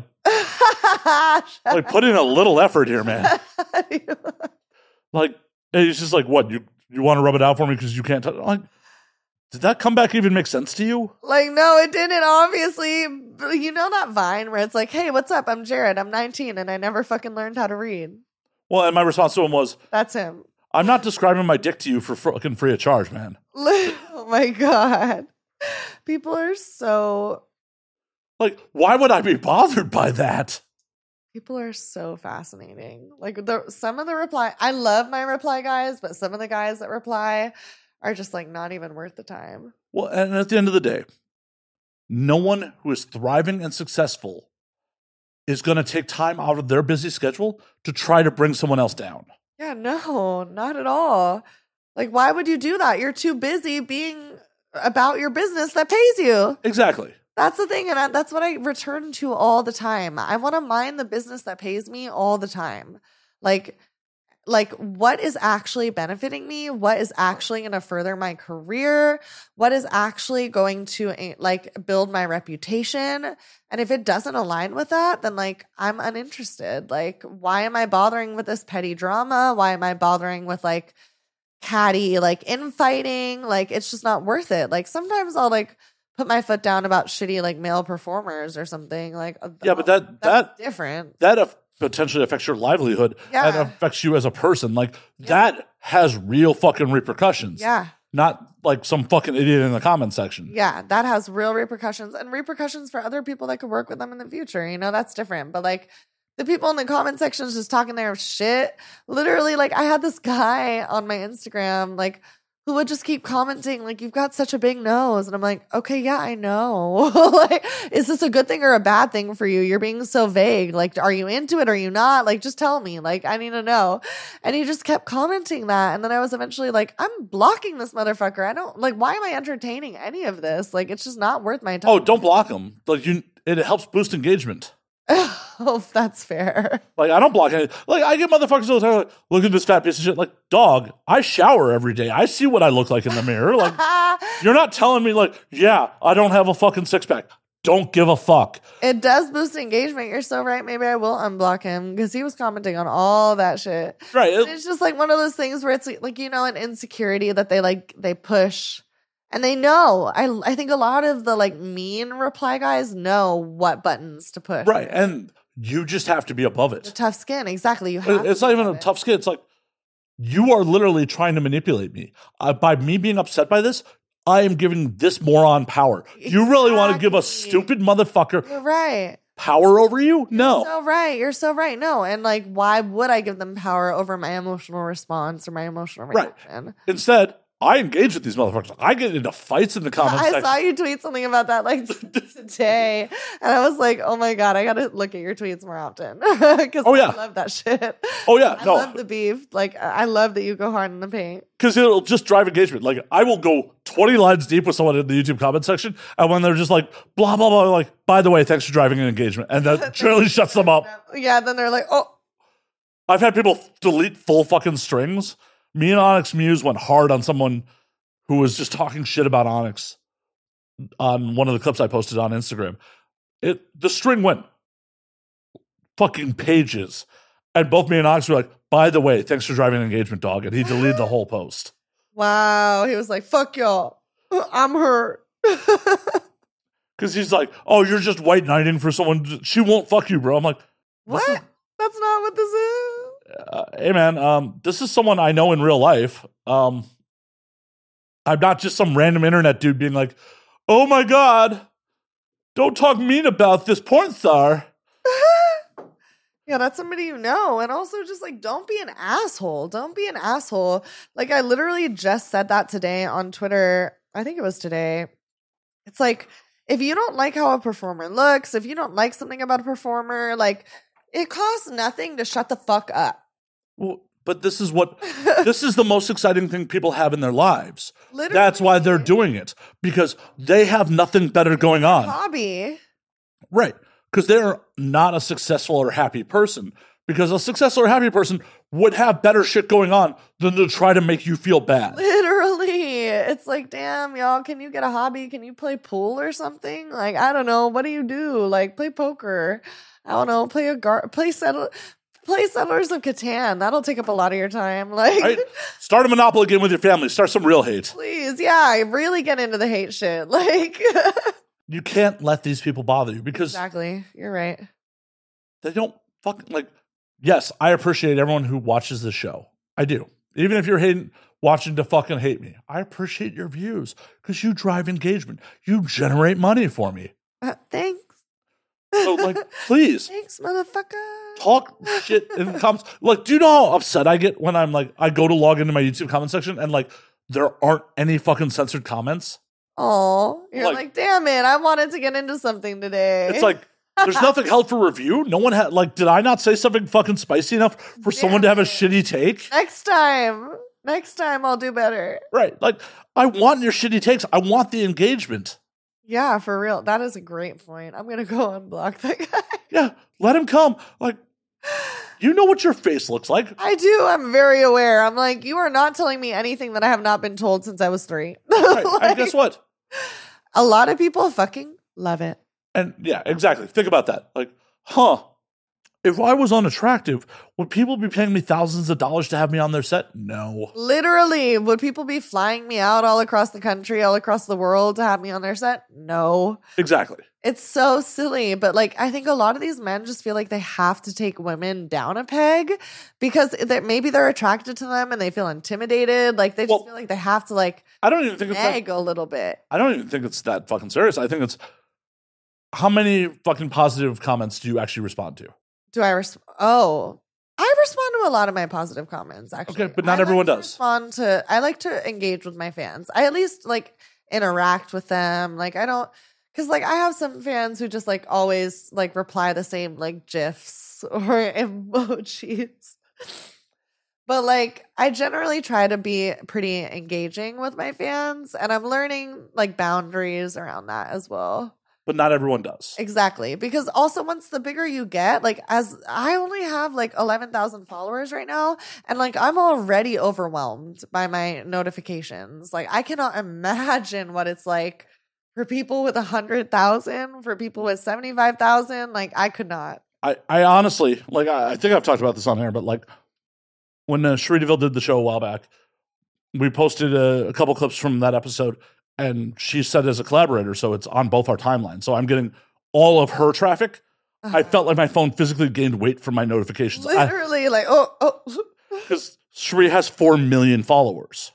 put in a little effort here, man. Like, it's just like, what, you want to rub it out for me because you can't touch? Like, did that comeback even make sense to you? Like, no, it didn't, obviously. You know that Vine where it's like, hey, what's up? I'm Jared. I'm 19 and I never fucking learned how to read. Well, and my response to him was, That's him. I'm not describing my dick to you for fucking free of charge, man. Oh my God. People are so Like, why would I be bothered by that? People are so fascinating. Like some of the reply, I love my reply guys, but some of the guys that reply are just like not even worth the time. Well, and at the end of the day, no one who is thriving and successful is going to take time out of their busy schedule to try to bring someone else down. Yeah, no, not at all. Like, why would you do that? You're too busy being about your business that pays you. Exactly. That's the thing, and that's what I return to all the time. I want to mind the business that pays me all the time. Like what is actually benefiting me? What is actually going to further my career? What is actually going to like build my reputation? And if it doesn't align with that, then like I'm uninterested. Like, why am I bothering with this petty drama? Why am I bothering with like catty like infighting? Like, it's just not worth it. Like, sometimes I'll like put my foot down about shitty like male performers or something. Like, Yeah, but that's different. That potentially affects your livelihood and affects you as a person. Like, that has real fucking repercussions. Yeah. Not like some fucking idiot in the comment section. Yeah, that has real repercussions and repercussions for other people that could work with them in the future. You know, that's different. But like the people in the comment sections just talking their shit. Literally, like I had this guy on my Instagram, like, who would just keep commenting, like, you've got such a big nose. And I'm like, okay, yeah, I know. Like, is this a good thing or a bad thing for you? You're being so vague. Like, are you into it? Are you not? Like, just tell me. Like, I need to know. And he just kept commenting that. And then I was eventually like, I'm blocking this motherfucker. I don't, like, why am I entertaining any of this? Like, it's just not worth my time. Oh, don't block them. Like, it helps boost engagement. Oh, that's fair. Like, I don't block any. Like, I get motherfuckers all the time, like, look at this fat piece of shit. Like, dog, I shower every day. I see what I look like in the mirror. Like, you're not telling me, like, yeah, I don't have a fucking six pack. Don't give a fuck. It does boost engagement. You're so right. Maybe I will unblock him because he was commenting on all that shit. Right. It's just like one of those things where it's like, you know, an insecurity that they push. And they know. I think a lot of the like mean reply guys know what buttons to push. Right. And you just have to be above it. The tough skin. Exactly. You have It's not even a tough skin. It's like, you are literally trying to manipulate me. By me being upset by this, I am giving this moron power. You really want to give a stupid motherfucker You're right. power over you? No. So right. You're so right. No. And like, why would I give them power over my emotional response or my emotional reaction? Right. Instead, I engage with these motherfuckers. I get into fights in the comments section. I saw you tweet something about that like today, and I was like, "Oh my God, I got to look at your tweets more often." Because I love that shit. Oh yeah, I love the beef. Like, I love that you go hard in the paint because it'll just drive engagement. Like, I will go 20 lines deep with someone in the YouTube comment section, and when they're just like blah blah blah, like, by the way, thanks for driving an engagement, and that generally shuts them up. Yeah, then they're like, "Oh." I've had people delete full fucking strings. Me and Onyx Muse went hard on someone who was just talking shit about Onyx on one of the clips I posted on Instagram. The string went fucking pages. And both me and Onyx were like, by the way, thanks for driving an engagement, dog. And he deleted the whole post. Wow. He was like, fuck y'all. I'm hurt. Because he's like, oh, you're just white knighting for someone. She won't fuck you, bro. I'm like, What? That's not what this is. hey, man, this is someone I know in real life. I'm not just some random internet dude being like, oh my God, don't talk mean about this porn star. Yeah, that's somebody you know. And also just like, don't be an asshole. Don't be an asshole. Like, I literally just said that today on Twitter. I think it was today. It's like, if you don't like how a performer looks, if you don't like something about a performer, like, it costs nothing to shut the fuck up. Well, but this is the most exciting thing people have in their lives. Literally. That's why they're doing it, because they have nothing better going on. Hobby. Right. Because they're not a successful or happy person. Because a successful or happy person would have better shit going on than to try to make you feel bad. Literally. It's like, damn, y'all, can you get a hobby? Can you play pool or something? Like, I don't know. What do you do? Like, play poker. I don't know. Play Settlers of Catan. That'll take up a lot of your time. Like, Right? Start a Monopoly game with your family. Start some real hate. please. Yeah, really get into the hate shit. Like, You can't let these people bother you because exactly. You're right. they don't fucking like. Yes, I appreciate everyone who watches the show. I do. Even if you're watching to fucking hate me, I appreciate your views because you drive engagement. You generate money for me. Thanks. So, like, please Thanks, motherfucker. talk shit in the comments. Like, do you know how upset I get when I'm like, I go to log into my YouTube comment section and like there aren't any fucking censored comments? Oh, you're Like- like, damn it. I wanted to get into something today. It's like, there's nothing held for review. No one had, like, did I not say something fucking spicy enough for someone to have a shitty take? Next time I'll do better. Right. Like, I want your shitty takes. I want the engagement. Yeah, for real. That is a great point. I'm going to go unblock that guy. Yeah. Let him come. Like, you know what your face looks like. I do. I'm very aware. I'm like, you are not telling me anything that I have not been told since I was 3. Right. Like, And guess what? a lot of people fucking love it. And yeah, exactly. Think about that. Like, if I was unattractive, would people be paying me thousands of dollars to have me on their set? No. Literally, would people be flying me out all across the country, all across the world to have me on their set? No. Exactly. It's so silly, but like I think a lot of these men just feel like they have to take women down a peg because maybe they're attracted to them and they feel intimidated. Like they just feel like they have to like I don't even think it's nag a little bit. I don't even think it's that fucking serious. I think it's how many fucking positive comments do you actually respond to? Do I respond? Oh, I respond to a lot of my positive comments actually. Okay, but not everyone does. I like to engage with my fans. I at least like interact with them. Like I don't. Because, like, I have some fans who just, like, always, like, reply the same, like, GIFs or emojis. But, like, I generally try to be pretty engaging with my fans. And I'm learning, like, boundaries around that as well. But not everyone does. Exactly. Because also once the bigger you get, like, as I only have, like, 11,000 followers right now. And, like, I'm already overwhelmed by my notifications. Like, I cannot imagine what it's like for people with 100,000, for people with 75,000, like I could not. I honestly, like, I think I've talked about this on air, but like when Cherie DeVille did the show a while back, we posted a couple clips from that episode, and she said as a collaborator, so it's on both our timelines. So I'm getting all of her traffic. I felt like my phone physically gained weight from my notifications. Literally, Because Cherie has 4 million followers.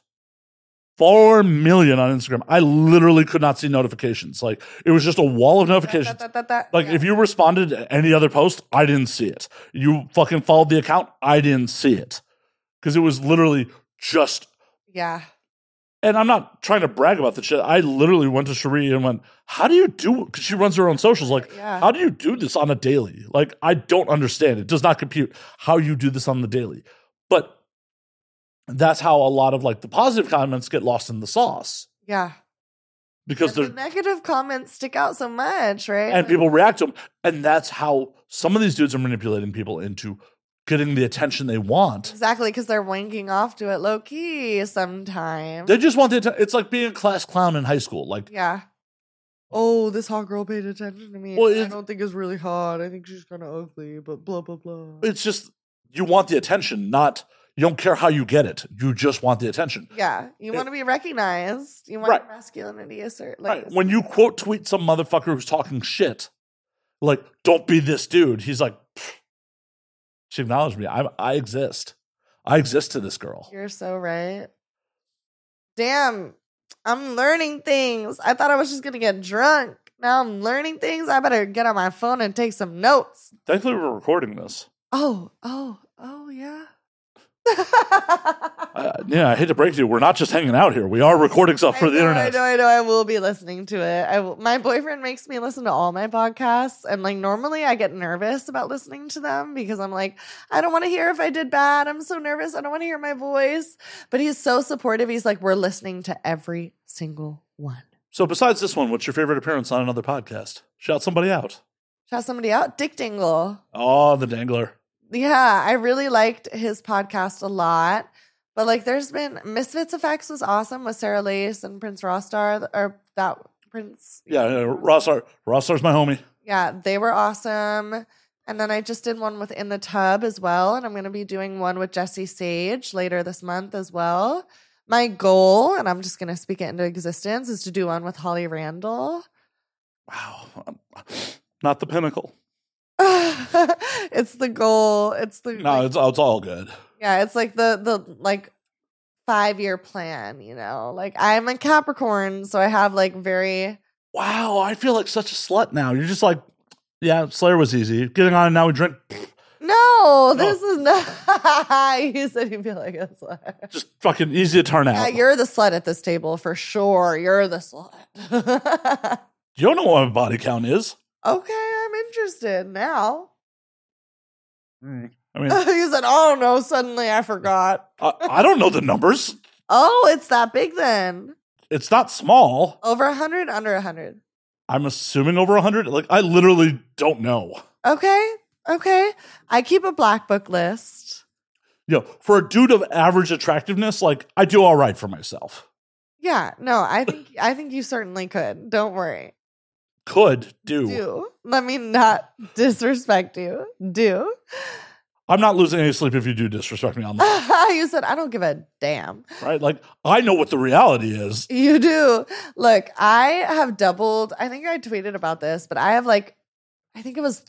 4 million on Instagram. I literally could not see notifications. Like, it was just a wall of notifications. Like, if you responded to any other post, I didn't see it. You fucking followed the account, I didn't see it. Because it was literally just. Yeah. And I'm not trying to brag about the shit. I literally went to Cherie and went, how do you do it? Because she runs her own socials. Like, how do you do this on a daily? Like, I don't understand. It does not compute how you do this on the daily. But that's how a lot of like the positive comments get lost in the sauce. Yeah. Because the negative comments stick out so much, right? And people react to them. And that's how some of these dudes are manipulating people into getting the attention they want. Exactly, because they're wanking off to it low key sometimes. They just want the attention. It's like being a class clown in high school. Like, yeah. Oh, this hot girl paid attention to me. Well, I don't think it's really hot. I think she's kind of ugly, but blah, blah, blah. It's just, you want the attention, not, You don't care how you get it. You just want the attention. Yeah, you want to be recognized. You want Right. your masculinity assert. Right. When you quote tweet some motherfucker who's talking shit, like, don't be this dude. He's like, she acknowledged me. I exist. I exist to this girl. You're so right. Damn, I'm learning things. I thought I was just gonna get drunk. Now I'm learning things. I better get on my phone and take some notes. Thankfully, we're recording this. Oh, yeah. Yeah, I hate to break it to you. We're not just hanging out here. We are recording stuff for the internet. I know. I will be listening to it. My boyfriend makes me listen to all my podcasts, and like normally I get nervous about listening to them because I'm like, I don't want to hear if I did bad. I'm so nervous. I don't want to hear my voice. But he's so supportive. He's like, we're listening to every single one. So besides this one, what's your favorite appearance on another podcast? Shout somebody out. Shout somebody out. Dick Dingle. Oh, the Dangler. Yeah, I really liked his podcast a lot. But like there's been Misfits Effects was awesome with Sarah Lace and Prince Rostar, or that Prince. Yeah, Rossar. Rossar's my homie. Yeah, they were awesome. And then I just did one with In the Tub as well. And I'm going to be doing one with Jesse Sage later this month as well. My goal, and I'm just going to speak it into existence, is to do one with Holly Randall. Wow. Not the pinnacle. It's the goal. It's the No, it's all good. yeah. It's like the like 5-year plan. You know, like I'm a Capricorn, so I have like very Wow, I feel like such a slut now. You're just like, yeah, Slayer was easy. Getting on and now we drink. no. This is not. You said you feel like a slut. Just fucking easy to turn out. Yeah, you're the slut at this table for sure. You're the slut. You don't know what my body count is. Okay, I'm interested now. I mean, You said, "Oh no!" Suddenly, I forgot. I don't know the numbers. Oh, it's that big then. It's not small. Over 100, under 100. I'm assuming over 100. Like, I literally don't know. Okay. I keep a black book list. You know, for a dude of average attractiveness, like, I do all right for myself. Yeah, no, I think you certainly could. Don't worry. Could do. Do. Let me not disrespect you. Do. I'm not losing any sleep if you do disrespect me on that. You said I don't give a damn. Right? Like, I know what the reality is. You do. Look, I have doubled. I think I tweeted about this, but I have like, I think it was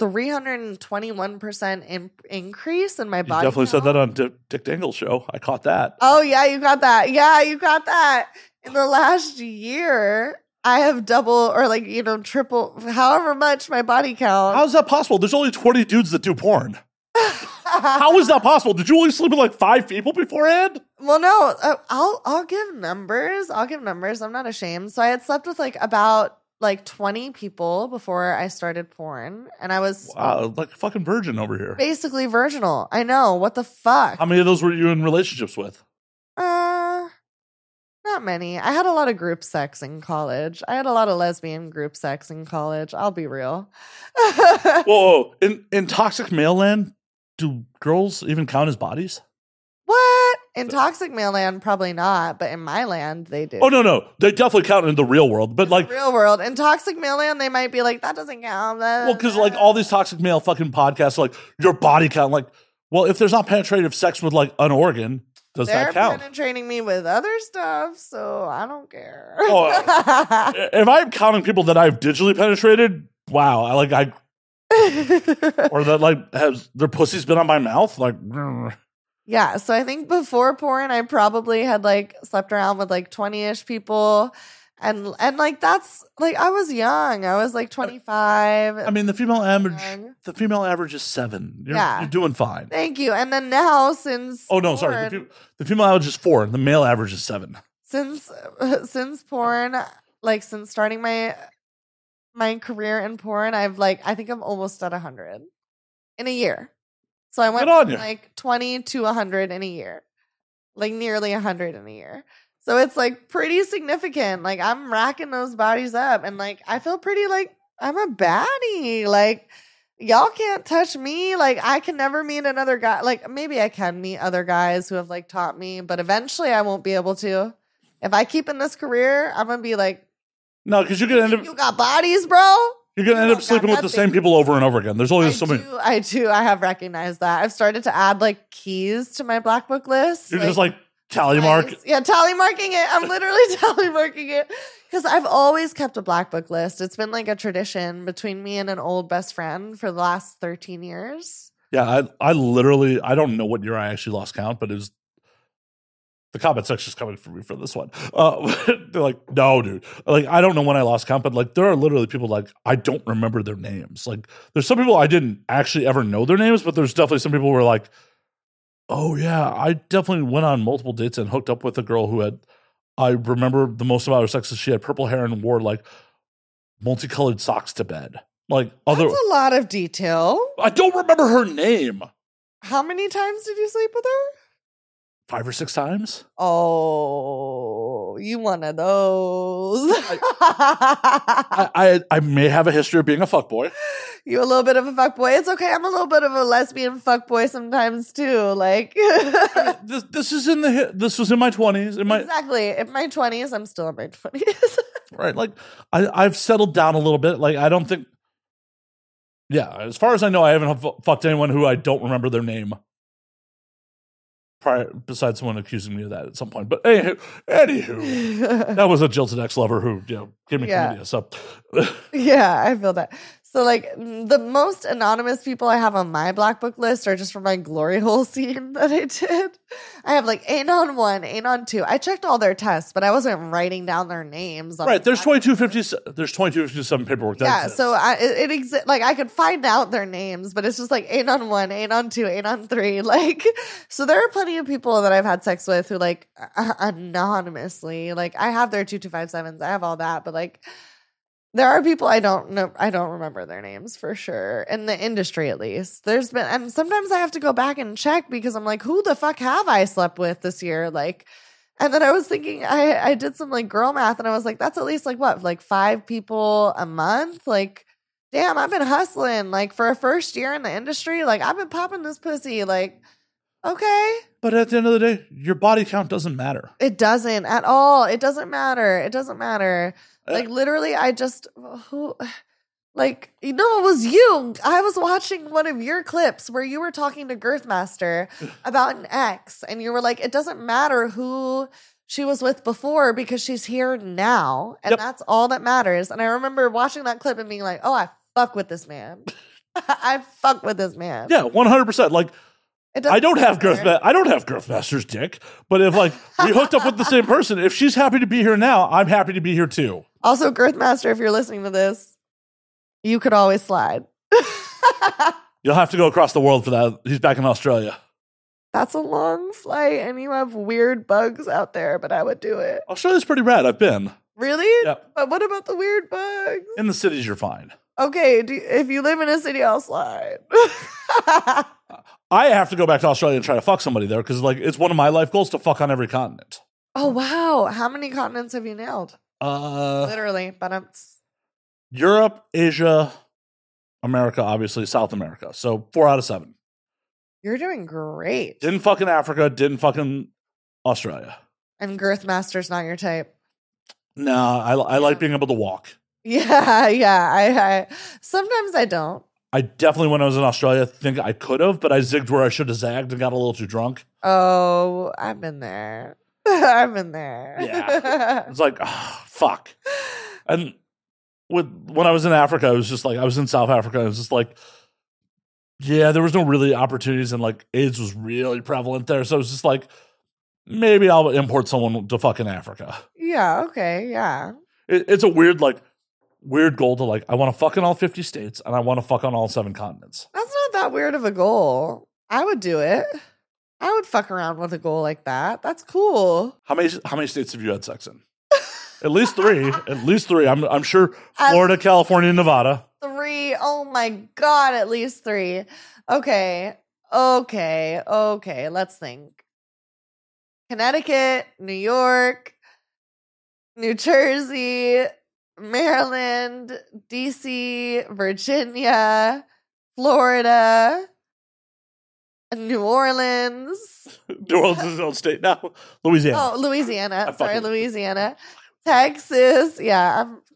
321% increase in my You body. definitely said count. that on Dick Dingle's show. I caught that. Oh, yeah, you got that. Yeah, you got that. In the last year, I have double or like, triple, however much my body count. How is that possible? There's only 20 dudes that do porn. How is that possible? Did you only sleep with like 5 people beforehand? Well, no, I'll give numbers. I'm not ashamed. So I had slept with like about like 20 people before I started porn, and I was Like a fucking virgin over here. basically virginal. I know. What the fuck? How many of those were you in relationships with? Not many. I had a lot of group sex in college. I had a lot of lesbian group sex in college. I'll be real. Whoa. In toxic male land, do girls even count as bodies? What? In toxic male land, probably not, but in my land, they do. Oh, no. They definitely count in the real world. But like, Real world. In toxic male land, they might be like, that doesn't count. well, because like all these toxic male fucking podcasts, are like your body count. Like, well, if there's not penetrative sex with like an organ, does They're that count? penetrating me with other stuff, so I don't care. Oh, if I'm counting people that I've digitally penetrated, wow, or that like has their pussy's been on my mouth, like. Yeah, so I think before porn, I probably had like slept around with like 20-ish people, and like that's like I was young. I was like 25. I mean, the female average is 7. You're doing fine. Thank you. And then now since Oh no, sorry. The female average is 4. The male average is 7. Since porn, like since starting my career in porn, I think I'm almost at 100 in a year. So I went from like 20 to 100 in a year, like nearly 100 in a year. So it's like pretty significant. Like I'm racking those bodies up, and like I feel pretty like I'm a baddie. Like y'all can't touch me. Like I can never meet another guy. Like maybe I can meet other guys who have like taught me, but eventually I won't be able to. If I keep in this career, I'm gonna be like, no, because you're gonna end up. You got bodies, bro. You're going to end up sleeping with the same people over and over again. There's only so many. I do. I have recognized that. I've started to add like keys to my black book list. You're just like tally mark. Yeah, tally marking it. I'm literally tally marking it because I've always kept a black book list. It's been like a tradition between me and an old best friend for the last 13 years. Yeah, I literally, I don't know what year I actually lost count, but it was the comment section's coming for me for this one. They're like, no, dude. Like, I don't know when I lost count, but like, there are literally people like, I don't remember their names. Like, there's some people I didn't actually ever know their names, but there's definitely some people who were like, oh yeah, I definitely went on multiple dates and hooked up with a girl who had, I remember the most about her sex is she had purple hair and wore like multicolored socks to bed. Like, That's a lot of detail. I don't remember her name. How many times did you sleep with her? 5 or 6 times. Oh, you one of those. I may have a history of being a fuckboy. You a little bit of a fuckboy. It's okay. I'm a little bit of a lesbian fuckboy sometimes too. Like this was in my 20s. Exactly. In my 20s, I'm still in my 20s. Right. Like I've settled down a little bit. Like I don't think. Yeah, as far as I know, I haven't fucked anyone who I don't remember their name. Besides someone accusing me of that at some point. But anywho, that was a jilted ex-lover who gave me chlamydia. So yeah, I feel that. So like the most anonymous people I have on my black book list are just from my glory hole scene that I did. I have like Anon 1, Anon 2. I checked all their tests, but I wasn't writing down their names. Right, there's 2257 paperwork. Yeah, so it exists. Like I could find out their names, but it's just like Anon 1, Anon 2, Anon 3. Like, so there are plenty of people that I've had sex with who like anonymously. Like I have their 2257s, I have all that, but like. There are people I don't know. I don't remember their names for sure in the industry, at least. There's been, and sometimes I have to go back and check because I'm like, who the fuck have I slept with this year? Like, and then I was thinking, I did some like girl math, and I was like, that's at least like what, like 5 people a month? Like, damn, I've been hustling like for a first year in the industry. Like, I've been popping this pussy. Like, okay. But at the end of the day, your body count doesn't matter. It doesn't at all. It doesn't matter. It doesn't matter. Like literally, it was you. I was watching one of your clips where you were talking to Girthmaster about an ex, and you were like, it doesn't matter who she was with before because she's here now, and that's all that matters. And I remember watching that clip and being like, oh, I fuck with this man. I fuck with this man. Yeah, 100%. Like, I don't have Girthmaster's dick, but if like we hooked up with the same person, if she's happy to be here now, I'm happy to be here too. Also, Girthmaster, if you're listening to this, you could always slide. You'll have to go across the world for that. He's back in Australia. That's a long flight, and you have weird bugs out there, but I would do it. Australia's pretty rad. I've been. Really? Yep. But what about the weird bugs? In the cities, you're fine. Okay, if you live in a city, I'll slide. I have to go back to Australia and try to fuck somebody there because like it's one of my life goals to fuck on every continent. Oh, wow. How many continents have you nailed? Literally, but Europe, Asia, America, obviously, South America. So 4 out of 7. You're doing great. Didn't fucking Africa, didn't fucking Australia. And Girthmaster's not your type. No, I like being able to walk. Yeah. I sometimes I don't. I definitely, when I was in Australia, think I could have, but I zigged where I should have zagged and got a little too drunk. Oh, I've been there. I've been there. Yeah. It's like, oh, fuck. And when I was in Africa, I was just like, I was in South Africa. I was just like, yeah, there was no really opportunities, and like AIDS was really prevalent there. So it was just like, maybe I'll import someone to fucking Africa. Yeah. Okay. Yeah. It's a weird goal to like, I want to fuck in all 50 states and I want to fuck on all 7 continents. That's not that weird of a goal. I would do it. I would fuck around with a goal like that. That's cool. How many states have you had sex in? At least 3. At least 3. I'm sure Florida, California, Nevada. 3. Oh my God, at least 3. Okay. Let's think. Connecticut, New York, New Jersey, Maryland, DC, Virginia, Florida, New Orleans. New Orleans is its own state now. Louisiana. Oh, Louisiana. Sorry, Louisiana. Texas. Yeah,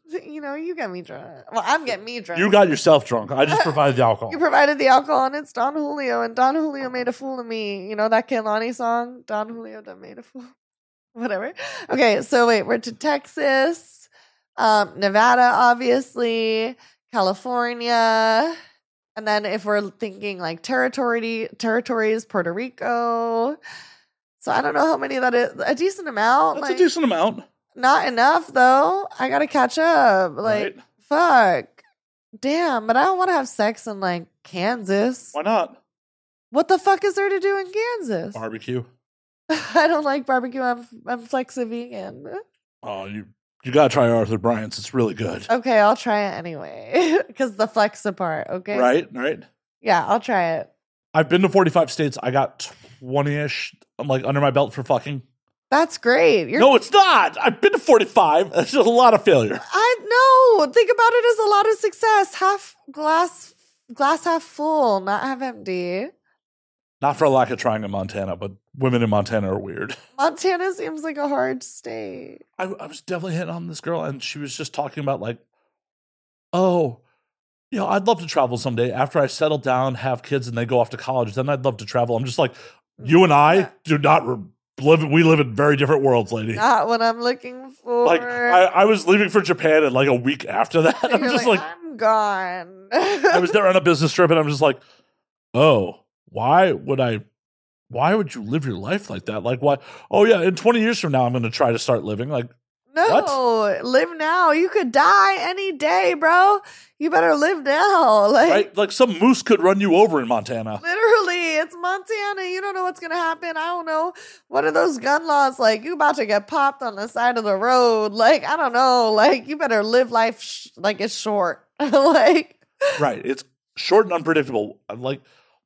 You know, you get me drunk. Well, I'm getting me drunk. You got yourself drunk. I just provided the alcohol. You provided the alcohol, and it's Don Julio, and Don Julio made a fool of me. You know that Kehlani song? Don Julio done made a fool. Whatever. Okay, so wait, we're to Texas, Nevada, obviously, California, and then if we're thinking like territories, Puerto Rico. So I don't know how many that is. A decent amount. That's a decent amount. Not enough though. I gotta catch up. Like, Right. fuck. Damn, but I don't want to have sex in like Kansas. Why not? What the fuck is there to do in Kansas? Barbecue. I don't like barbecue. I'm flexi-vegan. Oh, you gotta try Arthur Bryant's. It's really good. Okay, I'll try it anyway. Because the flex part, okay? Right. Yeah, I'll try it. I've been to 45 states. I got 20-ish. I'm like under my belt for fucking. That's great. No, it's not. I've been to 45. That's just a lot of failure. I know. Think about it as a lot of success. Half glass half full, not half empty. Not for lack of trying in Montana, but women in Montana are weird. Montana seems like a hard state. I was definitely hitting on this girl, and she was just talking about like, oh, you know, I'd love to travel someday after I settle down, have kids, and they go off to college. Then I'd love to travel. I'm just like, you and I do not live. We live in very different worlds, lady. Not what I'm looking for. Like I was leaving for Japan, and like a week after that, I'm You're just like, I'm gone. I was there on a business trip, and I'm just like, oh, why would you live your life like that? Like, why? Oh yeah, in 20 years from now, I'm going to try to start living. Like, no, live now. You could die any day, bro. You better live now. Like, right? Like some moose could run you over in Montana. literally, it's Montana. You don't know what's gonna happen. I don't know. What are those gun laws like? You about to get popped on the side of the road? Like, I don't know. Like, you better live life like it's short. Like, Right. It's short and unpredictable. Like,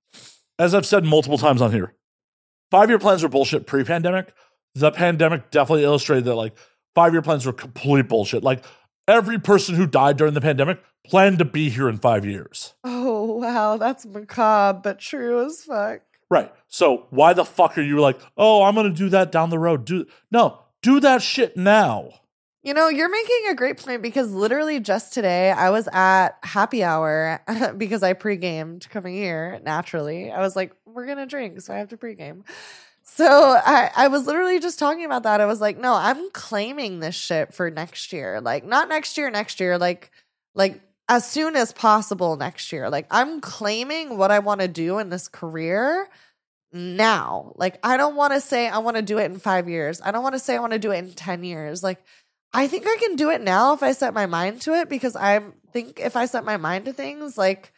as I've said multiple times on here, 5-year plans were bullshit pre-pandemic. The pandemic definitely illustrated that, like, 5-year plans were complete bullshit. Like, every person who died during the pandemic planned to be here in 5 years. oh wow, that's macabre, but true as fuck. Right. So why the fuck are you like, oh, I'm going to do that down the road? Do that shit now. You know, you're making a great point because literally just today I was at happy hour because I pre-gamed coming here naturally. I was like, we're going to drink, so I have to pre-game. So I was literally just talking about that. I was like, no, I'm claiming this shit for next year. Like, not next year, like as soon as possible next year. Like, I'm claiming what I want to do in this career now. Like, I don't want to say I want to do it in 5 years. I don't want to say I want to do it in 10 years. Like, I think I can do it now if I set my mind to it, because I think if I set my mind to things, like,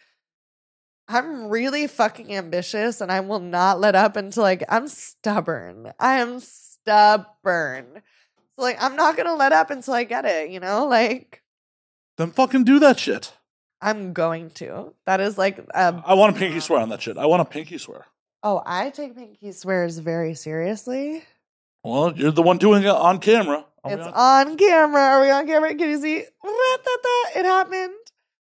I'm really fucking ambitious and I will not let up until, like, I'm stubborn. I am stubborn. So, like, I'm not going to let up until I get it, you know? Like, Then fucking do that shit. I'm going to. That is like, I want a pinky swear on that shit. I want a pinky swear. oh, I take pinky swears very seriously. Well, you're the one doing it on camera. It's on camera. Are we on camera? Can you see? It happened.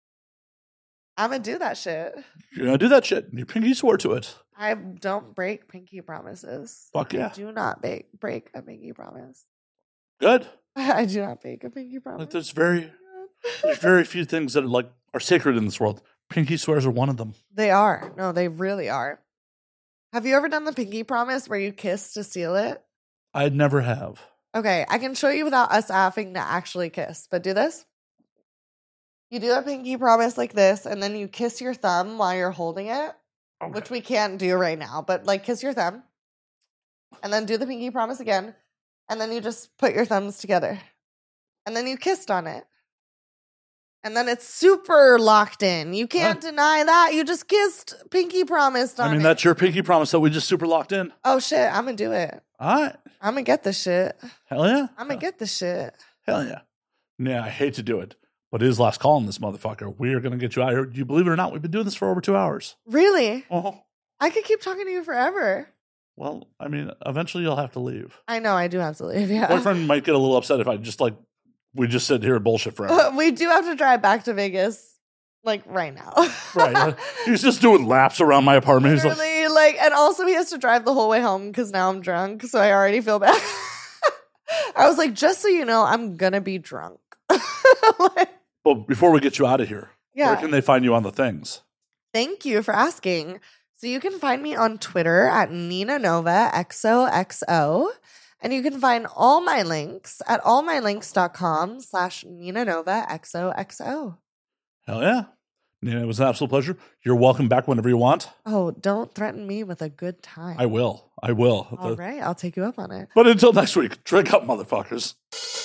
I'm going to do that shit. You're going to do that shit. You pinky swear to it. I don't break pinky promises. Fuck yeah. I do not break a pinky promise. Good. I do not break a pinky promise. Like there's very few things that are sacred in this world. Pinky swears are one of them. They are. No, they really are. Have you ever done the pinky promise where you kiss to seal it? I never have. Okay, I can show you without us having to actually kiss, but do this. You do a pinky promise like this, and then you kiss your thumb while you're holding it, Okay. which we can't do right now, but like kiss your thumb, and then do the pinky promise again, and then you just put your thumbs together, and then you kissed on it. And then it's super locked in. You can't deny that. You just kissed, pinky promised on it. I mean, that's your pinky promise that we just super locked in. Oh, shit. I'm going to do it. All right. I'm going to get this shit. Hell yeah. I'm going to get this shit. Hell yeah. Yeah, I hate to do it, but it is last call on this motherfucker. We're going to get you out here. You believe it or not, we've been doing this for over 2 hours. Really? Oh. I could keep talking to you forever. Well, I mean, eventually you'll have to leave. I know. I do have to leave. Yeah. Boyfriend might get a little upset if I just we just sit here and bullshit forever. We do have to drive back to Vegas, like, right now. Right. He's just doing laps around my apartment. He's Literally, like, and also he has to drive the whole way home because now I'm drunk, so I already feel bad. I was like, just so you know, I'm gonna be drunk. But before we get you out of here, Yeah. where can they find you on the things? Thank you for asking. So you can find me on Twitter at Nina Nova XOXO. And you can find all my links at allmylinks.com/Nina Nova XOXO. Hell yeah. Nina, it was an absolute pleasure. You're welcome back whenever you want. Oh, don't threaten me with a good time. I will. All right, I'll take you up on it. But until next week, drink up, motherfuckers.